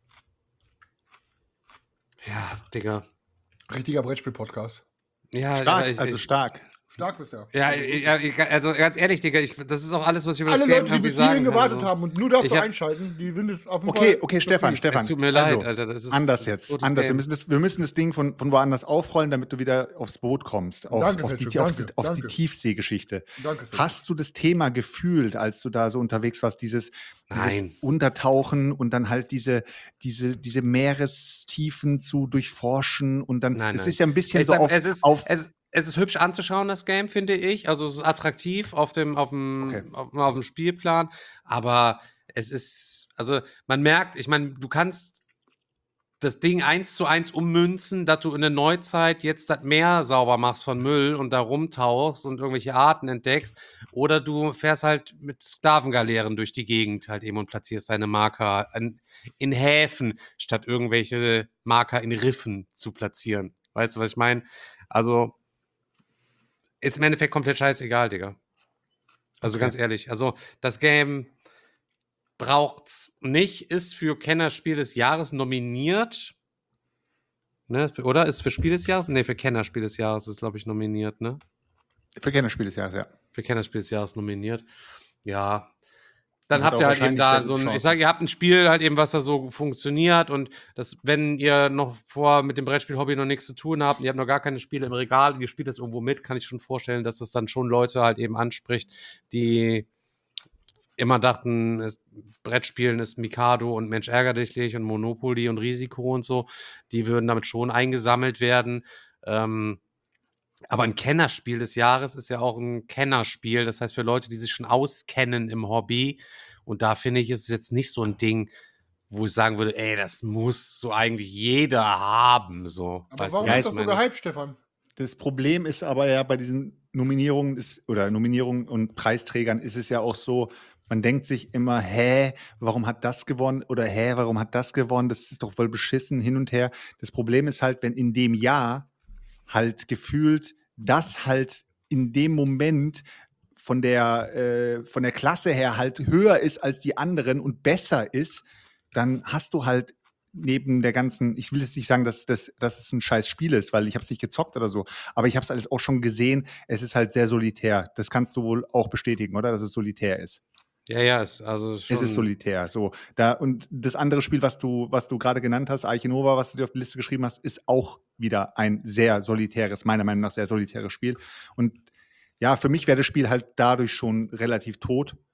E: Ja, Digga.
D: Richtiger Brettspiel-Podcast.
E: Ja,
G: Stark,
E: ja,
G: also stark.
D: Stark bist du.
E: Ja, also ganz ehrlich, Digga, das ist auch alles, was ich über das
D: Alle
E: Game
D: Leute, die
E: irgendwie
D: bis hierhin
E: sagen kann.
D: gewartet
E: So.
D: haben und nur dafür
E: Ich hab-
D: einschalten, die sind jetzt auf dem
G: Okay, Stefan.
E: Es tut mir leid,
G: Also,
E: Alter. Das ist
G: anders
E: das ist
G: jetzt.
E: totes
G: Anders.
E: Game.
G: Wir müssen das Ding von woanders aufrollen, damit du wieder aufs Boot kommst. Auf
D: Danke,
G: die
D: Selchuk, danke.
G: Tiefseegeschichte.
D: Danke, Selchuk.
G: Hast du das Thema gefühlt, als du da so unterwegs warst, dieses
E: Nein.
G: Untertauchen und dann halt diese Meerestiefen zu durchforschen und dann,
E: Nein,
G: es
E: nein.
G: ist ja ein bisschen
E: Ich
G: so
E: sag,
G: auf
E: es ist hübsch anzuschauen, das Game, finde ich. Also es ist attraktiv auf dem Spielplan, aber es ist, also man merkt, ich meine, du kannst das Ding 1:1 ummünzen, dass du in der Neuzeit jetzt das Meer sauber machst von Müll und da rumtauchst und irgendwelche Arten entdeckst. Oder du fährst halt mit Sklavengaleeren durch die Gegend halt eben und platzierst deine Marker in Häfen, statt irgendwelche Marker in Riffen zu platzieren. Weißt du, was ich meine? Also ist im Endeffekt komplett scheißegal, Digga. Also
G: Okay.
E: ganz ehrlich. Also das Game braucht's nicht, ist für Kennerspiel des Jahres nominiert. Ne, oder? Ist für Spiel des Jahres? Ne, für Kennerspiel des Jahres ist, glaube ich, nominiert, ne?
G: für Kennerspiel des Jahres, ja.
E: Für Kennerspiel des Jahres nominiert. Ja. Dann
G: Hat
E: habt
G: auch
E: ihr halt eben
G: wahrscheinlich sehr
E: da
G: gute
E: so ein,
G: Chancen.
E: ich sage, ihr habt ein Spiel halt eben, was da so funktioniert und das, wenn ihr noch mit dem Brettspiel-Hobby noch nichts zu tun habt und ihr habt noch gar keine Spiele im Regal und ihr spielt das irgendwo mit, kann ich schon vorstellen, dass es dann schon Leute halt eben anspricht, die immer dachten, Brettspielen ist Mikado und Mensch ärger dich und Monopoly und Risiko und so, die würden damit schon eingesammelt werden. Aber ein Kennerspiel des Jahres ist ja auch ein Kennerspiel, das heißt für Leute, die sich schon auskennen im Hobby. Und da finde ich, ist es jetzt nicht so ein Ding, wo ich sagen würde, ey, das muss so eigentlich jeder haben. So.
D: Aber
E: Weißt
D: warum
E: du, was
D: ist das
E: ich
D: so
E: meine?
D: gehypt, Stefan?
G: Das Problem ist aber ja bei diesen Nominierungen und Preisträgern ist es ja auch so, man denkt sich immer, warum hat das gewonnen? Oder warum hat das gewonnen? Das ist doch voll beschissen hin und her. Das Problem ist halt, wenn in dem Jahr halt gefühlt das halt in dem Moment von der Klasse her halt höher ist als die anderen und besser ist, dann hast du halt neben der ganzen, ich will jetzt nicht sagen, dass es ein scheiß Spiel ist, weil ich habe es nicht gezockt oder so, aber ich habe es halt auch schon gesehen, es ist halt sehr solitär. Das kannst du wohl auch bestätigen, oder? Dass es solitär ist.
E: Ja, also schon.
G: Es ist solitär. So, und das andere Spiel, was du gerade genannt hast, Arche Nova, was du dir auf die Liste geschrieben hast, ist auch wieder ein sehr solitäres, meiner Meinung nach sehr solitäres Spiel. Und ja, für mich wäre das Spiel halt dadurch schon relativ tot.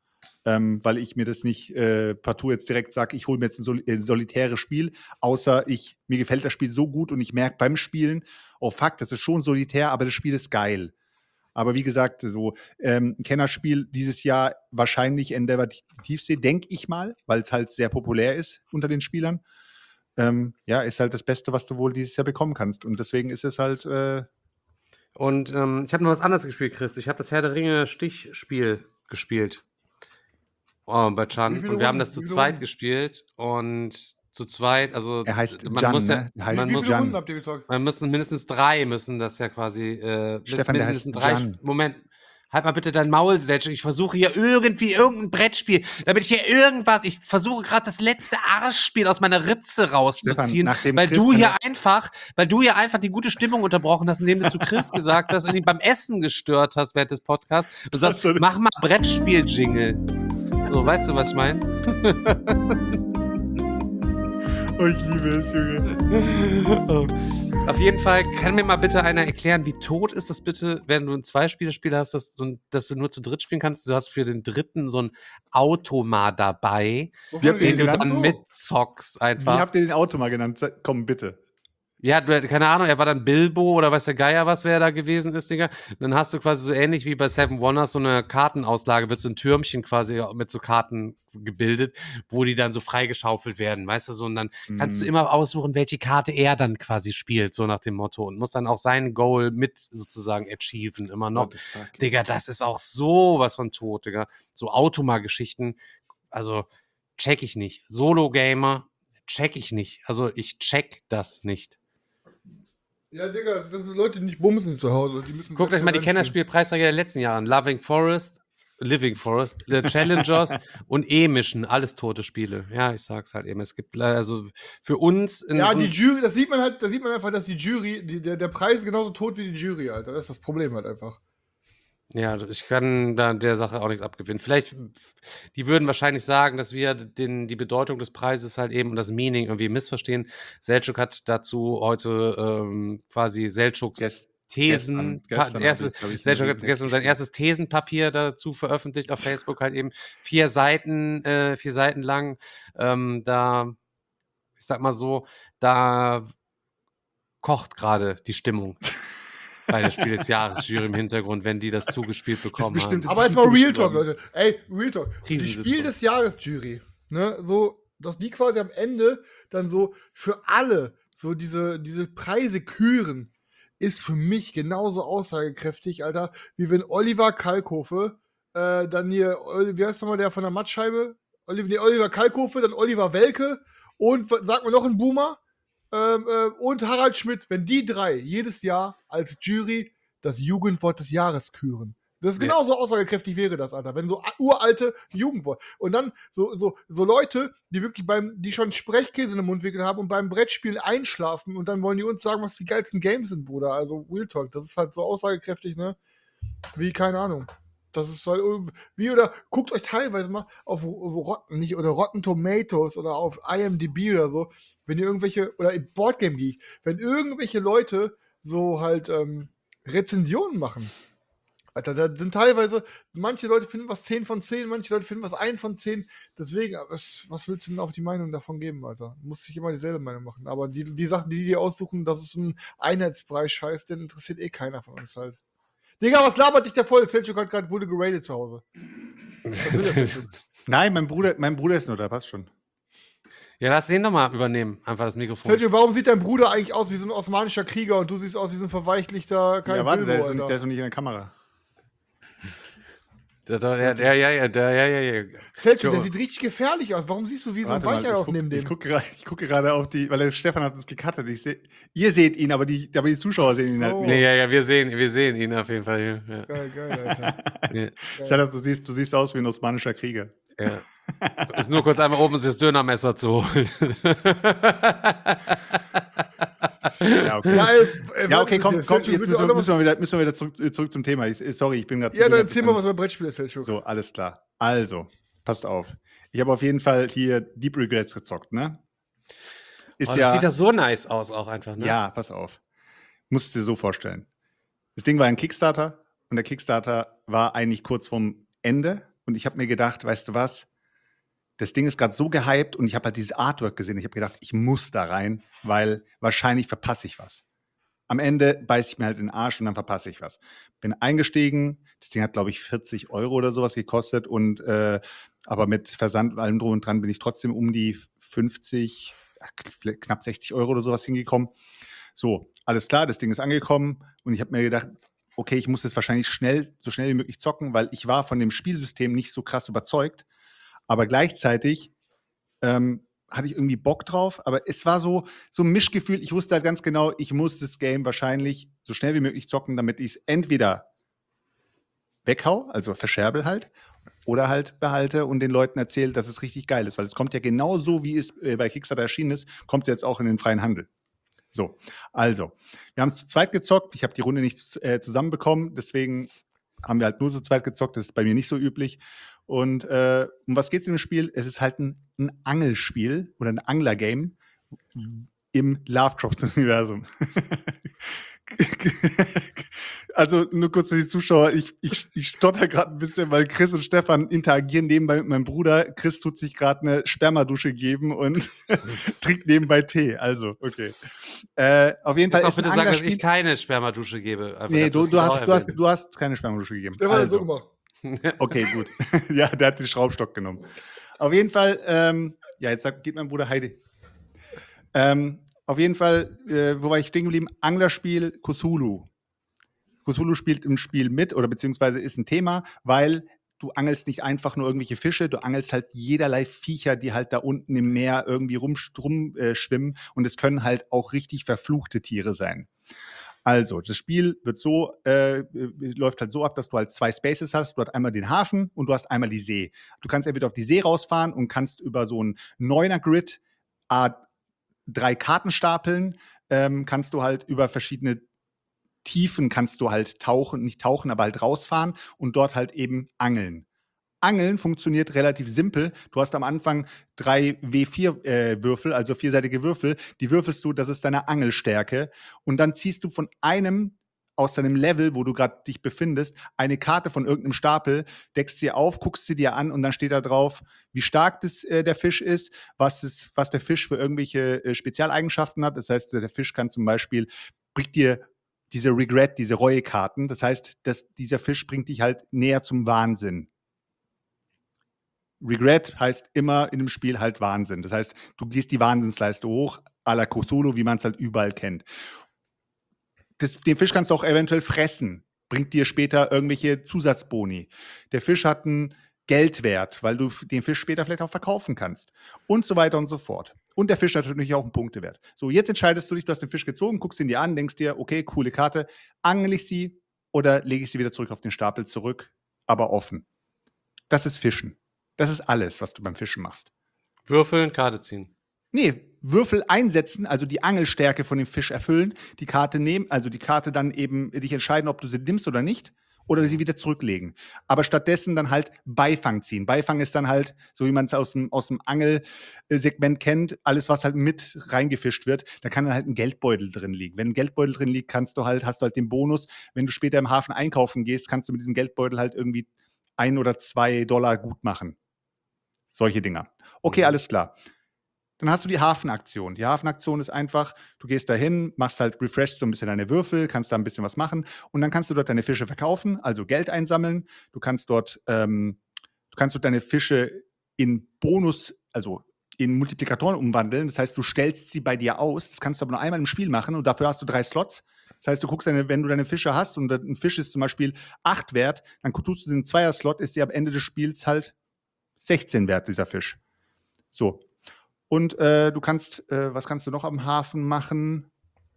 G: weil ich mir das nicht partout jetzt direkt sage, ich hole mir jetzt ein solitäres Spiel, außer mir gefällt das Spiel so gut und ich merke beim Spielen, oh fuck, das ist schon solitär, aber das Spiel ist geil. Aber wie gesagt, so Kennerspiel dieses Jahr wahrscheinlich Endeavor Tiefsee, denke ich mal, weil es halt sehr populär ist unter den Spielern. Ist halt das Beste, was du wohl dieses Jahr bekommen kannst. Und deswegen ist es halt
E: Und ich habe noch was anderes gespielt, Chris. Ich habe das Herr der Ringe Stichspiel gespielt. Bei Chan.
D: viele
E: Und wir haben
D: Runden?
E: das zu
D: Wie viele
E: zweit
D: Runden?
E: gespielt. Und zu zweit, also
G: er heißt
E: man
G: Jan,
E: muss ja,
G: ne? Er heißt
E: man
D: Wie
E: muss,
D: viele Runden
G: Jan.
D: habt ihr gezockt?
E: man müssen mindestens 3 müssen das ja quasi.
G: Stefan, der
E: mindestens
G: heißt Jan.
E: Moment. Halt mal bitte dein Maul, Selchuk. Ich versuche hier irgendein Brettspiel, damit ich hier irgendwas. Ich versuche gerade das letzte Arschspiel aus meiner Ritze rauszuziehen,
G: nachdem
E: weil
G: Chris
E: du hier
G: seine-
E: einfach die gute Stimmung unterbrochen hast, indem du zu Chris gesagt hast und ihn beim Essen gestört hast während des Podcasts und sagst,
G: hast du nicht.
E: mach mal Brettspiel-Jingle. So, weißt du, was ich meine?
G: Oh, ich liebe es, Junge.
E: Auf jeden Fall kann mir mal bitte einer erklären, wie tot ist das bitte, wenn du ein Zwei-Spieler-Spiel hast, dass du nur zu dritt spielen kannst. Du hast für den dritten so ein Automat dabei,
G: Wie habt ihr
E: den du
G: genannt?
E: dann mitzockst
G: Wie
E: einfach.
G: habt ihr den Auto mal genannt? Komm, bitte.
E: Ja, keine Ahnung, er war dann Bilbo oder weiß der Geier was, wer da gewesen ist, Digga. Und dann hast du quasi so ähnlich wie bei Seven Wonders so eine Kartenauslage, wird so ein Türmchen quasi mit so Karten gebildet, wo die dann so freigeschaufelt werden, weißt du, so, und dann kannst du immer aussuchen, welche Karte er dann quasi spielt, so nach dem Motto, und muss dann auch sein Goal mit sozusagen achieven, immer noch. Digga, das ist auch sowas von tot, Digga. So Automa-Geschichten, also check ich nicht. Solo-Gamer check ich nicht. Also ich check das nicht.
D: Ja, Digga, das sind Leute, die nicht bumsen zu Hause. Die müssen
E: Guckt euch mal die Kennerspielpreisträger der letzten Jahre an. Living Forest, The Challengers und E-Mission, alles tote Spiele. Ja, ich sag's halt eben. Es gibt also für uns.
D: Ja, die Jury, da sieht man einfach, dass die Jury, der Preis ist genauso tot wie die Jury, Alter. Das ist das Problem halt einfach.
E: Ja, ich kann da der Sache auch nichts abgewinnen. Vielleicht, die würden wahrscheinlich sagen, dass wir die Bedeutung des Preises halt eben und das Meaning irgendwie missverstehen. Selchuk hat dazu heute quasi Selchuks Thesen. Selchuk hat gestern sein erstes Thesenpapier dazu veröffentlicht auf Facebook, halt eben 4 Seiten lang. Da, ich sag mal so, da kocht gerade die Stimmung. Bei der Spiel des Jahres Jury im Hintergrund, wenn die das zugespielt bekommen haben.
D: Aber jetzt mal Real Talk, Leute. Ey, Real Talk. Die
E: Krisensitzung.
D: Spiel des Jahres Jury, ne, so, dass die quasi am Ende dann so für alle so diese Preise küren, ist für mich genauso aussagekräftig, Alter, wie wenn Oliver Kalkofe dann hier, wie heißt nochmal der von der Mattscheibe? Oliver Kalkofe, dann Oliver Welke und, sag mal noch ein Boomer, und Harald Schmidt, wenn die 3 jedes Jahr als Jury das Jugendwort des Jahres küren. Das ist genauso aussagekräftig wäre das, Alter. Wenn so uralte Jugendwort. Und dann so Leute, die wirklich die schon Sprechkäse in den Mund wickeln haben und beim Brettspiel einschlafen und dann wollen die uns sagen, was die geilsten Games sind, Bruder. Also Real Talk, das ist halt so aussagekräftig, ne? Wie, keine Ahnung. Das ist halt, oder guckt euch teilweise mal auf Rotten Tomatoes oder auf IMDb oder so, wenn ihr oder im Boardgame Geek, wenn irgendwelche Leute so halt Rezensionen machen. Alter, da sind teilweise, manche Leute finden was 10 von 10, manche Leute finden was 1 von 10. Deswegen, was willst du denn auf die Meinung davon geben, Alter? Du musst dich immer dieselbe Meinung machen. Aber die Sachen, die dir aussuchen, das ist ein Einheitspreis-Scheiß, den interessiert eh keiner von uns halt. Digga, was labert dich da voll? Selchuk hat gerade wurde geradet zu Hause.
G: Nein, mein Bruder ist nur da, passt schon.
E: Ja, lass den doch mal übernehmen, einfach das Mikrofon.
D: Selchuk, warum sieht dein Bruder eigentlich aus wie so ein osmanischer Krieger und du siehst aus wie so ein verweichlichter
G: Ja, warte,
D: Bilbo,
G: der
D: Alter?
G: ist noch nicht in der Kamera.
E: Ja.
D: Selchuk, der sieht richtig gefährlich aus. Warum siehst du wie so ein Weichei aus neben dem?
G: Ich gucke gerade auf die, weil der Stefan hat uns gecuttet. Ihr seht ihn, aber die Zuschauer sehen ihn halt nicht.
E: Nee, wir sehen ihn auf jeden Fall hier. Ja.
D: Geil, Alter.
E: Ja.
G: Serdar, du siehst aus wie ein osmanischer Krieger.
E: Ja. Ist nur kurz einmal oben das Dönermesser zu holen.
G: Ja, okay.
D: Ja,
G: Okay, komm, jetzt
D: Selchuk,
G: müssen wir wieder zurück zum Thema. Sorry, ich bin gerade.
D: Ja, dann erzähl mal, was beim Brettspiel ist, Selchuk.
G: So, alles klar. Also, passt auf. Ich habe auf jeden Fall hier Deep Regrets gezockt, ne?
E: Das sieht das so nice aus auch einfach, ne?
G: Ja, pass auf. Musst du dir so vorstellen. Das Ding war ein Kickstarter und der Kickstarter war eigentlich kurz vorm Ende. Und ich habe mir gedacht, weißt du was? Das Ding ist gerade so gehypt und ich habe halt dieses Artwork gesehen. Ich habe gedacht, ich muss da rein, weil wahrscheinlich verpasse ich was. Am Ende beiße ich mir halt in den Arsch und dann verpasse ich was. Bin eingestiegen, das Ding hat, glaube ich, 40 € oder sowas gekostet und aber mit Versand und allem drum und dran bin ich trotzdem um die 50, knapp 60 € oder sowas hingekommen. So, alles klar, das Ding ist angekommen und ich habe mir gedacht, okay, ich muss das wahrscheinlich so schnell wie möglich zocken, weil ich war von dem Spielsystem nicht so krass überzeugt, aber gleichzeitig hatte ich irgendwie Bock drauf, aber es war so ein Mischgefühl. Ich wusste halt ganz genau, ich muss das Game wahrscheinlich so schnell wie möglich zocken, damit ich es entweder weghau, also verscherbel halt, oder halt behalte und den Leuten erzähle, dass es richtig geil ist, weil es kommt ja genau so, wie es bei Kickstarter erschienen ist, kommt es jetzt auch in den freien Handel. So, also, wir haben es zu zweit gezockt. Ich habe die Runde nicht zusammenbekommen, deswegen haben wir halt nur zu zweit gezockt. Das ist bei mir nicht so üblich. Und um was geht es in dem Spiel? Es ist halt ein Angelspiel oder ein Angler-Game im Lovecraft-Universum. Also nur kurz für die Zuschauer, ich stotter gerade ein bisschen, weil Chris und Stefan interagieren nebenbei mit meinem Bruder. Chris tut sich gerade eine Spermadusche geben und trinkt nebenbei Tee. Also, okay. Auf jeden Fall
E: Jetzt auch
G: ist
E: bitte
G: ein
E: sagen, dass
G: Anglerspiel.
E: ich keine Spermadusche gebe. Einfach,
G: Nee,
E: dass
G: du
E: das auch erwähnen.
G: hast keine Spermadusche gegeben.
D: Der war
G: Also.
D: so gemacht.
G: Okay, gut. Ja, der hat den Schraubstock genommen. Auf jeden Fall, geht mein Bruder Heidi. Auf jeden Fall, wo war ich stehen geblieben? Anglerspiel Cthulhu. Cthulhu spielt im Spiel mit oder beziehungsweise ist ein Thema, weil du angelst nicht einfach nur irgendwelche Fische, du angelst halt jederlei Viecher, die halt da unten im Meer irgendwie rumschwimmen und es können halt auch richtig verfluchte Tiere sein. Also, das Spiel wird läuft halt so ab, dass du halt 2 Spaces hast. Du hast einmal den Hafen und du hast einmal die See. Du kannst entweder auf die See rausfahren und kannst über so einen 9er-Grid 3 Karten stapeln, kannst du halt über verschiedene Tiefen kannst du halt nicht tauchen, aber halt rausfahren und dort halt eben angeln. Angeln funktioniert relativ simpel. Du hast am Anfang 3 W4 Würfel, also vierseitige Würfel. Die würfelst du, das ist deine Angelstärke. Und dann ziehst du von einem aus deinem Level, wo du gerade dich befindest, eine Karte von irgendeinem Stapel, deckst sie auf, guckst sie dir an und dann steht da drauf, wie stark der Fisch ist, was der Fisch für irgendwelche Spezialeigenschaften hat. Das heißt, der Fisch kann zum Beispiel, bringt dir diese Regret, diese Reuekarten. Das heißt, dieser Fisch bringt dich halt näher zum Wahnsinn. Regret heißt immer in dem Spiel halt Wahnsinn. Das heißt, du gehst die Wahnsinnsleiste hoch, à la Cthulhu, wie man es halt überall kennt. Den Fisch kannst du auch eventuell fressen. Bringt dir später irgendwelche Zusatzboni. Der Fisch hat einen Geldwert, weil du den Fisch später vielleicht auch verkaufen kannst. Und so weiter und so fort. Und der Fisch hat natürlich auch einen Punktewert. So, jetzt entscheidest du dich, du hast den Fisch gezogen, guckst ihn dir an, denkst dir, okay, coole Karte, angel ich sie oder lege ich sie wieder zurück auf den Stapel zurück, aber offen. Das ist Fischen. Das ist alles, was du beim Fischen machst.
E: Würfeln, Karte ziehen.
G: Nee, Würfel einsetzen, also die Angelstärke von dem Fisch erfüllen, die Karte nehmen, also die Karte dann eben dich entscheiden, ob du sie nimmst oder nicht, oder sie wieder zurücklegen. Aber stattdessen dann halt Beifang ziehen. Beifang ist dann halt, so wie man es aus dem Angelsegment kennt, alles, was halt mit reingefischt wird, da kann dann halt ein Geldbeutel drin liegen. Wenn ein Geldbeutel drin liegt, hast du halt den Bonus, wenn du später im Hafen einkaufen gehst, kannst du mit diesem Geldbeutel halt irgendwie $1 oder $2 gut machen. Solche Dinger. Okay, alles klar. Dann hast du die Hafenaktion. Die Hafenaktion ist einfach, du gehst dahin, machst halt refresh so ein bisschen deine Würfel, kannst da ein bisschen was machen und dann kannst du dort deine Fische verkaufen, also Geld einsammeln. Du kannst dort deine Fische in Bonus, also in Multiplikatoren umwandeln. Das heißt, du stellst sie bei dir aus. Das kannst du aber nur einmal im Spiel machen und dafür hast du 3 Slots. Das heißt, du guckst, wenn du deine Fische hast und ein Fisch ist zum Beispiel 8 wert, dann tust du sie in einen Zweier-Slot, ist sie am Ende des Spiels halt 16 wert, dieser Fisch. So. Und du kannst, was kannst du noch am Hafen machen?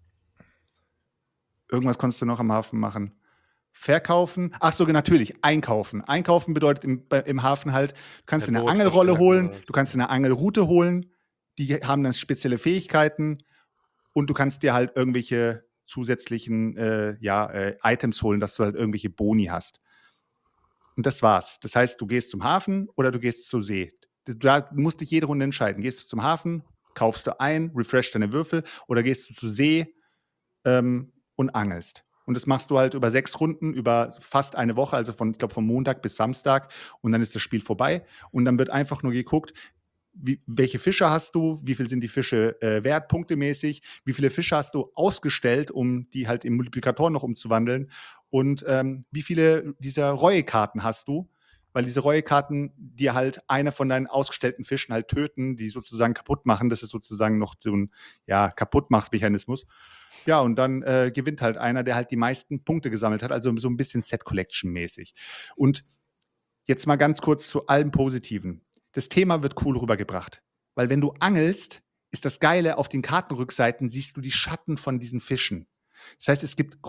G: Irgendwas kannst du noch am Hafen machen. Verkaufen. Ach so, natürlich, einkaufen. Einkaufen bedeutet im Hafen halt, du kannst dir eine Angelrolle holen, du kannst dir eine Angelrute holen, die haben dann spezielle Fähigkeiten und du kannst dir halt irgendwelche zusätzlichen Items holen, dass du halt irgendwelche Boni hast. Und das war's. Das heißt, du gehst zum Hafen oder du gehst zur See. Du musst dich jede Runde entscheiden. Gehst du zum Hafen, kaufst du ein, refresh deine Würfel oder gehst du zur See und angelst. Und das machst du halt über 6 Runden, über fast eine Woche, also von Montag bis Samstag. Und dann ist das Spiel vorbei. Und dann wird einfach nur geguckt, welche Fische hast du, wie viel sind die Fische wert, punktemäßig, wie viele Fische hast du ausgestellt, um die halt in Multiplikatoren noch umzuwandeln und wie viele dieser Reuekarten hast du, weil diese Reuekarten dir halt einer von deinen ausgestellten Fischen halt töten, die sozusagen kaputt machen. Das ist sozusagen noch so ein Kaputtmachmechanismus. Ja, und dann gewinnt halt einer, der halt die meisten Punkte gesammelt hat, also so ein bisschen Set-Collection-mäßig. Und jetzt mal ganz kurz zu allem Positiven. Das Thema wird cool rübergebracht, weil wenn du angelst, ist das Geile, auf den Kartenrückseiten siehst du die Schatten von diesen Fischen. Das heißt, es gibt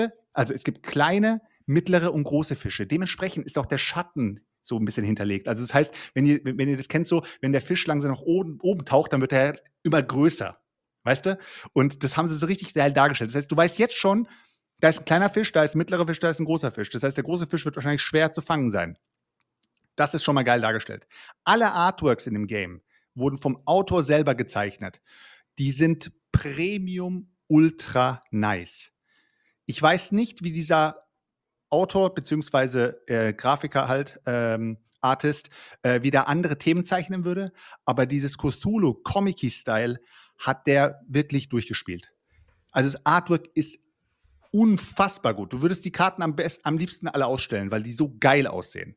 G: kleine, mittlere und große Fische. Dementsprechend ist auch der Schatten so ein bisschen hinterlegt. Also das heißt, wenn ihr das kennt, so, wenn der Fisch langsam nach oben taucht, dann wird er immer größer. Weißt du? Und das haben sie so richtig geil dargestellt. Das heißt, du weißt jetzt schon, da ist ein kleiner Fisch, da ist ein mittlerer Fisch, da ist ein großer Fisch. Das heißt, der große Fisch wird wahrscheinlich schwer zu fangen sein. Das ist schon mal geil dargestellt. Alle Artworks in dem Game wurden vom Autor selber gezeichnet. Die sind Premium ultra nice. Ich weiß nicht, wie dieser Autor bzw. Grafiker halt, Artist, wieder andere Themen zeichnen würde, aber dieses Cthulhu Comic-Style hat der wirklich durchgespielt. Also das Artwork ist unfassbar gut. Du würdest die Karten am liebsten alle ausstellen, weil die so geil aussehen.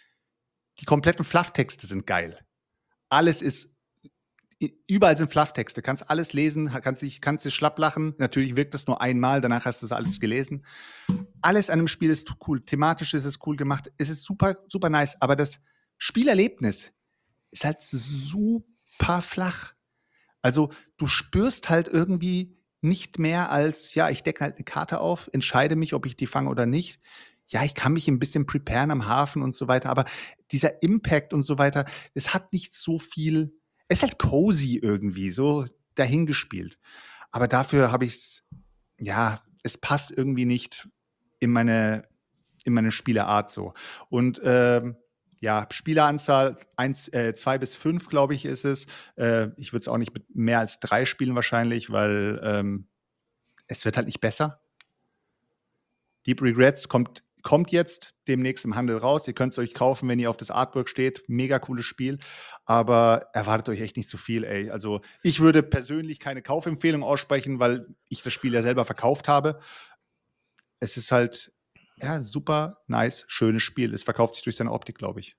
G: Die kompletten Flufftexte sind geil. Alles ist, überall sind Flufftexte. Kannst alles lesen, kannst dich schlapp lachen. Natürlich wirkt das nur einmal, danach hast du das alles gelesen. Alles an dem Spiel ist cool. Thematisch ist es cool gemacht. Es ist super, super nice. Aber das Spielerlebnis ist halt super flach. Also du spürst halt irgendwie nicht mehr als, ja, ich decke halt eine Karte auf, entscheide mich, ob ich die fange oder nicht. Ja, ich kann mich ein bisschen preparen am Hafen und so weiter, aber dieser Impact und so weiter, es hat nicht so viel, es ist halt cozy irgendwie, so dahingespielt. Aber dafür habe ich es, ja, es passt irgendwie nicht in meine Spielerart so. Und ja, Spieleranzahl 2 bis 5, glaube ich, ist es. Ich würde es auch nicht mit mehr als 3 spielen wahrscheinlich, weil es wird halt nicht besser. Deep Regrets kommt jetzt demnächst im Handel raus. Ihr könnt es euch kaufen, wenn ihr auf das Artwork steht. Mega cooles Spiel. Aber erwartet euch echt nicht zu viel, ey. Also ich würde persönlich keine Kaufempfehlung aussprechen, weil ich das Spiel ja selber verkauft habe. Es ist halt, ja, super nice, schönes Spiel. Es verkauft sich durch seine Optik, glaube ich.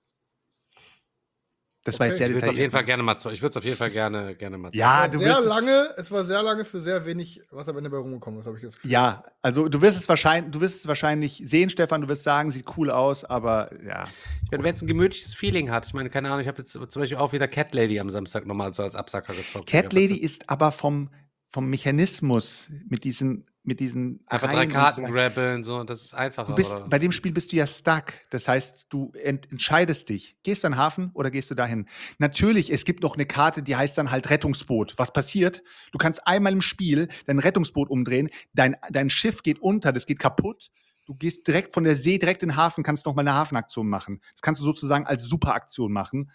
G: Das war jetzt sehr
E: Ich würde es auf
G: detailliert.
E: jeden Fall gerne mal ich würde es auf jeden Fall gerne mal
G: Ja,
D: Es war sehr lange für sehr wenig, was am Ende bei rumgekommen ist, habe ich das Gefühl.
G: Ja, also du wirst es wahrscheinlich sehen, Stefan, du wirst sagen, sieht cool aus, aber ja.
E: Wenn es ein gemütliches Feeling hat, ich meine, keine Ahnung, ich habe jetzt zum Beispiel auch wieder Cat Lady am Samstag nochmal so als Absacker gezockt.
G: Cat Lady ist aber vom Mechanismus mit diesen
E: einfach 3
G: Reihen und
E: Karten
G: so.
E: grabbeln, so, das ist einfacher.
G: Bei dem Spiel bist du ja stuck. Das heißt, du entscheidest dich. Gehst du an den Hafen oder gehst du dahin? Natürlich, es gibt noch eine Karte, die heißt dann halt Rettungsboot. Was passiert? Du kannst einmal im Spiel dein Rettungsboot umdrehen, dein Schiff geht unter, das geht kaputt. Du gehst direkt von der See direkt in den Hafen, kannst noch mal eine Hafenaktion machen. Das kannst du sozusagen als Superaktion machen.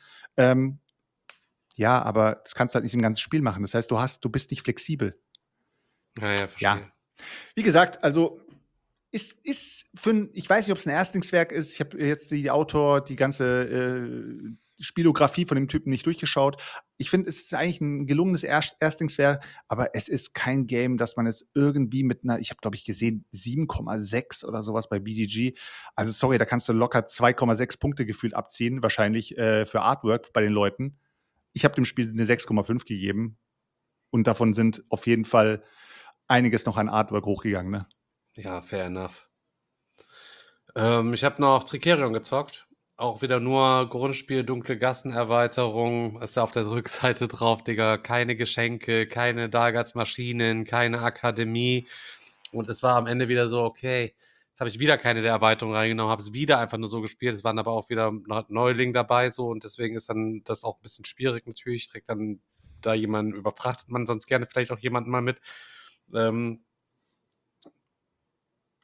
G: Ja, aber das kannst du halt nicht im ganzen Spiel machen. Das heißt, du bist nicht flexibel.
E: Ja, verstehe.
G: Ja. Wie gesagt, also ist ich weiß nicht, ob es ein Erstlingswerk ist. Ich habe jetzt die ganze Spielografie von dem Typen nicht durchgeschaut. Ich finde, es ist eigentlich ein gelungenes Erstlingswerk, aber es ist kein Game, dass man es irgendwie mit einer, ich habe, glaube ich, gesehen, 7,6 oder sowas bei BGG. Also sorry, da kannst du locker 2,6 Punkte gefühlt abziehen, wahrscheinlich für Artwork bei den Leuten. Ich habe dem Spiel eine 6,5 gegeben und davon sind auf jeden Fall einiges noch an Artwork hochgegangen, ne?
E: Ja, fair enough. Ich habe noch Tricerion gezockt. Auch wieder nur Grundspiel, dunkle Gassenerweiterung. Ist da auf der Rückseite drauf, Digga. Keine Geschenke, keine Dargats-Maschinen, keine Akademie. Und es war am Ende wieder so, okay, jetzt habe ich wieder keine der Erweiterungen reingenommen, habe es wieder einfach nur so gespielt. Es waren aber auch wieder Neuling dabei, so. Und deswegen ist dann das auch ein bisschen schwierig natürlich. Trägt dann da jemanden, überfrachtet man sonst gerne vielleicht auch jemanden mal mit.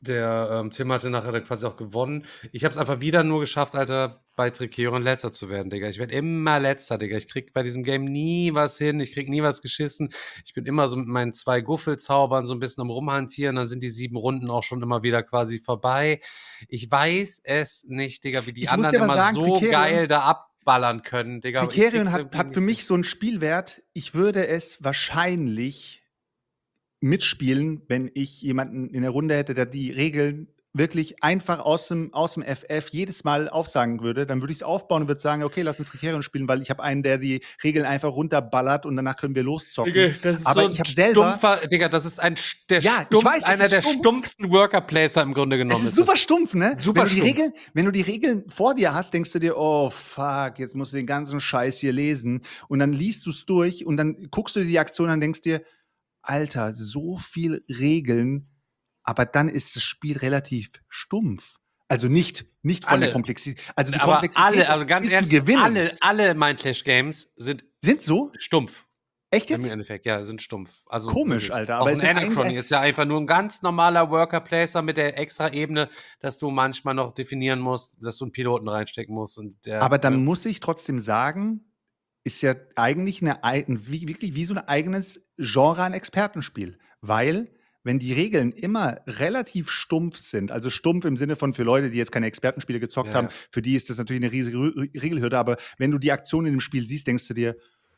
E: Der Tim hatte nachher dann quasi auch gewonnen. Ich habe es einfach wieder nur geschafft, Alter, bei Tricerion Letzter zu werden, Digga. Ich werde immer Letzter, Digga. Ich krieg bei diesem Game nie was hin. Ich krieg nie was geschissen. Ich bin immer so mit meinen 2 Guffelzaubern so ein bisschen am Rumhantieren. Dann sind die 7 Runden auch schon immer wieder quasi vorbei. Ich weiß es nicht, Digga, wie die
G: Ich muss
E: anderen
G: dir aber
E: immer
G: sagen,
E: so
G: Tricerion-
E: geil da abballern können, Digga. aber ich
G: Tricerion
E: krieg's
G: hat,
E: irgendwie
G: hat für
E: nicht
G: mich
E: hin.
G: so einen Spielwert. Ich würde es wahrscheinlich mitspielen, wenn ich jemanden in der Runde hätte, der die Regeln wirklich einfach aus dem FF jedes Mal aufsagen würde. Dann würde ich es aufbauen und würde sagen, okay, lass uns Tricerion spielen, weil ich habe einen, der die Regeln einfach runterballert und danach können wir loszocken.
E: Digga, das ist
G: Aber
E: so ein
G: ich habe selber...
E: stumpfer, Digga, das ist der
G: Ja, ich weiß, es
E: einer
G: ist
E: der
G: stumpf.
E: stumpfsten Worker-Placer im Grunde genommen.
G: Es ist super stumpf, ne?
E: Super stumpf.
G: Wenn du die Regeln vor dir hast, denkst du dir, oh fuck, jetzt musst du den ganzen Scheiß hier lesen. Und dann liest du es durch und dann guckst du dir die Aktion an und denkst dir, Alter, so viel Regeln, aber dann ist das Spiel relativ stumpf. Also nicht von der
E: Alle.
G: Komplexität. Also die
E: Aber
G: Komplexität
E: alle, also
G: ist,
E: ganz
G: Spiel zu
E: ehrlich,
G: gewinnen.
E: alle Mindclash-Games sind
G: Sind so?
E: stumpf.
G: Echt
E: Im
G: jetzt?
E: Endeffekt, ja, sind stumpf. Also
G: Komisch,
E: wirklich.
G: Alter.
E: Auch
G: Aber
E: ein
G: es sind
E: Anachrony
G: eigentlich...
E: ist ja einfach nur ein ganz normaler Worker-Placer mit der extra Ebene, dass du manchmal noch definieren musst, dass du einen Piloten reinstecken musst. Und der,
G: Aber dann muss ich trotzdem sagen, ist ja eigentlich wirklich wie so ein eigenes Genre an Expertenspiel. Weil, wenn die Regeln immer relativ stumpf sind, also stumpf im Sinne von für Leute, die jetzt keine Expertenspiele gezockt
E: Ja,
G: haben,
E: ja.
G: für die ist das natürlich eine riesige Regelhürde, aber wenn du die Aktion in dem Spiel siehst, denkst du dir,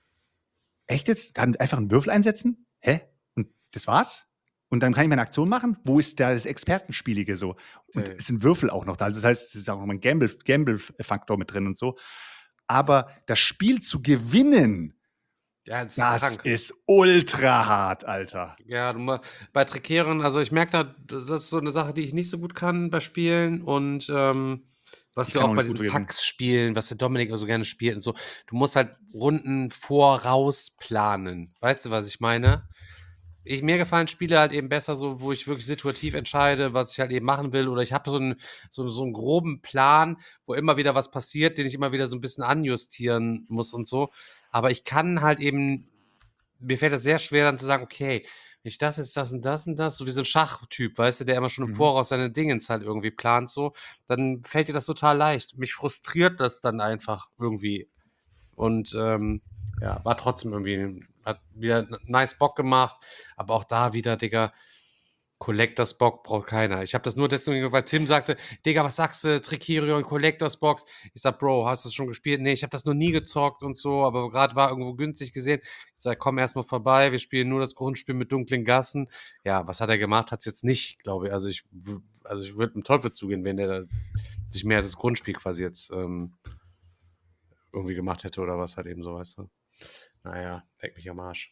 G: echt jetzt? Dann einfach einen Würfel einsetzen? Hä? Und das war's? Und dann kann ich meine Aktion machen? Wo ist da das Expertenspielige so? Und
E: Ja.
G: es sind Würfel auch noch da. Also das heißt, es ist auch noch ein Gamble-Faktor mit drin und so. Aber das Spiel zu gewinnen,
E: Ja, das ist
G: das
E: krank.
G: ist ultra hart, Alter.
E: Ja, bei Tricerion, also ich merke da, das ist so eine Sache, die ich nicht so gut kann bei Spielen und was
G: Ich
E: ja
G: kann
E: auch
G: auch
E: bei
G: nicht gut
E: diesen
G: gewinnen.
E: Pax-Spielen, was der Dominik so gerne spielt und so, du musst halt Runden voraus planen. Weißt du, was ich meine? Mir gefallen Spiele halt eben besser so, wo ich wirklich situativ entscheide, was ich halt eben machen will. Oder ich habe so einen groben Plan, wo immer wieder was passiert, den ich immer wieder so ein bisschen anjustieren muss und so. Aber ich kann halt eben, mir fällt das sehr schwer, dann zu sagen, okay, wenn ich das jetzt, das und das und das, so wie so ein Schachtyp, weißt du, der immer schon im
G: Mhm.
E: Voraus seine Dingens halt irgendwie plant, so, dann fällt dir das total leicht. Mich frustriert das dann einfach irgendwie. Und ja, war trotzdem irgendwie, hat wieder nice Bock gemacht, aber auch da wieder, Digga, Collectors Box braucht keiner. Ich habe das nur deswegen, weil Tim sagte, Digga, was sagst du, Tricerion, Collectors Box? Ich sag, Bro, hast du es schon gespielt? Nee, ich habe das noch nie gezockt und so, aber gerade war irgendwo günstig gesehen. Ich sag, komm erstmal vorbei, wir spielen nur das Grundspiel mit dunklen Gassen. Ja, was hat er gemacht? Hat's jetzt nicht, glaube ich. Also ich würde dem Teufel zugehen, wenn der da sich mehr als das Grundspiel quasi jetzt irgendwie gemacht hätte oder was halt eben so, weißt du. Naja, leck mich am Arsch.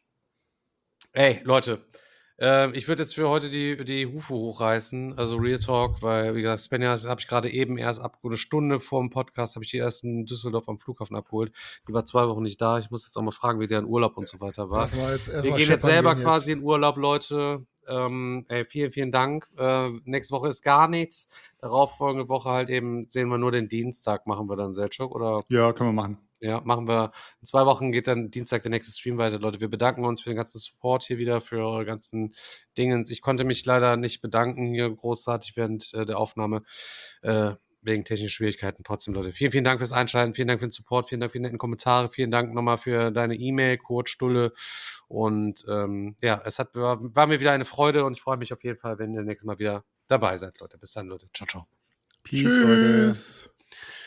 E: Ey, Leute, ich würde jetzt für heute die Hufe hochreißen, also Real Talk, weil, wie gesagt, Svenja habe ich gerade eben erst eine Stunde vor dem Podcast, habe ich die erst in Düsseldorf am Flughafen abgeholt. Die war 2 Wochen nicht da. Ich muss jetzt auch mal fragen, wie deren Urlaub und so weiter war.
D: Lass mal jetzt erst
E: Wir
D: mal
E: gehen jetzt
D: scheppern
E: selber
D: gehen
E: quasi
D: jetzt.
E: in Urlaub, Leute. Ey, vielen, vielen Dank. Nächste Woche ist gar nichts. Darauf folgende Woche halt eben sehen wir nur den Dienstag, machen wir dann Selchuk oder?
G: Ja, können wir machen.
E: Ja, machen wir. In 2 Wochen geht dann Dienstag der nächste Stream weiter, Leute. Wir bedanken uns für den ganzen Support hier wieder, für eure ganzen Dingens. Ich konnte mich leider nicht bedanken hier großartig während der Aufnahme, wegen technischen Schwierigkeiten. Trotzdem, Leute, vielen, vielen Dank fürs Einschalten, vielen Dank für den Support, vielen Dank für die netten Kommentare, vielen Dank nochmal für deine E-Mail, Kurt Stulle. Und ja, war mir wieder eine Freude und ich freue mich auf jeden Fall, wenn ihr nächstes Mal wieder dabei seid, Leute. Bis dann, Leute. Ciao, ciao.
G: Peace, Leute.
D: Tschüss.